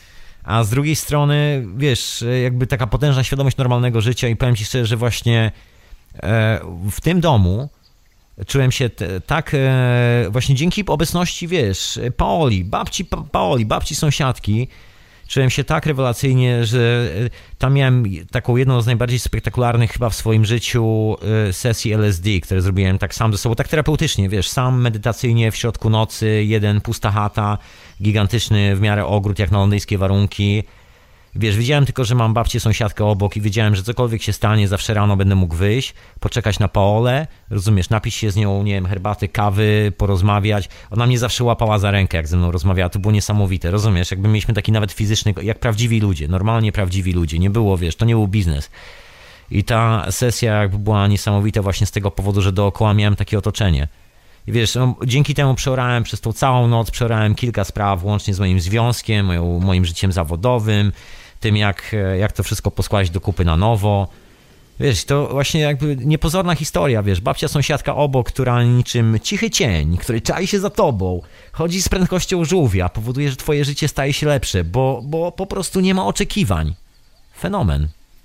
Speaker 1: A z drugiej strony, wiesz, jakby taka potężna świadomość normalnego życia i powiem ci szczerze, że właśnie e, w tym domu czułem się t- tak e, właśnie dzięki obecności, wiesz, Paoli, babci pa- Paoli, babci sąsiadki, czułem się tak rewelacyjnie, że tam miałem taką jedną z najbardziej spektakularnych chyba w swoim życiu sesji L S D, które zrobiłem tak sam ze sobą, tak terapeutycznie, wiesz, sam medytacyjnie w środku nocy, jeden pusta chata, gigantyczny w miarę ogród jak na londyńskie warunki. Wiesz, wiedziałem tylko, że mam babcię sąsiadkę obok i wiedziałem, że cokolwiek się stanie, zawsze rano będę mógł wyjść, poczekać na Paolę, rozumiesz, napić się z nią, nie wiem, herbaty, kawy, porozmawiać. Ona mnie zawsze łapała za rękę, jak ze mną rozmawiała, to było niesamowite, rozumiesz, jakby mieliśmy taki nawet fizyczny, jak prawdziwi ludzie, normalnie prawdziwi ludzie, nie było, wiesz, to nie był biznes. I ta sesja jakby była niesamowita właśnie z tego powodu, że dookoła miałem takie otoczenie. I wiesz, no, dzięki temu przeorałem przez tą całą noc, przeorałem kilka spraw, łącznie z moim związkiem, moją, moim życiem zawodowym, tym jak, jak to wszystko poskładać do kupy na nowo. Wiesz, to właśnie jakby niepozorna historia, wiesz, babcia sąsiadka obok, która niczym cichy cień, który czai się za tobą, chodzi z prędkością żółwia, powoduje, że twoje życie staje się lepsze, bo, bo po prostu nie ma oczekiwań. Fenomen.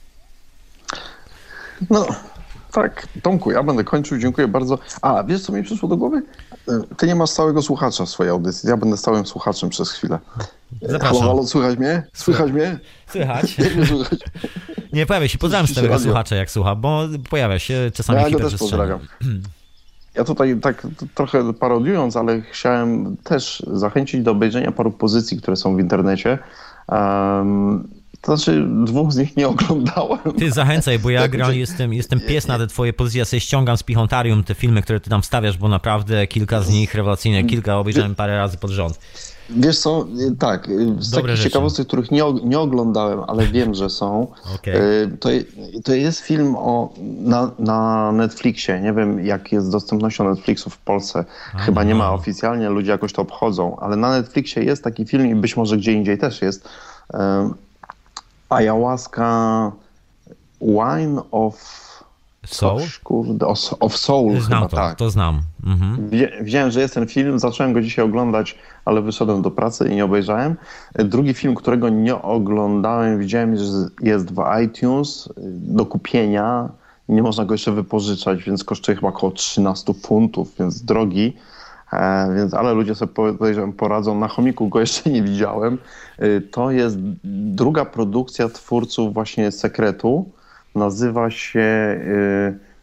Speaker 3: No, tak, Tomku, ja będę kończył, dziękuję bardzo. A, wiesz co mi przyszło do głowy? Ty nie masz stałego słuchacza w swojej audycji, ja będę stałym słuchaczem przez chwilę.
Speaker 1: Zapraszam.
Speaker 3: Halo, halo, słychać mnie? Słychać mnie?
Speaker 1: Słychać.
Speaker 3: Nie słychać.
Speaker 1: Nie, pojawia się, pozdrawiam stałego słuchacza, jak słucha, bo pojawia się czasami
Speaker 3: ja go też
Speaker 1: hiperprzestrzeni.
Speaker 3: pozdrawiam. Ja tutaj tak trochę parodiując, ale chciałem też zachęcić do obejrzenia paru pozycji, które są w internecie. Um, to znaczy, dwóch z nich nie oglądałem.
Speaker 1: Ty zachęcaj, bo ja
Speaker 3: Tak,
Speaker 1: gra,
Speaker 3: że-
Speaker 1: jestem, jestem pies na te twoje pozycje, ja sobie ściągam z Pichontarium te filmy, które ty tam wstawiasz, bo naprawdę kilka z nich rewelacyjne, kilka obejrzałem parę razy pod rząd.
Speaker 3: Wiesz co, tak, z
Speaker 1: Dobre
Speaker 3: takich
Speaker 1: rzeczy.
Speaker 3: ciekawostek, których nie, nie oglądałem, ale wiem, że są,
Speaker 1: Okej.
Speaker 3: y, to, je- to jest film o, na, na Netflixie. Nie wiem, jak jest z dostępnością Netflixu w Polsce. Chyba nie ma oficjalnie, ludzie jakoś to obchodzą, ale na Netflixie jest taki film i być może gdzie indziej też jest. Y, Ayahuasca Wine of...
Speaker 1: Soul?
Speaker 3: Coś, kurde, of, of Soul
Speaker 1: Znam
Speaker 3: chyba,
Speaker 1: to,
Speaker 3: tak.
Speaker 1: to znam. Mhm.
Speaker 3: Wie, wiedziałem, że jest ten film, zacząłem go dzisiaj oglądać, ale wyszedłem do pracy i nie obejrzałem. Drugi film, którego nie oglądałem, widziałem, że jest w iTunes do kupienia. Nie można go jeszcze wypożyczać, więc kosztuje chyba około trzynaście funtów, więc drogi. E, więc, ale ludzie sobie podejrzewam poradzą. Na chomiku go jeszcze nie widziałem. E, to jest druga produkcja twórców właśnie Sekretu. Nazywa się... E,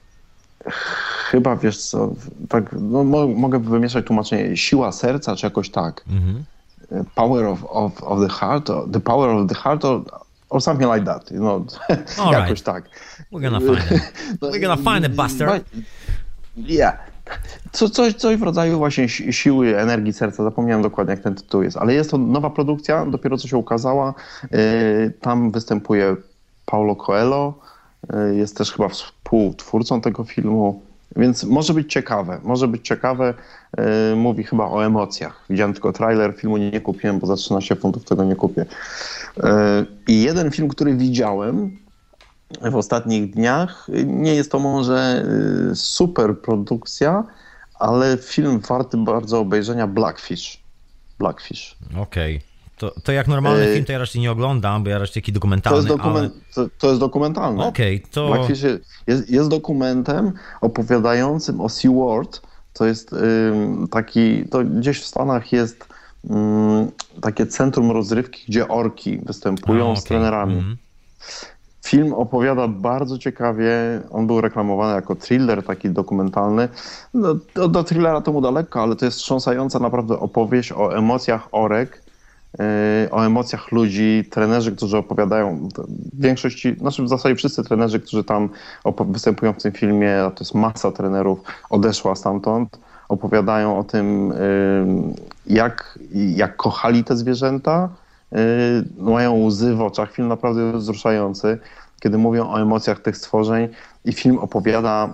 Speaker 3: Chyba, wiesz co, tak, no, mo- mogę wymieszać tłumaczenie, siła serca, czy jakoś tak.
Speaker 1: Mhm.
Speaker 3: Power of, of, of the heart, or the power of the heart, or, or something like that. No,
Speaker 1: All
Speaker 3: jakoś
Speaker 1: right.
Speaker 3: tak.
Speaker 1: We're gonna find it. We're gonna find it, Buster.
Speaker 3: Yeah. Co, coś, coś w rodzaju właśnie si- siły, energii serca, zapomniałem dokładnie jak ten tytuł jest, ale jest to nowa produkcja, dopiero co się ukazała. Yy, tam występuje Paulo Coelho, yy, jest też chyba współtwórcą tego filmu, więc może być ciekawe, może być ciekawe. Yy, mówi chyba o emocjach. Widziałem tylko trailer, filmu nie, nie kupiłem, bo za trzynaście funtów tego nie kupię. Yy, I jeden film, który widziałem w ostatnich dniach, nie jest to może yy, super produkcja, ale film warty bardzo obejrzenia, Blackfish. Blackfish.
Speaker 1: Okej. To, to jak normalny
Speaker 3: Yy,
Speaker 1: film to ja raczej nie oglądam, bo ja raczej taki
Speaker 3: To
Speaker 1: dokumentalny,
Speaker 3: jest, dokument,
Speaker 1: ale...
Speaker 3: to, to jest dokumentalne.
Speaker 1: Okej, to...
Speaker 3: Blackfish jest, jest dokumentem opowiadającym o SeaWorld. To jest ym, taki, to gdzieś w Stanach jest ym, takie centrum rozrywki, gdzie orki występują
Speaker 1: A,
Speaker 3: z
Speaker 1: okej.
Speaker 3: trenerami.
Speaker 1: Mhm.
Speaker 3: Film opowiada bardzo ciekawie, on był reklamowany jako thriller taki dokumentalny. No, do, do thrillera to mu daleko, ale to jest wstrząsająca naprawdę opowieść o emocjach orek, yy, o emocjach ludzi, trenerzy, którzy opowiadają, w większości, znaczy w zasadzie wszyscy trenerzy, którzy tam opo- występują w tym filmie, a to jest masa trenerów, odeszła stamtąd, opowiadają o tym, yy, jak, jak kochali te zwierzęta. Yy, mają łzy w oczach. Film naprawdę jest wzruszający, kiedy mówią o emocjach tych stworzeń i film opowiada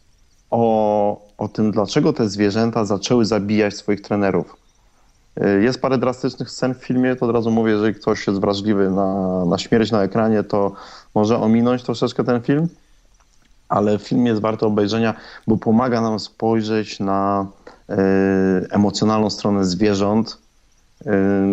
Speaker 3: o, o tym, dlaczego te zwierzęta zaczęły zabijać swoich trenerów. Yy, jest parę drastycznych scen w filmie, to od razu mówię, jeżeli ktoś jest wrażliwy na, na śmierć na ekranie, to może ominąć troszeczkę ten film, ale film jest warty obejrzenia, bo pomaga nam spojrzeć na yy, emocjonalną stronę zwierząt, yy,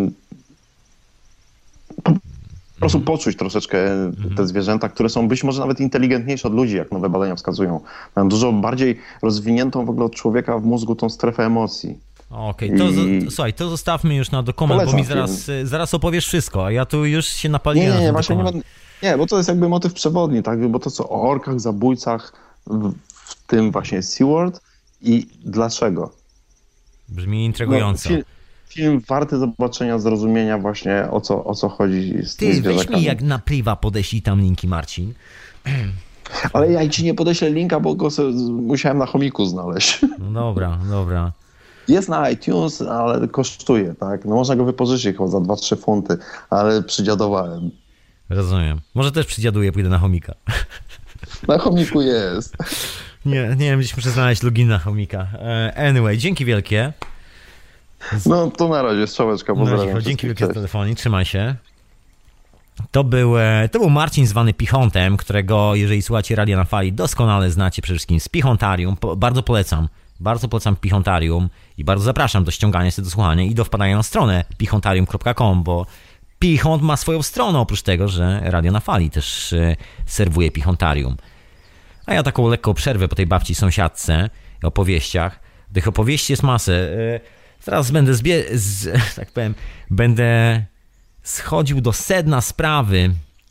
Speaker 3: po prostu poczuć troszeczkę te zwierzęta, które są być może nawet inteligentniejsze od ludzi, jak nowe badania wskazują. Mają dużo bardziej rozwiniętą w ogóle od człowieka w mózgu tą strefę emocji.
Speaker 1: Okej, to,
Speaker 3: I-
Speaker 1: zo- słuchaj, to zostawmy już na dokument, bo
Speaker 3: Polecam
Speaker 1: mi zaraz, zaraz opowiesz wszystko, a ja tu już się napaliłem
Speaker 3: Nie,
Speaker 1: na
Speaker 3: nie, nie,
Speaker 1: ten
Speaker 3: właśnie nie,
Speaker 1: dokument.
Speaker 3: będę- nie, bo to jest jakby motyw przewodni, tak? Bo to co o orkach, zabójcach, w, w tym właśnie SeaWorld i dlaczego.
Speaker 1: Brzmi intrygująco.
Speaker 3: No, film, film warty zobaczenia, zrozumienia właśnie o co, o co chodzi z tymi
Speaker 1: Ty, weź
Speaker 3: zwierzakami.
Speaker 1: mi jak na priwa podeślij tam linki, Marcin.
Speaker 3: Ale ja ci nie podeślę linka, bo go sobie musiałem na chomiku znaleźć.
Speaker 1: No dobra, dobra.
Speaker 3: Jest na iTunes, ale kosztuje, tak? No można go wypożyczyć chyba za dwa trzy funty, ale przydziadowałem.
Speaker 1: Rozumiem. Może też przydziaduję, pójdę na chomika.
Speaker 3: Na chomiku jest.
Speaker 1: Nie, nie wiem, gdzieś muszę znaleźć login na chomika. E, Anyway, dzięki wielkie.
Speaker 3: No to na razie, strzałeczka,
Speaker 1: Na razie,
Speaker 3: pozdrawiam.
Speaker 1: dzięki
Speaker 3: wszystkich,
Speaker 1: wielkie za
Speaker 3: cześć.
Speaker 1: telefonik, trzymaj się. To był, to był Marcin zwany Pichontem, którego, jeżeli słuchacie Radia na Fali, doskonale znacie przede wszystkim z Pichontarium. Po, bardzo polecam, bardzo polecam Pichontarium i bardzo zapraszam do ściągania się, do słuchania i do wpadania na stronę pichontarium kropka com, bo Pichont ma swoją stronę, oprócz tego, że Radio na Fali też e, serwuje Pichontarium. A ja taką lekką przerwę po tej babci sąsiadce, opowieściach. Tych opowieści jest masę. E, teraz będę, zbie- z, tak powiem, będę schodził do sedna sprawy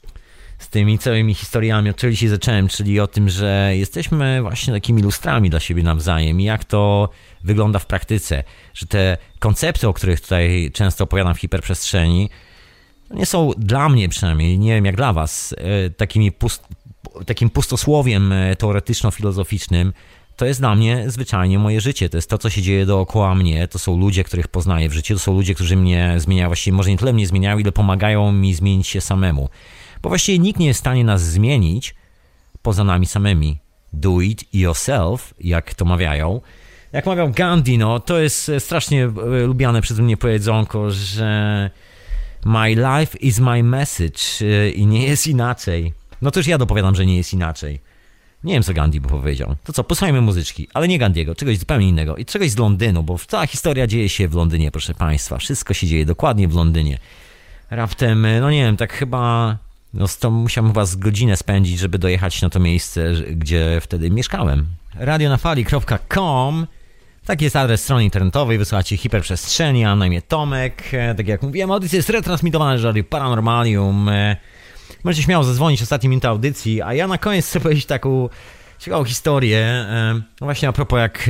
Speaker 1: z tymi całymi historiami, od czego dzisiaj zacząłem, czyli o tym, że jesteśmy właśnie takimi lustrami dla siebie nawzajem i jak to wygląda w praktyce, że te koncepty, o których tutaj często opowiadam w hiperprzestrzeni, nie są dla mnie przynajmniej, nie wiem jak dla was, takimi pust- takim pustosłowiem teoretyczno-filozoficznym. To jest dla mnie zwyczajnie moje życie, to jest to, co się dzieje dookoła mnie, to są ludzie, których poznaję w życiu, to są ludzie, którzy mnie zmieniają, właściwie może nie tyle mnie zmieniają, ile pomagają mi zmienić się samemu. Bo właściwie nikt nie jest w stanie nas zmienić poza nami samymi. Do it yourself, jak to mawiają. Jak mawiał Gandhi, no to jest strasznie lubiane przeze mnie powiedzonko, że my life is my message i nie jest inaczej. No to już ja dopowiadam, że nie jest inaczej. Nie wiem, co Gandhi by powiedział. To co, posłuchajmy muzyczki, ale nie Gandhiego, czegoś zupełnie innego i czegoś z Londynu, bo cała historia dzieje się w Londynie, proszę państwa. Wszystko się dzieje dokładnie w Londynie. Raptem, no nie wiem, tak chyba, no to musiałem chyba z godzinę spędzić, żeby dojechać na to miejsce, gdzie wtedy mieszkałem. radio na fali kropka com, taki jest adres strony internetowej, wysłuchacie hiperprzestrzeni, a na imię Tomek. Tak jak mówiłem, audycja jest retransmitowana z Radio Paranormalium. Możecie śmiało zadzwonić w ostatniej minucie audycji, a ja na koniec chcę powiedzieć taką ciekawą historię. No właśnie a propos jak,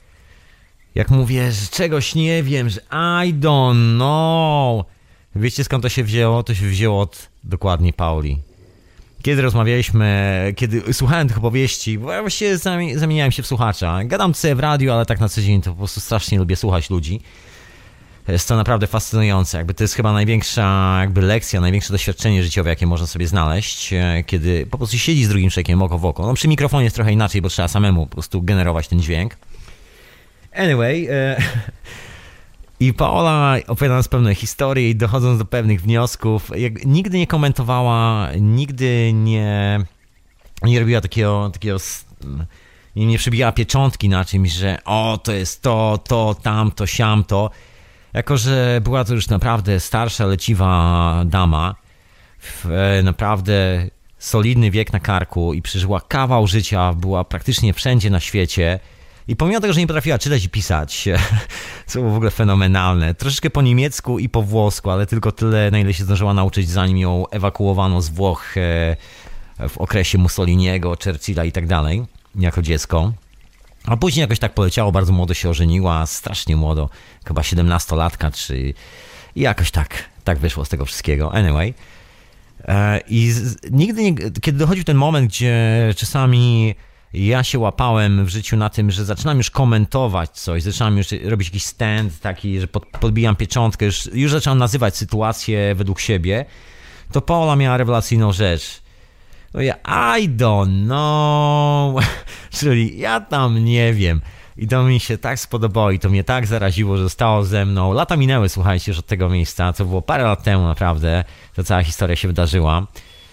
Speaker 1: jak mówię, że czegoś nie wiem, że I don't know. Wiecie skąd to się wzięło? To się wzięło od dokładnie Pauli. Kiedy rozmawialiśmy, kiedy słuchałem tych opowieści, bo ja właściwie zamieniałem się w słuchacza. Gadam sobie w radiu, ale tak na co dzień to po prostu strasznie lubię słuchać ludzi. Jest to naprawdę fascynujące. Jakby to jest chyba największa jakby lekcja, największe doświadczenie życiowe, jakie można sobie znaleźć, kiedy po prostu siedzi z drugim człowiekiem oko w oko. No przy mikrofonie jest trochę inaczej, bo trzeba samemu po prostu generować ten dźwięk. Anyway, e, i Paola, opowiadając pewne historie i dochodząc do pewnych wniosków, jak, nigdy nie komentowała, nigdy nie, nie robiła takiego, takiego nie, nie przybijała pieczątki na czymś, że o, to jest to, to, tamto, siamto. Jako że była to już naprawdę starsza, leciwa dama, w naprawdę solidny wiek na karku i przeżyła kawał życia, była praktycznie wszędzie na świecie i pomimo tego, że nie potrafiła czytać i pisać, co było w ogóle fenomenalne, troszeczkę po niemiecku i po włosku, ale tylko tyle, na ile się zdążyła nauczyć, zanim ją ewakuowano z Włoch w okresie Mussoliniego, Churchilla i tak dalej, jako dziecko. A później jakoś tak poleciało, bardzo młodo się ożeniła, strasznie młodo, chyba siedemnastolatka, czy i jakoś tak, tak wyszło z tego wszystkiego. Anyway. I z, nigdy nie, kiedy dochodził ten moment, gdzie czasami ja się łapałem w życiu na tym, że zaczynam już komentować coś, zaczynam już robić jakiś stand taki, że pod, podbijam pieczątkę, już, już zaczynam nazywać sytuację według siebie, to Paola miała rewelacyjną rzecz. No ja I don't know, czyli ja tam nie wiem. I to mi się tak spodobało i to mnie tak zaraziło, że zostało ze mną. Lata minęły, słuchajcie, już od tego miejsca, co było parę lat temu naprawdę, ta cała historia się wydarzyła.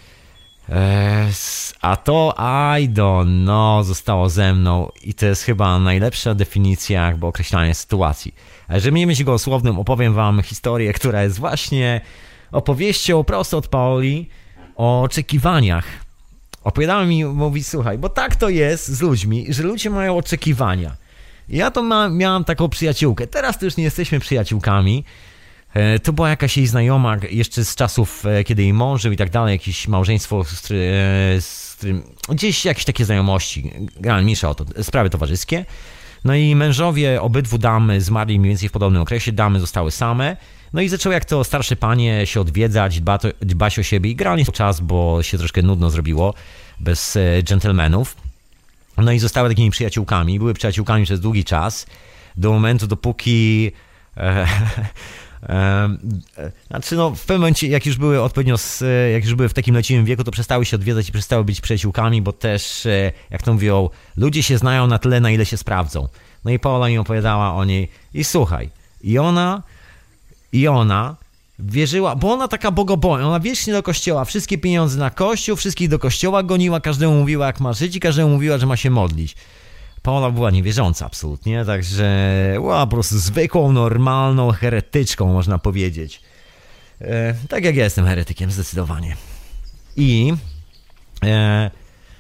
Speaker 1: Eee, a to I don't know zostało ze mną i to jest chyba najlepsza definicja jakby określania sytuacji. A jeżeli nie mieć gołosłownym, opowiem wam historię, która jest właśnie opowieścią prosto od Paoli o oczekiwaniach. Opowiadała mi, mówi, słuchaj, bo tak to jest z ludźmi, że ludzie mają oczekiwania. Ja to ma, miałam taką przyjaciółkę, teraz to już nie jesteśmy przyjaciółkami. E, to była jakaś jej znajoma jeszcze z czasów, e, kiedy jej mąż żył i tak dalej, jakieś małżeństwo, z, który, e, z którym, gdzieś jakieś takie znajomości, generalnie mniejsza o to, sprawy towarzyskie. No i mężowie obydwu dam zmarli mniej więcej w podobnym okresie, damy zostały same. No i zaczęły jak to starsze panie się odwiedzać, dba to, dbać o siebie i grali czas, bo się troszkę nudno zrobiło bez e, dżentelmenów. No i zostały takimi przyjaciółkami, były przyjaciółkami przez długi czas, do momentu dopóki e, e, znaczy no w pewnym momencie jak już były odpowiednio, jak już były w takim leciwym wieku, to przestały się odwiedzać i przestały być przyjaciółkami, bo też e, jak to mówią, ludzie się znają na tyle, na ile się sprawdzą. No i Paola mi opowiadała o niej i słuchaj, i ona I ona wierzyła, bo ona taka bogobojna, ona wiecznie do kościoła, wszystkie pieniądze na kościół, wszystkich do kościoła goniła, każdemu mówiła jak ma żyć i każdemu mówiła, że ma się modlić. Paola była niewierząca absolutnie, także była po prostu zwykłą, normalną heretyczką, można powiedzieć. E, tak jak ja jestem heretykiem, zdecydowanie. I e,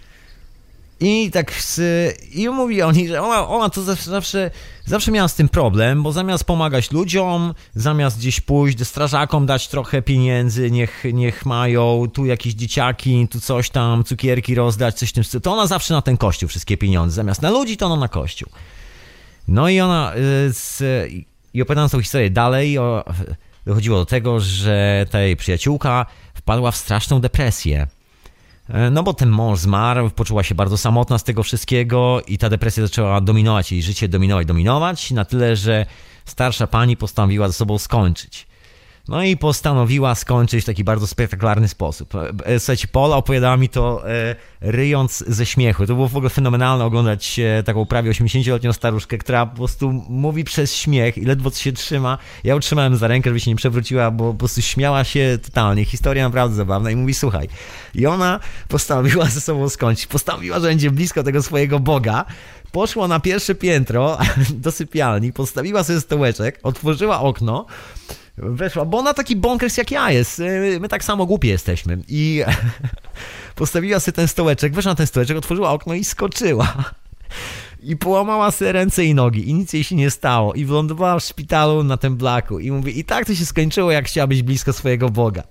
Speaker 1: i tak z, i mówi o niej, że ona, ona to zawsze, zawsze, zawsze miała z tym problem, bo zamiast pomagać ludziom, zamiast gdzieś pójść do strażakom, dać trochę pieniędzy, niech, niech mają tu jakieś dzieciaki, tu coś tam, cukierki rozdać, coś w tym stylu, to ona zawsze na ten kościół wszystkie pieniądze, zamiast na ludzi, to ona na kościół. No i ona, z, i opowiadając tą historię dalej, o, dochodziło do tego, że ta jej przyjaciółka wpadła w straszną depresję. No bo ten mąż zmarł, poczuła się bardzo samotna z tego wszystkiego i ta depresja zaczęła dominować jej życie, dominować, dominować, na tyle, że starsza pani postanowiła ze sobą skończyć. No i postanowiła skończyć w taki bardzo spektakularny sposób. Słuchajcie, Paula opowiadała mi to e, ryjąc ze śmiechu. To było w ogóle fenomenalne oglądać e, taką prawie osiemdziesięcioletnią staruszkę, która po prostu mówi przez śmiech i ledwo się trzyma. Ja utrzymałem za rękę, żeby się nie przewróciła, bo po prostu śmiała się totalnie. Historia naprawdę zabawna i mówi, słuchaj. I ona postanowiła ze sobą skończyć. Postanowiła, że będzie blisko tego swojego Boga. Poszła na pierwsze piętro do sypialni, postawiła sobie stołeczek, otworzyła okno, weszła, bo ona taki bonkers jak ja jest, my tak samo głupie jesteśmy i postawiła sobie ten stołeczek, weszła na ten stołeczek, otworzyła okno i skoczyła i połamała sobie ręce i nogi i nic jej się nie stało i wylądowała w szpitalu na tym blaku i mówi, i tak to się skończyło, jak chciała być blisko swojego Boga.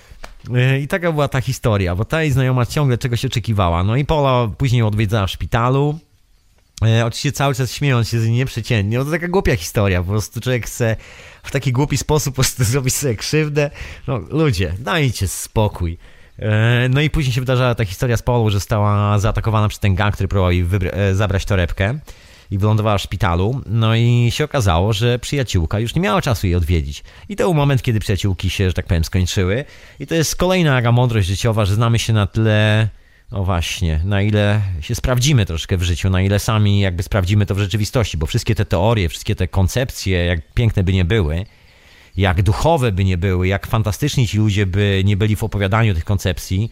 Speaker 1: I taka była ta historia, bo ta jej znajoma ciągle czegoś oczekiwała. No i Paula później ją odwiedzała w szpitalu. E, oczywiście cały czas śmiejąc się z niej nieprzeciętnie. No to taka głupia historia, po prostu człowiek chce w taki głupi sposób po prostu zrobić sobie krzywdę. No ludzie, dajcie spokój. E, no i później się wydarzała ta historia z Paulą, że została zaatakowana przez ten gang, który próbował jej wybra- e, zabrać torebkę i wylądowała w szpitalu. No i się okazało, że przyjaciółka już nie miała czasu jej odwiedzić. I to był moment, kiedy przyjaciółki się, że tak powiem, skończyły. I to jest kolejna taka mądrość życiowa, że znamy się na tyle... No właśnie, na ile się sprawdzimy troszkę w życiu, na ile sami jakby sprawdzimy to w rzeczywistości, bo wszystkie te teorie, wszystkie te koncepcje, jak piękne by nie były, jak duchowe by nie były, jak fantastyczni ci ludzie by nie byli w opowiadaniu tych koncepcji,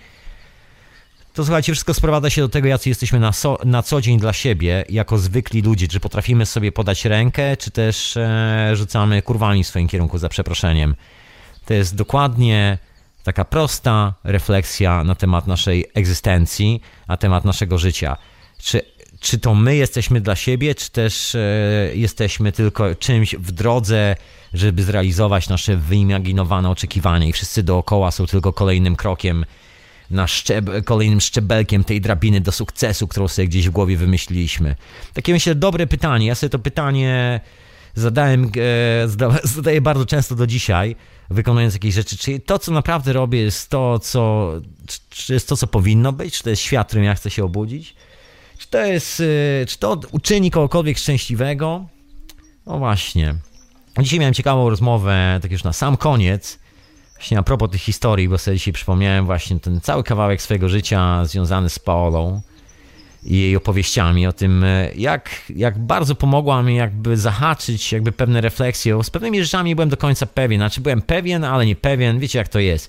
Speaker 1: to słuchajcie, wszystko sprowadza się do tego, jacy jesteśmy na, so, na co dzień dla siebie, jako zwykli ludzie, czy potrafimy sobie podać rękę, czy też e, rzucamy kurwami w swoim kierunku, za przeproszeniem. To jest dokładnie... taka prosta refleksja na temat naszej egzystencji, na temat naszego życia. Czy, czy to my jesteśmy dla siebie, czy też e, jesteśmy tylko czymś w drodze, żeby zrealizować nasze wyimaginowane oczekiwania i wszyscy dookoła są tylko kolejnym krokiem, na szczeb- kolejnym szczebelkiem tej drabiny do sukcesu, którą sobie gdzieś w głowie wymyśliliśmy. Takie myślę dobre pytanie. Ja sobie to pytanie zadałem, e, zada- zadaję bardzo często do dzisiaj, wykonując jakieś rzeczy, czy to, co naprawdę robię, jest to, co, czy jest to, co powinno być, czy to jest świat, w którym ja chcę się obudzić, czy to jest, czy to uczyni kogokolwiek szczęśliwego? No właśnie. Dzisiaj miałem ciekawą rozmowę, tak już na sam koniec, właśnie a propos tych historii, bo sobie dzisiaj przypomniałem właśnie ten cały kawałek swojego życia związany z Paolą i jej opowieściami o tym, jak, jak bardzo pomogła mi jakby zahaczyć jakby pewne refleksje. Z pewnymi rzeczami nie byłem do końca pewien, znaczy byłem pewien, ale nie pewien, wiecie jak to jest.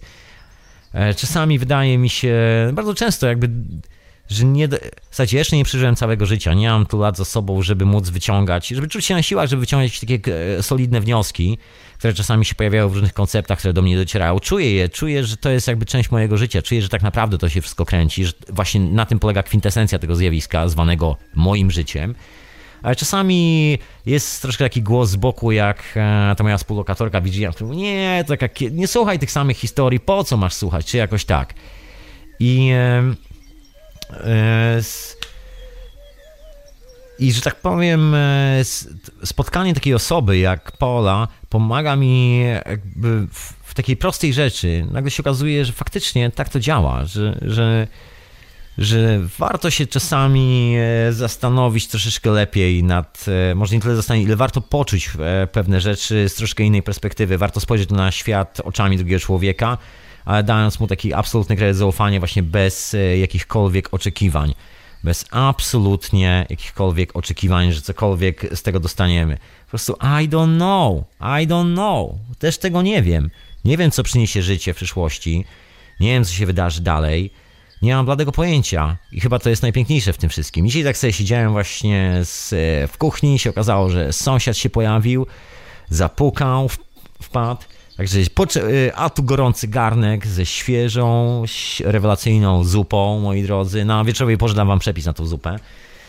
Speaker 1: Czasami wydaje mi się, bardzo często jakby, że nie, w zasadzie jeszcze nie przeżyłem całego życia, nie mam tu lat za sobą, żeby móc wyciągać, żeby czuć się na siłach, żeby wyciągać takie solidne wnioski, które czasami się pojawiają w różnych konceptach, które do mnie docierają. Czuję je, czuję, że to jest jakby część mojego życia, czuję, że tak naprawdę to się wszystko kręci, że właśnie na tym polega kwintesencja tego zjawiska zwanego moim życiem. Ale czasami jest troszkę taki głos z boku, jak ta moja współlokatorka Virginia, która mówi, nie, to taka, nie słuchaj tych samych historii, po co masz słuchać, czy jakoś tak. I... I że tak powiem, spotkanie takiej osoby jak Paula pomaga mi jakby w takiej prostej rzeczy. Nagle się okazuje, że faktycznie tak to działa, że, że, że warto się czasami zastanowić troszeczkę lepiej nad, może nie tyle zastanowić, ile warto poczuć pewne rzeczy z troszkę innej perspektywy. Warto spojrzeć na świat oczami drugiego człowieka, ale dając mu taki absolutny kredyt zaufania właśnie bez jakichkolwiek oczekiwań. Bez absolutnie jakichkolwiek oczekiwań, że cokolwiek z tego dostaniemy. Po prostu I don't know, I don't know. Też tego nie wiem. Nie wiem, co przyniesie życie w przyszłości. Nie wiem, co się wydarzy dalej. Nie mam bladego pojęcia. I chyba to jest najpiękniejsze w tym wszystkim. Dzisiaj tak sobie siedziałem właśnie z, w kuchni. Się okazało, że sąsiad się pojawił. Zapukał, wpadł. Także, a tu gorący garnek ze świeżą, rewelacyjną zupą, moi drodzy. Na wieczorowej porze dam wam przepis na tą zupę.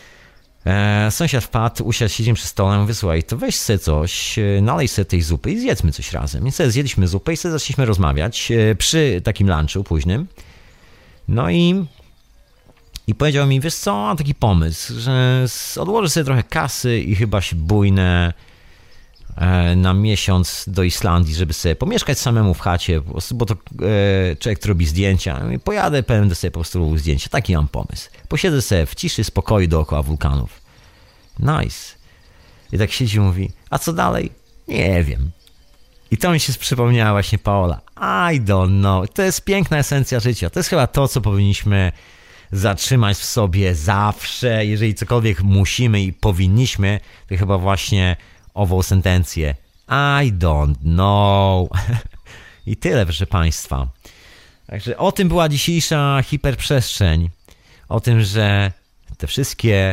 Speaker 1: E, sąsiad wpadł, usiadł, siedzimy przy stole, mówię, słuchaj, to weź sobie coś, nalej sobie tej zupy i zjedzmy coś razem. Więc sobie zjedliśmy zupę i sobie zaczęliśmy rozmawiać e, przy takim lunchu późnym. No i, i powiedział mi, wiesz co, mam taki pomysł, że odłożę sobie trochę kasy i chyba się bujnę e, na miesiąc do Islandii, żeby sobie pomieszkać samemu w chacie, po prostu, bo to e, człowiek, który robi zdjęcia. I pojadę, będę sobie po prostu robił zdjęcia. Taki mam pomysł. Posiedzę sobie w ciszy, spokoju dookoła wulkanów. Nice. I tak siedzi i mówi, a co dalej? Nie wiem. I to mi się przypomniała właśnie Paola. I don't know. To jest piękna esencja życia. To jest chyba to, co powinniśmy zatrzymać w sobie zawsze. Jeżeli cokolwiek musimy i powinniśmy, to chyba właśnie ową sentencję. I don't know. I tyle, proszę Państwa. Także o tym była dzisiejsza hiperprzestrzeń. O tym, że te wszystkie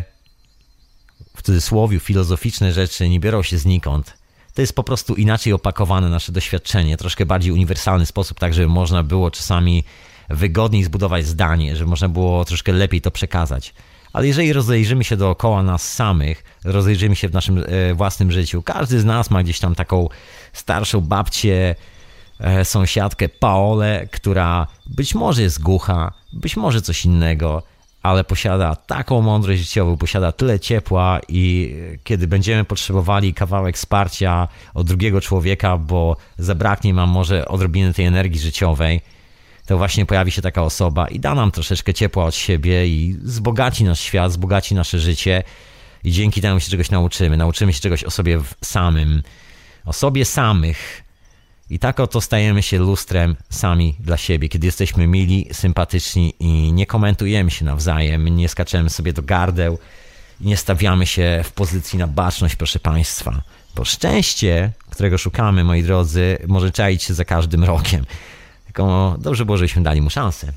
Speaker 1: w cudzysłowie filozoficzne rzeczy nie biorą się znikąd. To jest po prostu inaczej opakowane nasze doświadczenie, troszkę bardziej uniwersalny sposób, tak żeby można było czasami wygodniej zbudować zdanie, żeby można było troszkę lepiej to przekazać. Ale jeżeli rozejrzymy się dookoła nas samych, rozejrzymy się w naszym e, własnym życiu, każdy z nas ma gdzieś tam taką starszą babcię, e, sąsiadkę Paolę, która być może jest głucha, być może coś innego, ale posiada taką mądrość życiową, posiada tyle ciepła i kiedy będziemy potrzebowali kawałek wsparcia od drugiego człowieka, bo zabraknie nam może odrobiny tej energii życiowej, to właśnie pojawi się taka osoba i da nam troszeczkę ciepła od siebie i wzbogaci nasz świat, wzbogaci nasze życie i dzięki temu się czegoś nauczymy. Nauczymy się czegoś o sobie samym, o sobie samych. I tak oto stajemy się lustrem sami dla siebie, kiedy jesteśmy mili, sympatyczni i nie komentujemy się nawzajem, nie skaczemy sobie do gardeł i nie stawiamy się w pozycji na baczność, proszę Państwa. Bo szczęście, którego szukamy, moi drodzy, może czaić się za każdym rokiem. Tylko dobrze było, żebyśmy dali mu szansę.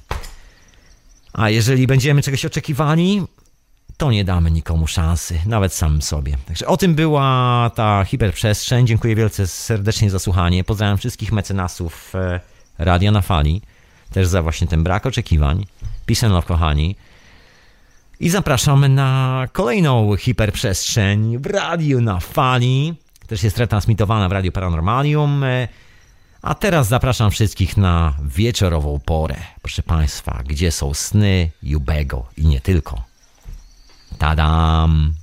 Speaker 1: A jeżeli będziemy czegoś oczekiwali, to nie damy nikomu szansy, nawet samym sobie. Także o tym była ta hiperprzestrzeń. Dziękuję wielce serdecznie za słuchanie. Pozdrawiam wszystkich mecenasów Radia na Fali. Też za właśnie ten brak oczekiwań. Peace and love, kochani. I zapraszamy na kolejną hiperprzestrzeń w Radiu na Fali. Też jest retransmitowana w Radiu Paranormalium. A teraz zapraszam wszystkich na wieczorową porę. Proszę Państwa, gdzie są sny Jubego i nie tylko. Tadam!